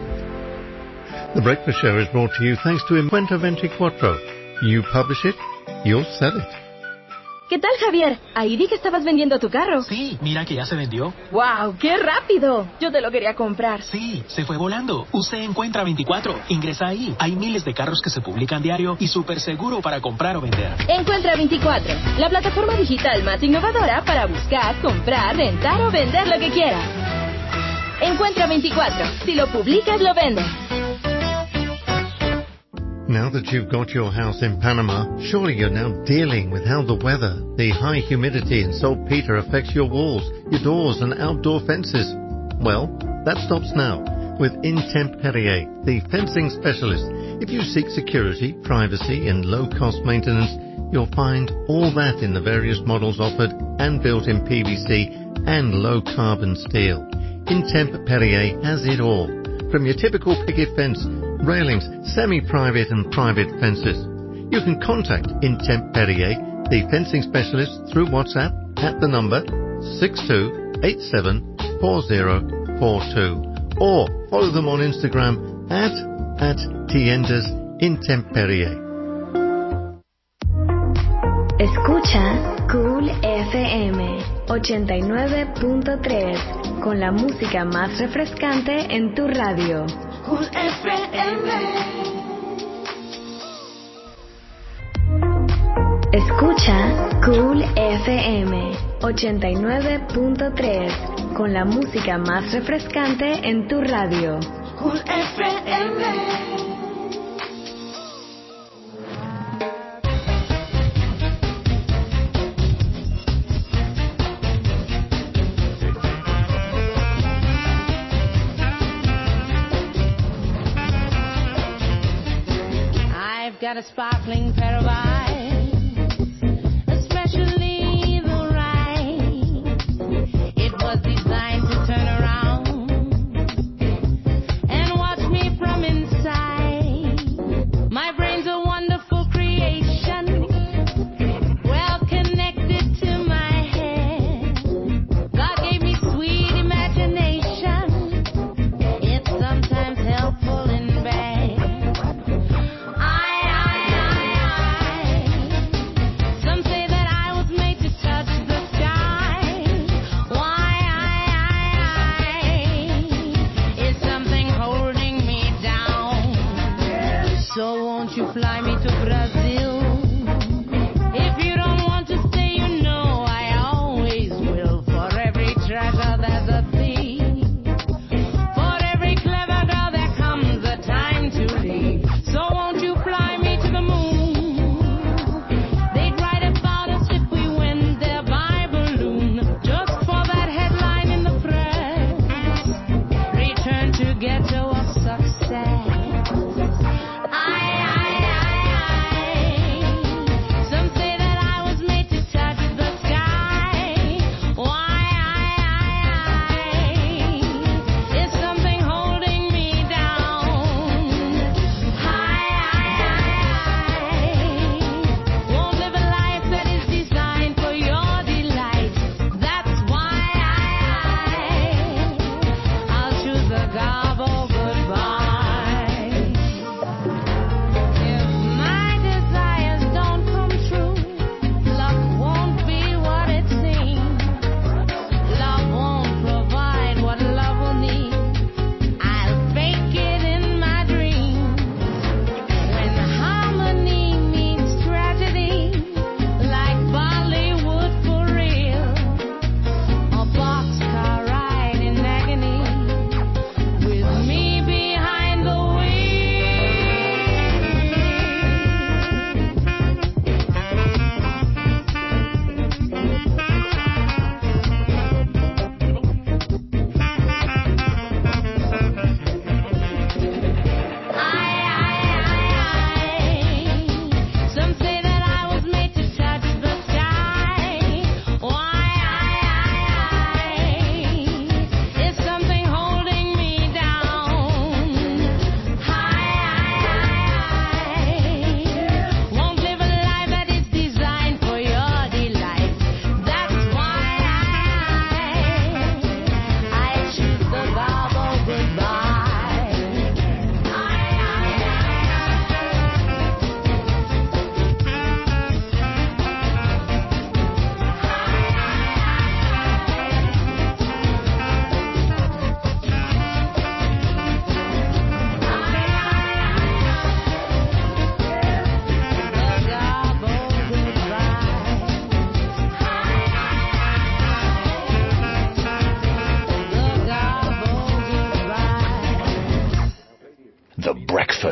The Breakfast Show is brought to you thanks to Encuentra 24. You publish it, you'll sell it. ¿Qué tal, Javier? Ahí vi que estabas vendiendo tu carro. Sí, mira que ya se vendió. ¡Wow! ¡Qué rápido! Yo te lo quería comprar. Sí, se fue volando. Usted Encuentra 24. Ingresa ahí. Hay miles de carros que se publican diario y súper seguro para comprar o vender. Encuentra 24, la plataforma digital más innovadora para buscar, comprar, rentar o vender lo que quieras. Encuentra 24. Si lo publicas, lo vendes. Now that you've got your house in Panama, surely you're now dealing with how the weather, the high humidity and saltpeter affects your walls, your doors and outdoor fences. Well, that stops now with Intemperie, the fencing specialist. If you seek security, privacy and low-cost maintenance, you'll find all that in the various models offered and built in PVC and low-carbon steel. Intemperie has it all, from your typical picket fence, railings, semi-private and private fences. You can contact Intemperie, the fencing specialist, through WhatsApp at the number 62874042 or follow them on Instagram at Tiendas Intemperie. Escucha Cool FM 89.3 con la música más refrescante en tu radio. Cool FM. Escucha Cool FM 89.3 con la música más refrescante en tu radio. Cool FM. Got a sparkling pair of eyes, especially the right. It was designed to turn around and watch me from inside. My brain's a wonderful creation, well connected to my head. God gave me sweet imagination. It's sometimes helpful in bed. Fly me to Brazil. If you don't want to stay, you know I always will. For every treasure there's a thief. For every clever girl there comes a time to leave.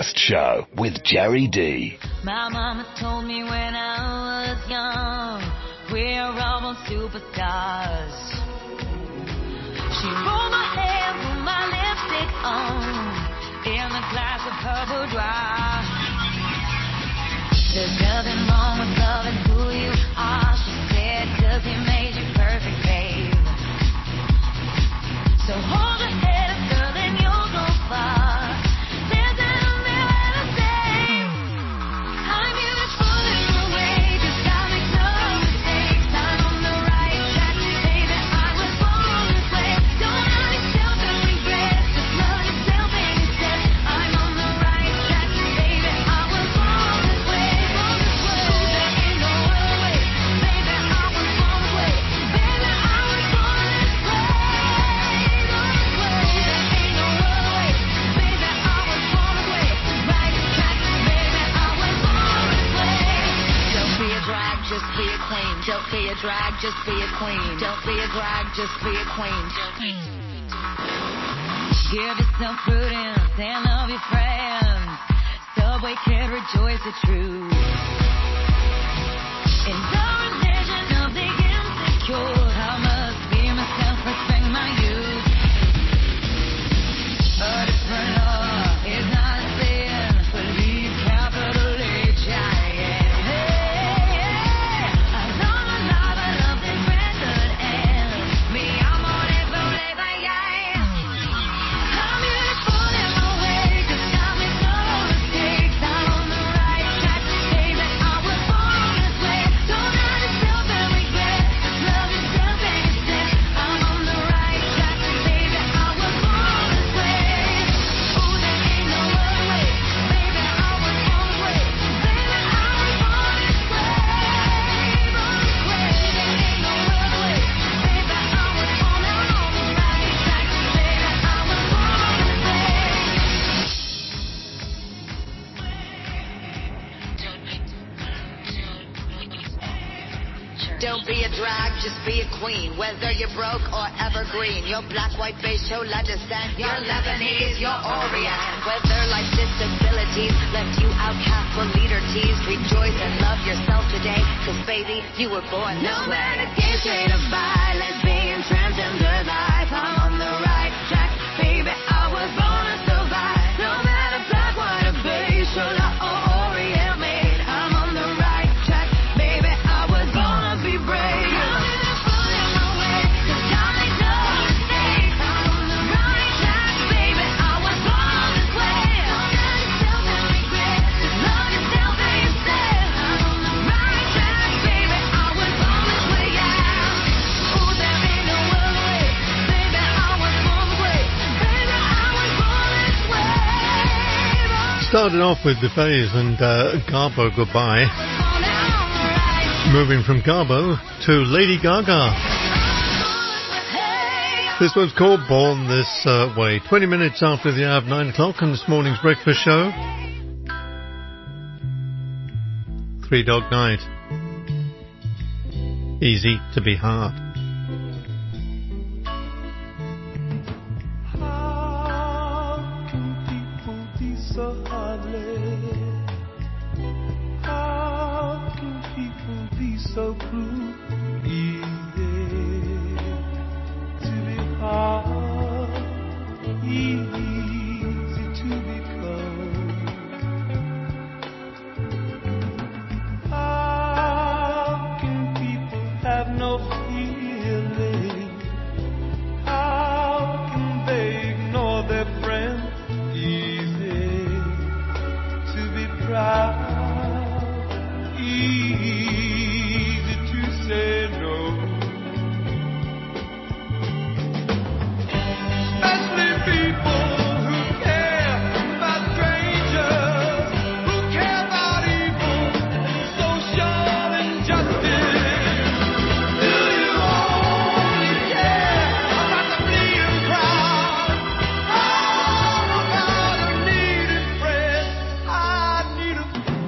Breakfast Show with Jerry D. My mama told me when I was young, we're all superstars. She rolled my hair, put my lipstick on, in a glass of her boudoir. There's nothing wrong with loving who you are, she said, 'cause he made you perfect, babe. So hold your head up, girl, and you'll go far. There's a mirror to say, I'm beautiful in my way, 'cause I make no mistakes. I'm on the right track, baby, I was born this way. Don't hurt yourself and regret, just love yourself instead. I'm on the right track, baby, I was born this way. There ain't no other way, baby, I was born this way. Baby, I was born this way. Just be a queen. Don't be a drag, just be a queen. Don't be a drag, just be a queen. Give yourself prudence and love your friends. Subway kid, rejoice the truth. In the religion of the insecure, I must be myself, respect my youth. A different law is not a sin. Believe capital H-I-N. Don't be a drag, just be a queen. Whether you're broke or evergreen, you're black, white, beige, chola descent, you're Lebanese, you're Orient. Whether life's disabilities left you outcast or leader teased, rejoice and love yourself today, 'cause baby, you were born this way. No matter gay, straight or bi, lesbian, transgender life, I'm on the right track, baby, I was born to survive. No matter black, white, or beige, chola or Orient made, I'm on the right track, baby, I was born to be brave. Started off with the Fays and Garbo Goodbye. Moving from Garbo to Lady Gaga. This one's called Born This Way. 20 minutes after the hour of 9 o'clock on this morning's breakfast show. Three Dog Night. Easy to be hard. So heartless. How can people be so cruel? Easy to be hard, easy to be cold. How can people have no feeling? How can they ignore their friends? Proud, easy to say no. Especially people who care about strangers, who care about evil and social injustice. Do you only care about the bleeding crowd? How about a needy friend? I need a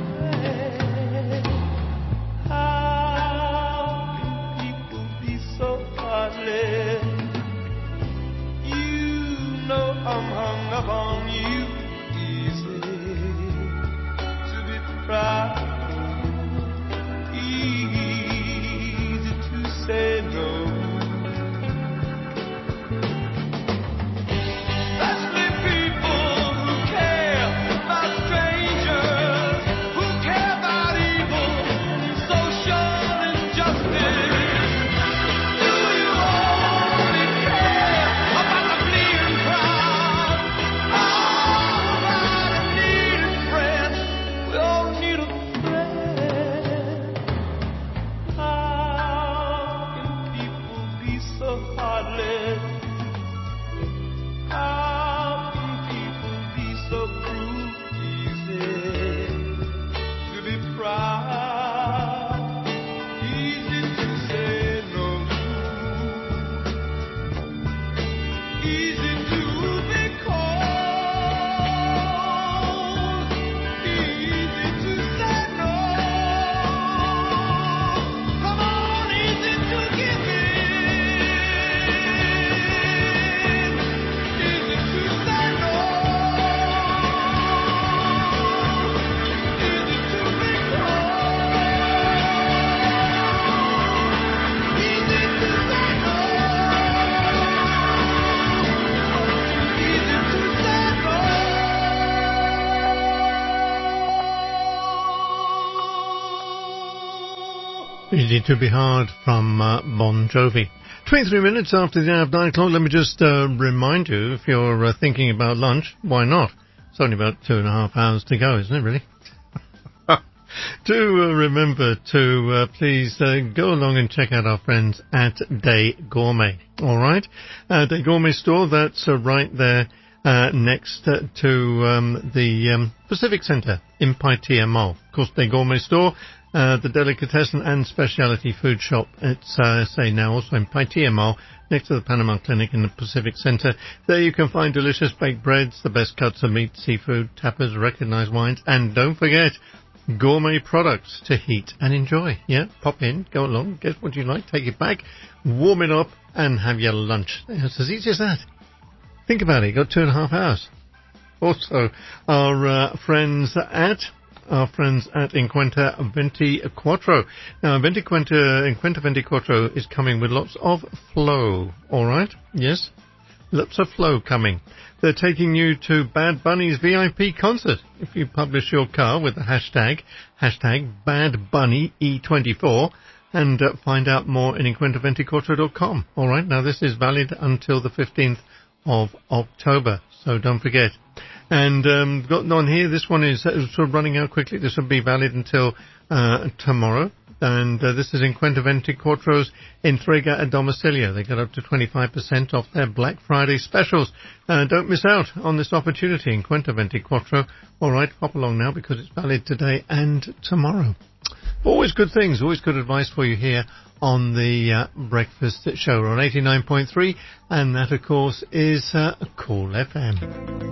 Easy to be hard from Bon Jovi. 23 minutes after the hour of 9 o'clock. Let me just remind you, if you're thinking about lunch, why not? It's only about 2.5 hours to go, isn't it, really? Do remember to please go along and check out our friends at Day Gourmet. All right? Day Gourmet store, that's right there next to the Pacific Centre in Paitilla Mall. Of course, Day Gourmet store, the delicatessen and specialty food shop. It's, say now, also in Paitilla Mall, next to the Panama Clinic in the Pacific Centre. There you can find delicious baked breads, the best cuts of meat, seafood, tapas, recognised wines, and don't forget, gourmet products to heat and enjoy. Yeah, pop in, go along, get what you like, take it back, warm it up, and have your lunch. It's as easy as that. Think about it, you got 2.5 hours. Also, our friends at Encuentra 24. Now, Encuentra 24 is coming with lots of flow, alright? Yes, lots of flow coming. They're taking you to Bad Bunny's VIP concert. If you publish your car with the hashtag BadBunnyE24 and find out more in encuentra24.com. Alright, now this is valid until the 15th of October, so don't forget. And got on here, this one is sort of running out quickly. This will be valid until tomorrow. And this is Encuentra 24's Entrega a Domicilio. They got up to 25% off their Black Friday specials. Don't miss out on this opportunity, Encuentra 24. All right, pop along now because it's valid today and tomorrow. Always good things, always good advice for you here on the Breakfast Show. We're on 89.3, and that, of course, is Cool FM.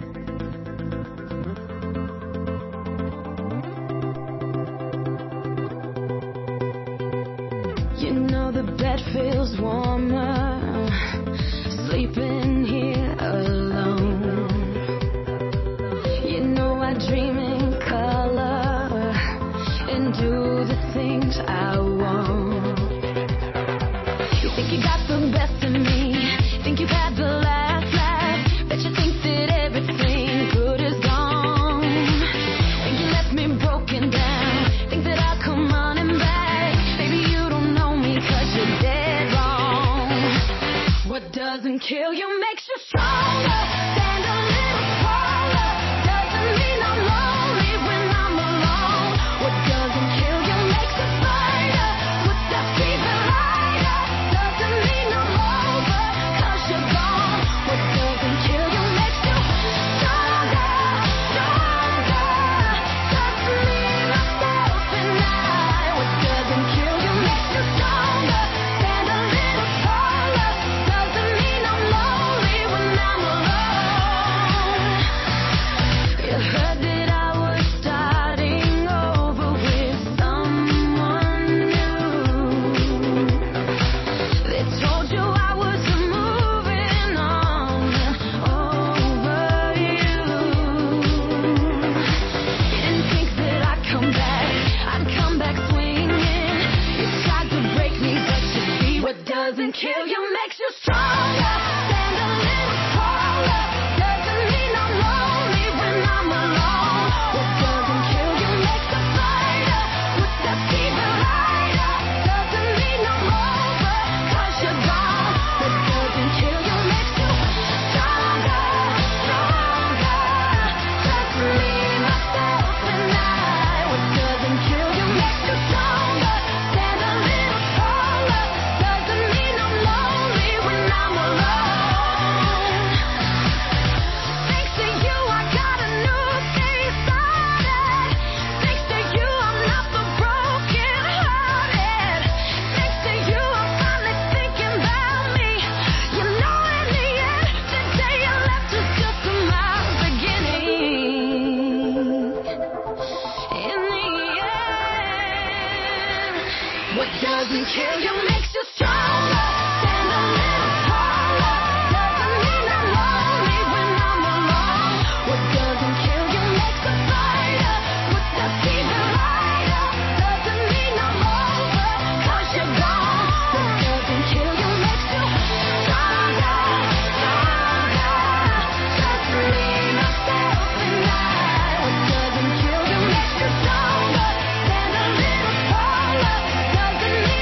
You know the bed feels warmer, sleeping here alone. You know I dream in color and do the things I want. You think you got the best of me, think you've had the last laugh, bet you think that everything good is gone. Think you left me broken down, think that I'll come running back. Baby, you don't know me 'cause you're dead wrong. What doesn't kill you makes you stronger. Stand a little taller. Doesn't mean I'm lonely when I'm alone. What doesn't kill you makes you fighter. What that fever lighter. Doesn't mean I'm over 'cause you're gone. What doesn't kill you makes you stronger, stronger. Just me, myself, and I. What doesn't kill you makes you stronger. Stand a little taller. Doesn't mean I'm lonely when I'm alone. You heard that I was starting over with someone new. They told you I was moving on over you. You didn't think that I'd come back swinging. You tried to break me, but you see what doesn't kill you makes you stronger. Stand a little taller. Doesn't mean I'm lonely when I'm alone. What doesn't kill you makes a fighter. What that fever lighter. Doesn't mean I'm over 'cause you're gone. What doesn't kill you makes you stronger, stronger. Just me, myself, and I. What doesn't kill you makes you stronger. Stand a little taller. Doesn't mean I'm lonely when I'm alone. Thanks to you, I got a new day started. Thanks to you, I'm not so broken hearted. Thanks to you, I'm finally thinking about me. You know, in the end, the day you left was just my beginning. In the end, what doesn't kill you makes you stronger. Stand a little taller. Doesn't mean I'm lonely when I'm alone. What doesn't kill you makes a fighter. What that fever lighter. Doesn't mean I'm over 'cause you're gone. What doesn't kill you makes you stronger, stronger. Just me, myself, and I. What doesn't kill you makes you stronger. Stand a little taller. Doesn't mean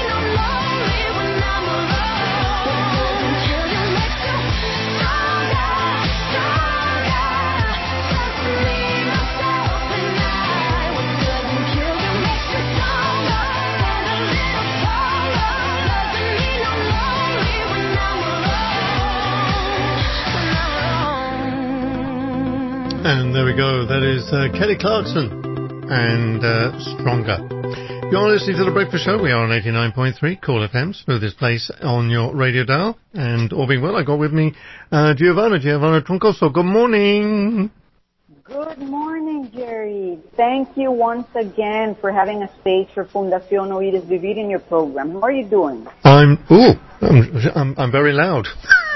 And there we go. That is Kelly Clarkson and Stronger. You're listening to The Breakfast Show. We are on 89.3 Cool FM, smoothest place on your radio dial. And all being well, I got with me Giovanna Troncoso. Good morning. Good morning, Jerry. Thank you once again for having a space for Fundación Oír es Vivir in your program. How are you doing? I'm very loud.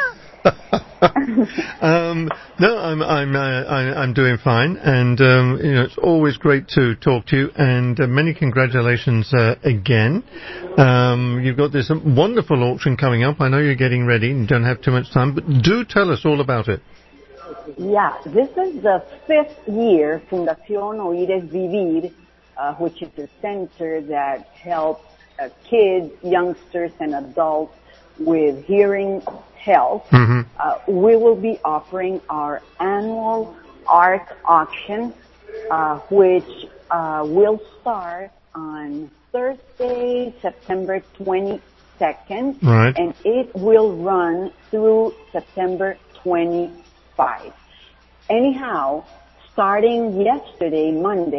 No, I'm doing fine, and it's always great to talk to you. And many congratulations again. You've got this wonderful auction coming up. I know you're getting ready. You don't have too much time, but do tell us all about it. Yeah, this is the 5th year Fundación Oír es Vivir, which is a center that helps kids, youngsters, and adults with hearing health. We will be offering our annual art auction, which will start on Thursday, September 22nd, right, and it will run through September 25. Anyhow, starting yesterday,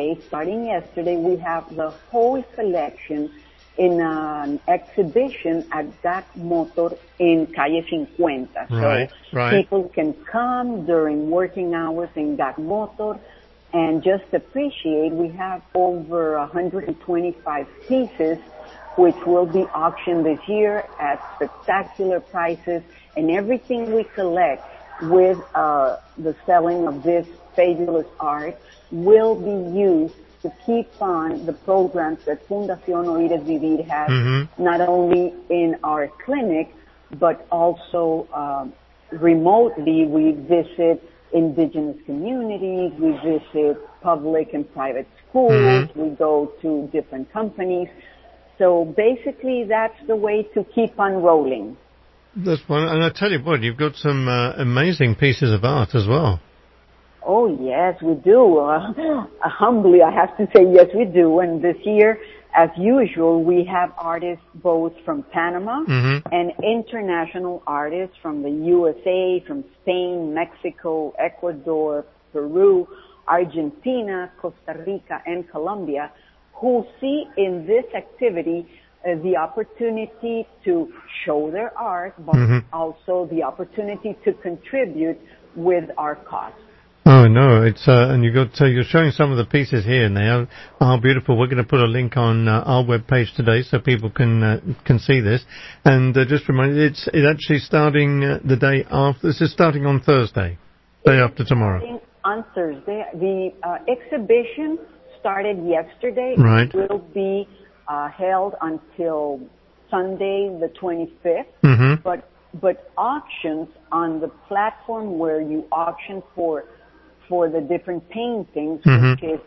we have the whole collection in an exhibition at GAC Motor in Calle 50. Right, so right. People can come during working hours in GAC Motor and just appreciate. We have over 125 pieces which will be auctioned this year at spectacular prices, and everything we collect with the selling of this fabulous art will be used to keep on the programs that Fundación Oír es Vivir has, not only in our clinic, but also remotely. We visit indigenous communities, we visit public and private schools, we go to different companies. So basically that's the way to keep on rolling. That's one, and I tell you what, you've got some amazing pieces of art as well. Oh yes, we do. Humbly, I have to say yes, we do. And this year, as usual, we have artists both from Panama and international artists from the USA, from Spain, Mexico, Ecuador, Peru, Argentina, Costa Rica, and Colombia, who see in this activity the opportunity to show their art, but also the opportunity to contribute with our cause. Oh no, it's and you're showing some of the pieces here, and they are beautiful. We're going to put a link on our webpage today so people can see this. And just remind you, it's actually starting the day after. This is starting on Thursday, day after tomorrow. Starting on Thursday, the exhibition started yesterday. Right. It will be held until Sunday, the 25th. But auctions on the platform where you auction for the different paintings, which is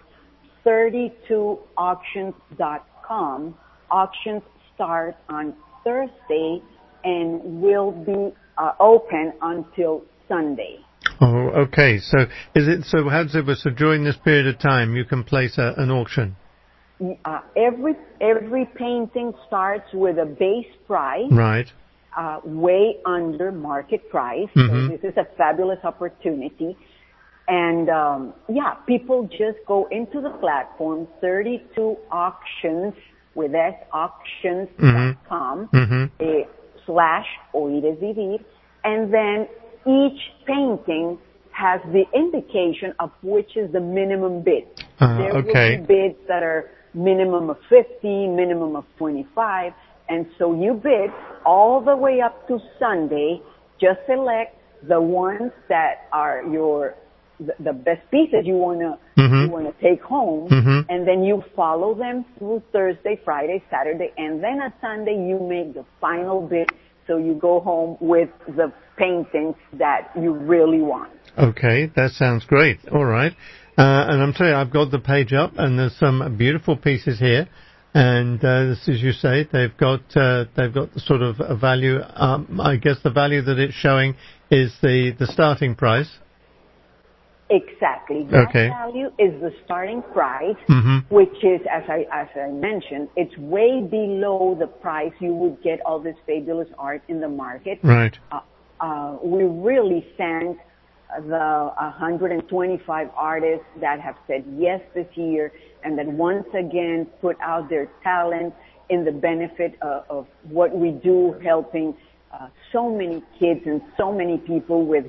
32auctions.com. Auctions start on Thursday and will be open until Sunday. Oh, okay. So how does it work? So during this period of time, you can place an auction? Every painting starts with a base price. Right. Way under market price. So this is a fabulous opportunity. And, people just go into the platform, 32auctions with S, auctions.com, /Oír es Vivir, and then each painting has the indication of which is the minimum bid. There will be bids that are minimum of 50, minimum of 25, and so you bid all the way up to Sunday. Just select the ones that are the best pieces you wanna take home, and then you follow them through Thursday, Friday, Saturday, and then on Sunday you make the final bid, so you go home with the paintings that you really want. Okay, that sounds great. All right, and I'm telling you, I've got the page up, and there's some beautiful pieces here. And this, as you say, they've got the sort of a value. I guess the value that it's showing is the starting price. Exactly. That value is the starting price, which is, as I mentioned, it's way below the price you would get all this fabulous art in the market. Right. We really thank the 125 artists that have said yes this year and that once again put out their talent in the benefit of what we do, helping so many kids and so many people with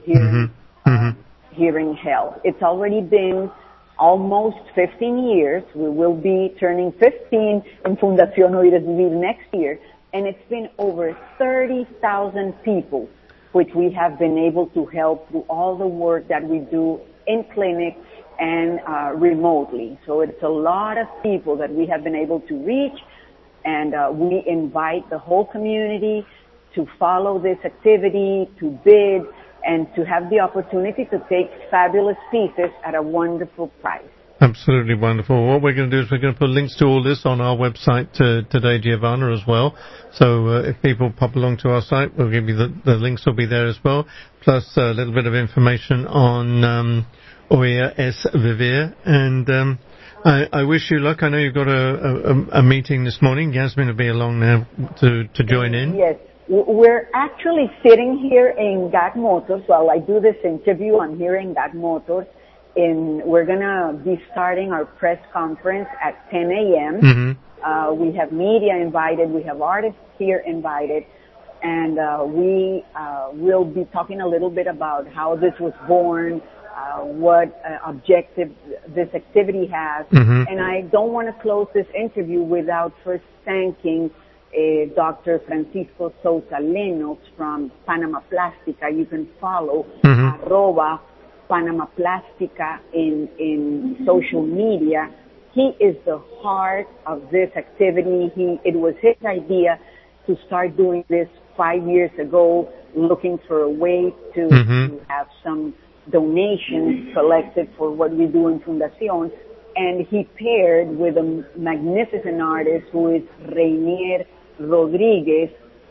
hearing health. It's already been almost 15 years. We will be turning 15 in Fundación Oír Vivir next year, and it's been over 30,000 people which we have been able to help through all the work that we do in clinic and remotely. So it's a lot of people that we have been able to reach, and we invite the whole community to follow this activity, to bid, and to have the opportunity to take fabulous pieces at a wonderful price. Absolutely wonderful. What we're going to do is we're going to put links to all this on our website today, Giovanna, as well. So if people pop along to our site, we'll give you the links will be there as well, plus a little bit of information on Oír es Vivir. And I wish you luck. I know you've got a meeting this morning. Yasmin will be along now to join in. Yes. We're actually sitting here in GAC Motors while I do this interview. I'm here in GAC Motors. We're going to be starting our press conference at 10 a.m. Mm-hmm. We have media invited. We have artists here invited. And we will be talking a little bit about how this was born, what objective this activity has. Mm-hmm. And I don't want to close this interview without first thanking Dr. Francisco Sousa Lenos from Panama Plástica. You can follow @ Panama Plástica in social media. He is the heart of this activity. It was his idea to start doing this 5 years ago, looking for a way to have some donations collected for what we do in Fundación. And he paired with a magnificent artist who is Reinier Rodriguez,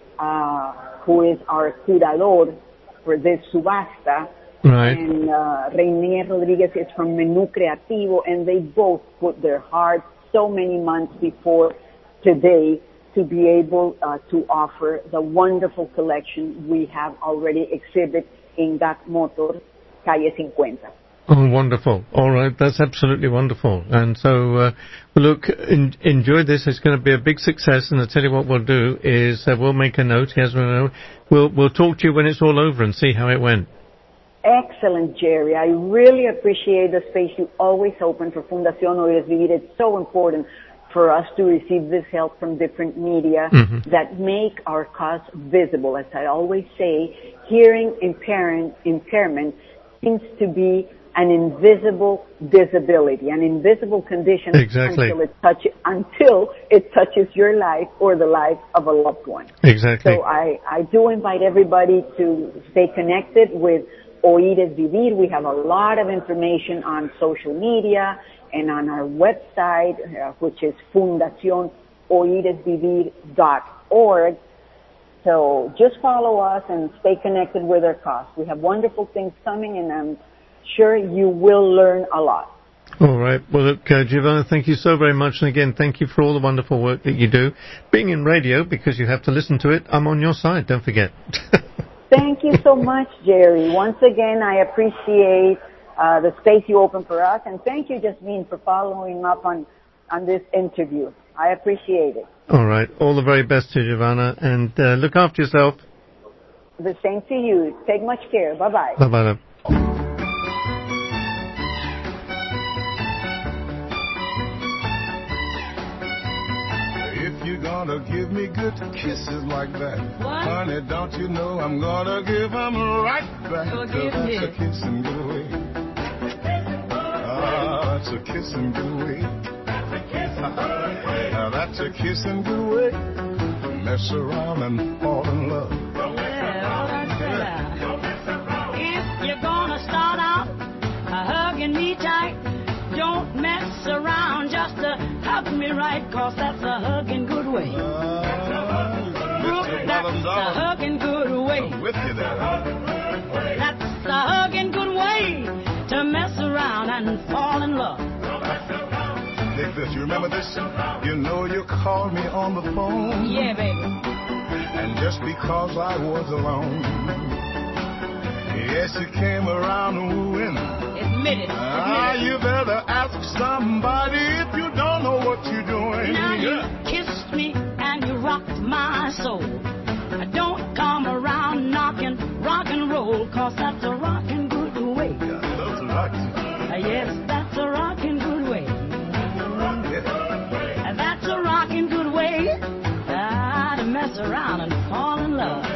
who is our curador for this subasta. Right. And Reinier Rodriguez is from Menú Creativo, and they both put their heart so many months before today to be able to offer the wonderful collection we have already exhibited in GAC Motor, Calle 50. Oh, wonderful. All right, that's absolutely wonderful. And so, look, enjoy this. It's going to be a big success, and I'll tell you what we'll do is we'll make a note. We'll talk to you when it's all over and see how it went. Excellent, Jerry. I really appreciate the space you always open for Fundación Oír es Vivir. It's so important for us to receive this help from different media that make our cause visible. As I always say, hearing impairment seems to be an invisible disability, an invisible condition until it touches your life or the life of a loved one. Exactly. So I do invite everybody to stay connected with Oír es Vivir. We have a lot of information on social media and on our website, which is fundacionoiresvivir.org. So just follow us and stay connected with our cause. We have wonderful things coming, and I'm sure you will learn a lot. All right. Well, look, Giovanna, thank you so very much. And again, thank you for all the wonderful work that you do. Being in radio, because you have to listen to it, I'm on your side. Don't forget. Thank you so much, Jerry. Once again, I appreciate the space you open for us. And thank you, Jasmine, for following up on this interview. I appreciate it. All right. All the very best to you, Giovanna. And look after yourself. The same to you. Take much care. Bye-bye. Bye-bye. If you're gonna give me good kisses like that, honey, don't you know I'm gonna give them right back. That's a kiss and get away. Ah, that's a kiss and get away. Now that's a kiss and get away. Mess around and fall in love. If you're gonna start out hugging me tight, don't mess around just to hug me right, 'cause that's a hugging good way. That's a hugging good way. I'm with you there. That's a hugging good way to mess around and fall in love. Take this, you remember this? You know you called me on the phone. Yeah, baby. And just because I was alone, Yes, you came around wooing. Admit it. You better ask somebody if you don't know what you're doing. Now you kissed me and you rocked my soul. Don't come around knocking rock and roll, 'cause that's a rockin' good way. Yeah, that's right. Yes, that's a rockin' good way. That's a rockin' good way to mess around and fall in love.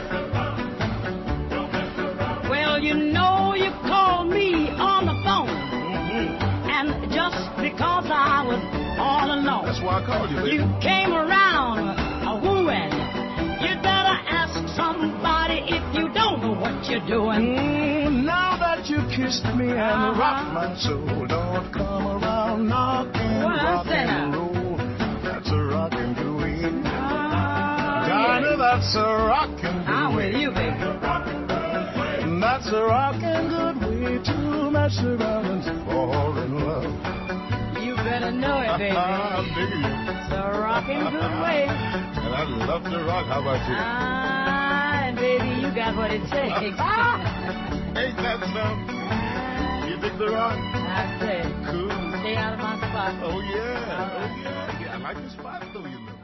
Well, you know you called me on the phone, and just because I was all alone, that's why I called you, baby. You came around wooing. You'd better ask somebody if you don't know what you're doing. Now that you kissed me and rocked my soul, don't come around knocking rock and roll. That's a rockin' good way. Dinah, that's a rockin' good way. I'm with you, baby. That's a rockin' good way to mess around and fall in love. You better know it, baby. I'm digging you. It's a rockin' good way. And I love to rock. How about you? And baby, you got what it takes. Ain't that something? You dig the rock? I say. Cool. Stay out of my spot. Oh, yeah. Yeah, I like the spot, though, you know.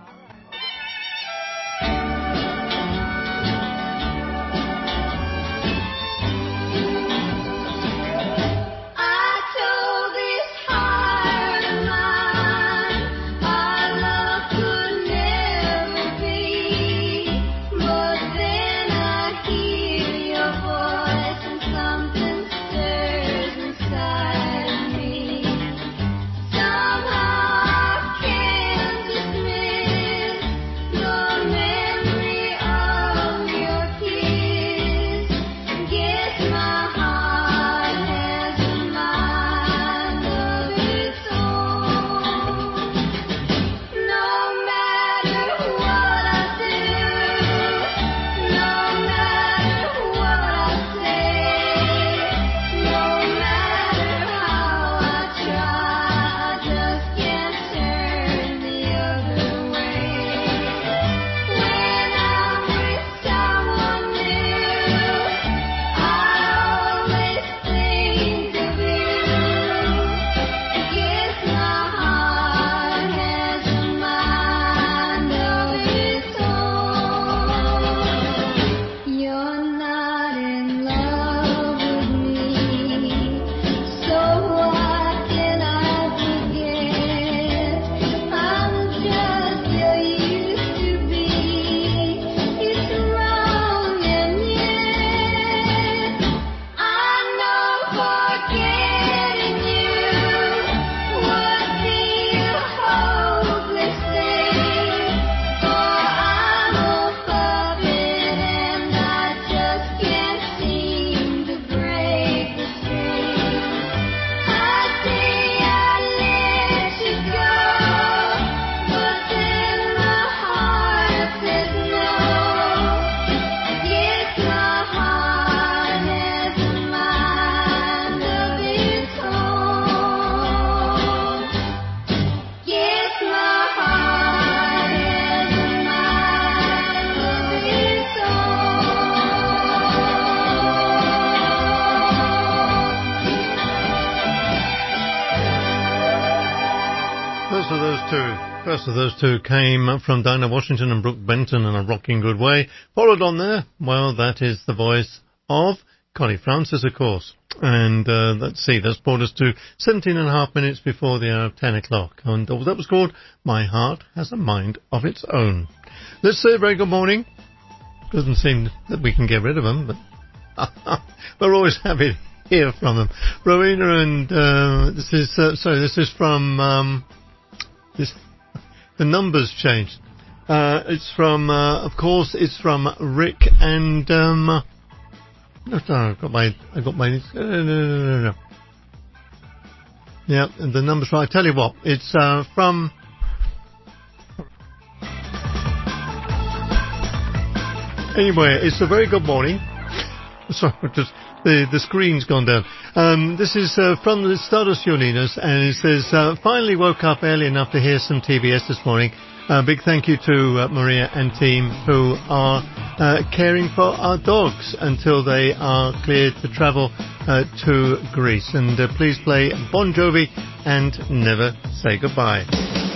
First of those two came from Dinah Washington and Brooke Benton in A Rocking Good Way. Followed on there, well, that is the voice of Connie Francis, of course. And let's see, that's brought us to 17 and a half minutes before the hour of 10 o'clock. And that was called My Heart Has a Mind of Its Own. Let's say a very good morning. Doesn't seem that we can get rid of them, but we're always happy to hear from them. Rowena, and this is from... the numbers changed. It's from, of course, it's from Rick and, no, I got my, no. Yeah, and the numbers right. I tell you what, it's, from, anyway, it's a very good morning. Sorry, just, the screen's gone down. This is from the Stardust Uninas, and it says, finally woke up early enough to hear some TBS this morning. Big thank you to Maria and team who are caring for our dogs until they are cleared to travel to Greece. And please play Bon Jovi and Never Say Goodbye.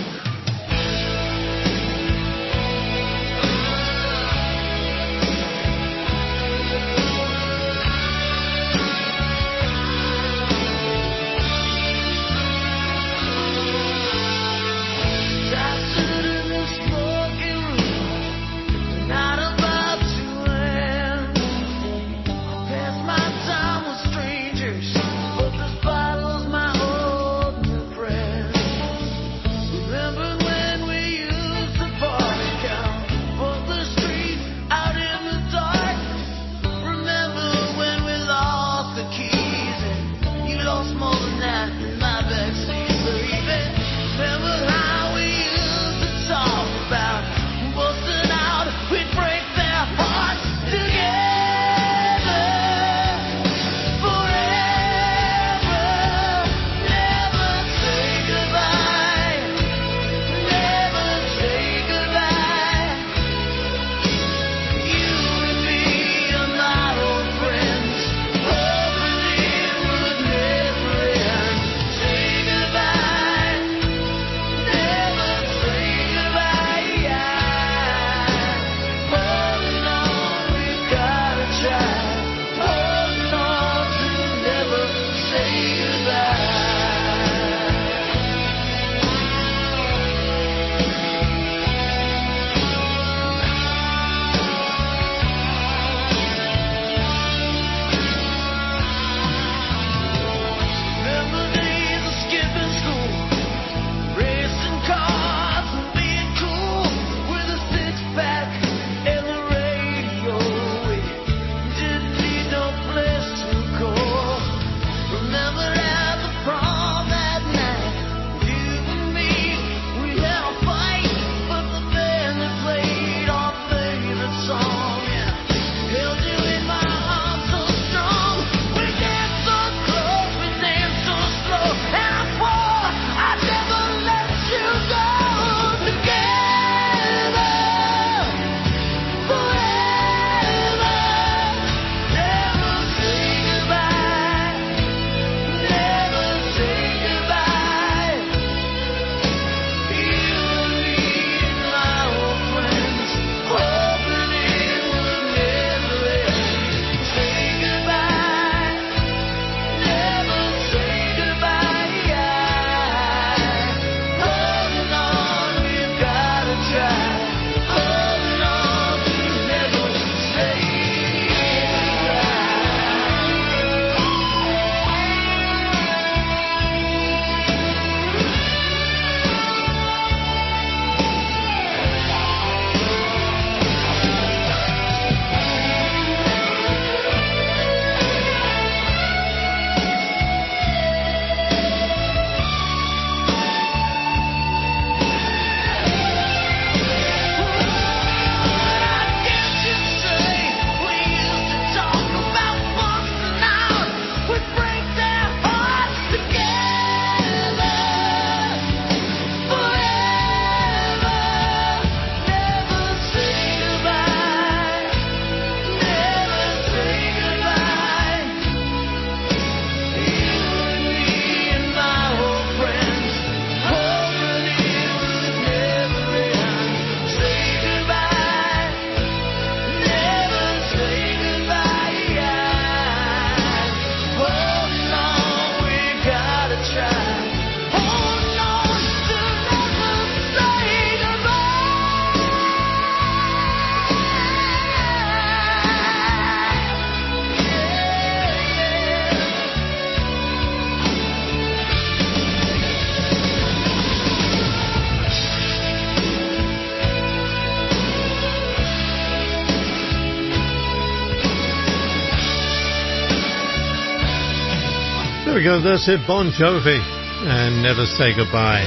There we go, that's it, Bon Jovi, and Never Say Goodbye.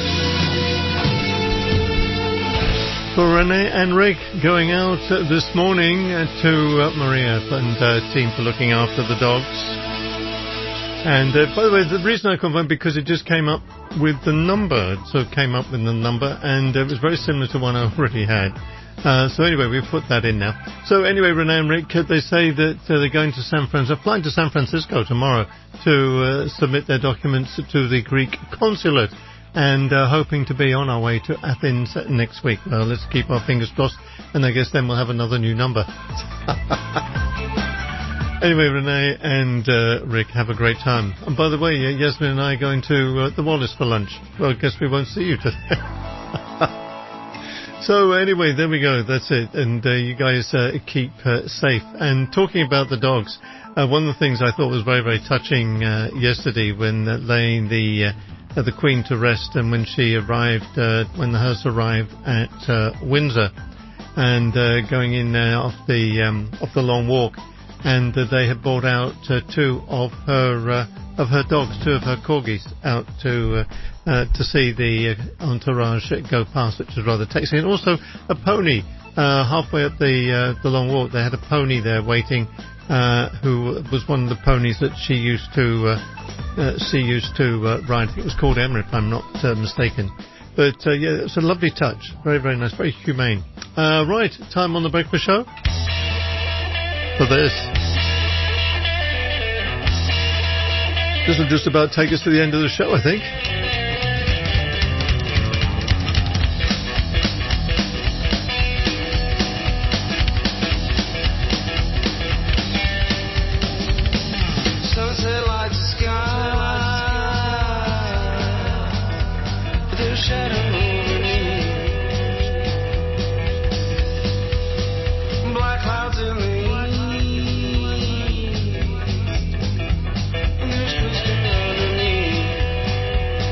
For Renee and Rick going out this morning to Maria and team for looking after the dogs. And by the way, the reason I confirmed, because it just came up with the number, so came up with the number, and it was very similar to one I already had. So anyway, we've put that in now. So anyway, Renee and Rick, they say that they're going to flying to San Francisco tomorrow to submit their documents to the Greek consulate, and hoping to be on our way to Athens next week. Well, let's keep our fingers crossed, and I guess then we'll have another new number. Anyway, Renee and Rick, have a great time. And by the way, Yasmin and I are going to the Wallace for lunch. Well, I guess we won't see you today. So anyway, there we go. That's it. And you guys keep safe. And talking about the dogs, one of the things I thought was very, very touching yesterday when laying the Queen to rest, and when she arrived, when the hearse arrived at Windsor, and going in off the long walk, and they had brought out two of her dogs, two of her corgis, out to see the entourage go past, which was rather taxing. And also a pony halfway up the long walk. They had a pony there waiting, who was one of the ponies that she used to ride. I think it was called Emma, if I'm not mistaken. But yeah, it was a lovely touch. Very, very nice. Very humane. Right, time on the breakfast show for this. This will just about take us to the end of the show, I think. Sunset lights the sky, but there's a shadow underneath. Black clouds in the east, and there's twisting underneath.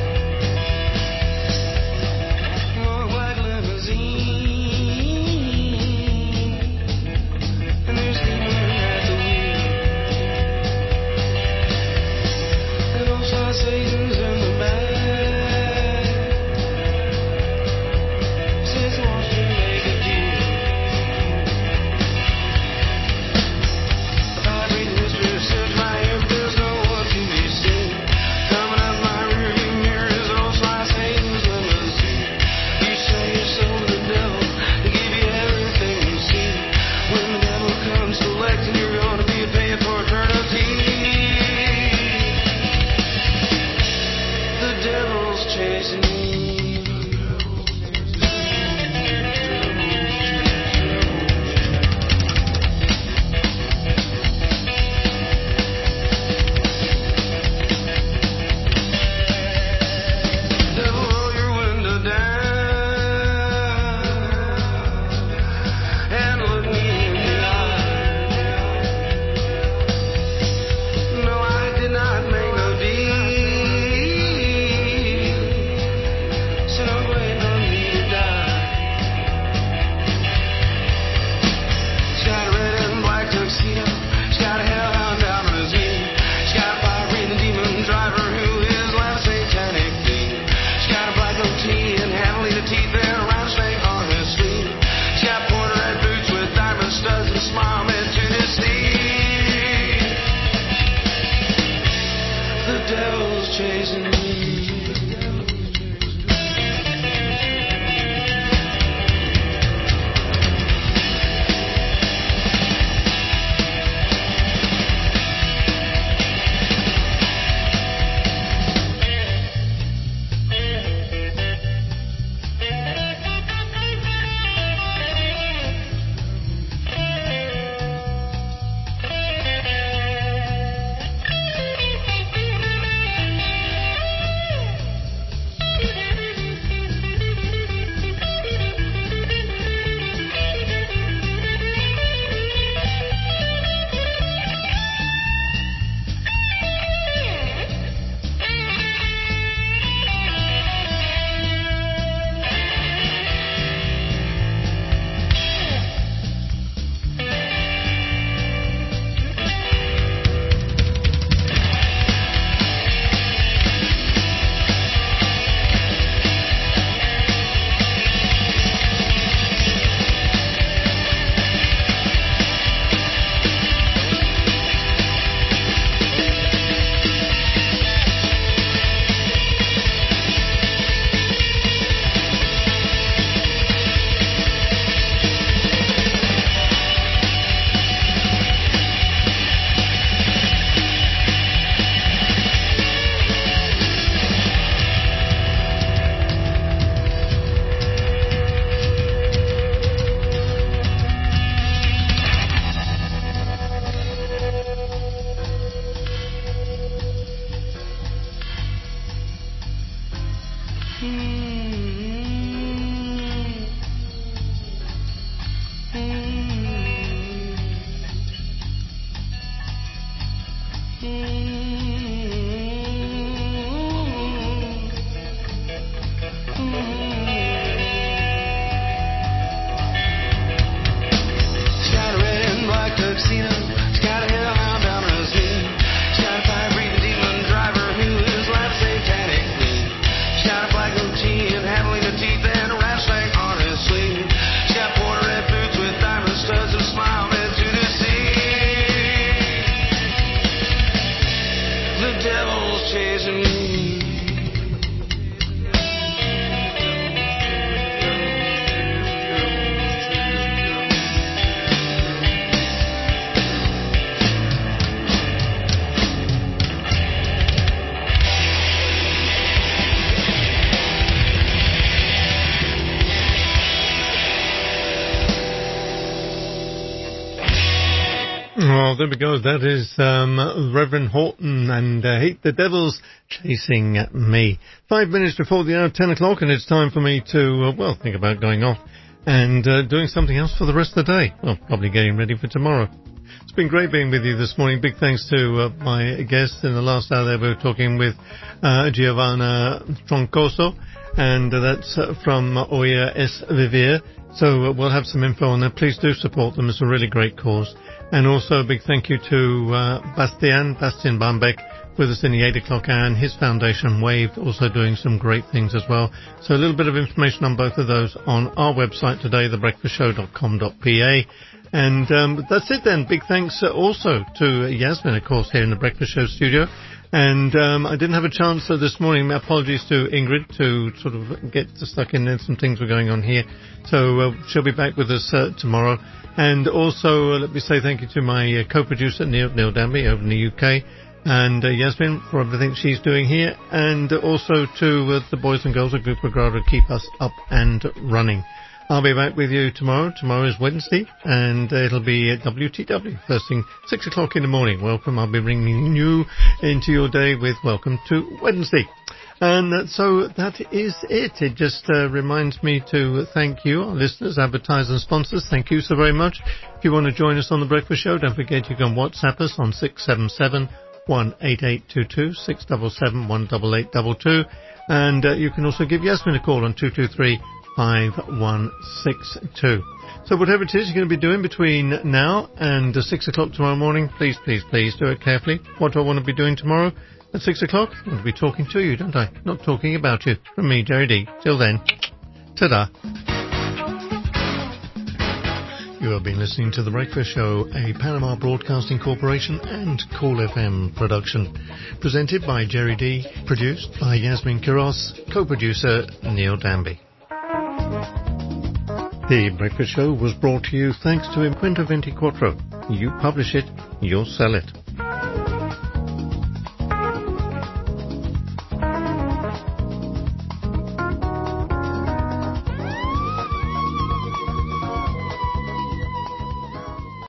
Oh, there we go. That is Reverend Horton and Hate the Devil's Chasing Me. 5 minutes before the hour, 10 o'clock, and it's time for me to, think about going off and doing something else for the rest of the day. Well, probably getting ready for tomorrow. It's been great being with you this morning. Big thanks to my guests in the last hour there. We were talking with Giovanna Troncoso, and that's from Oya S. Vivier. So we'll have some info on that. Please do support them. It's a really great cause. And also a big thank you to Bastian Bambeck with us in the 8 o'clock hour, and his foundation Wave also doing some great things as well. So a little bit of information on both of those on our website today, thebreakfastshow.com.pa. And that's it then. Big thanks also to Yasmin, of course, here in the Breakfast Show studio. And I didn't have a chance this morning. My apologies to Ingrid to sort of get stuck in there. Some things were going on here. So she'll be back with us tomorrow. And also let me say thank you to my co-producer, Neil Danby, over in the UK. And Yasmin for everything she's doing here. And also to the boys and girls at Group Agrada to keep us up and running. I'll be back with you tomorrow. Tomorrow is Wednesday, and it'll be at WTW, first thing, 6 o'clock in the morning. Welcome. I'll be bringing you into your day with Welcome to Wednesday. And so that is it. It just reminds me to thank you, our listeners, advertisers and sponsors. Thank you so very much. If you want to join us on The Breakfast Show, don't forget you can WhatsApp us on 677-18822, 677-18822. And you can also give Yasmin a call on 223-5162. So whatever it is you're going to be doing between now and 6 o'clock tomorrow morning, please do it carefully. What do I want to be doing tomorrow at 6 o'clock? I want to be talking to you, don't I? Not talking about you. From me, Jerry D. Till then, ta-da. You have been listening to The Breakfast Show, a Panama Broadcasting Corporation and Cool FM production. Presented by Jerry D. Produced by Yasmin Quiros. Co-producer Neil Danby. The Breakfast Show was brought to you thanks to Quinto 24. You publish it, you'll sell it.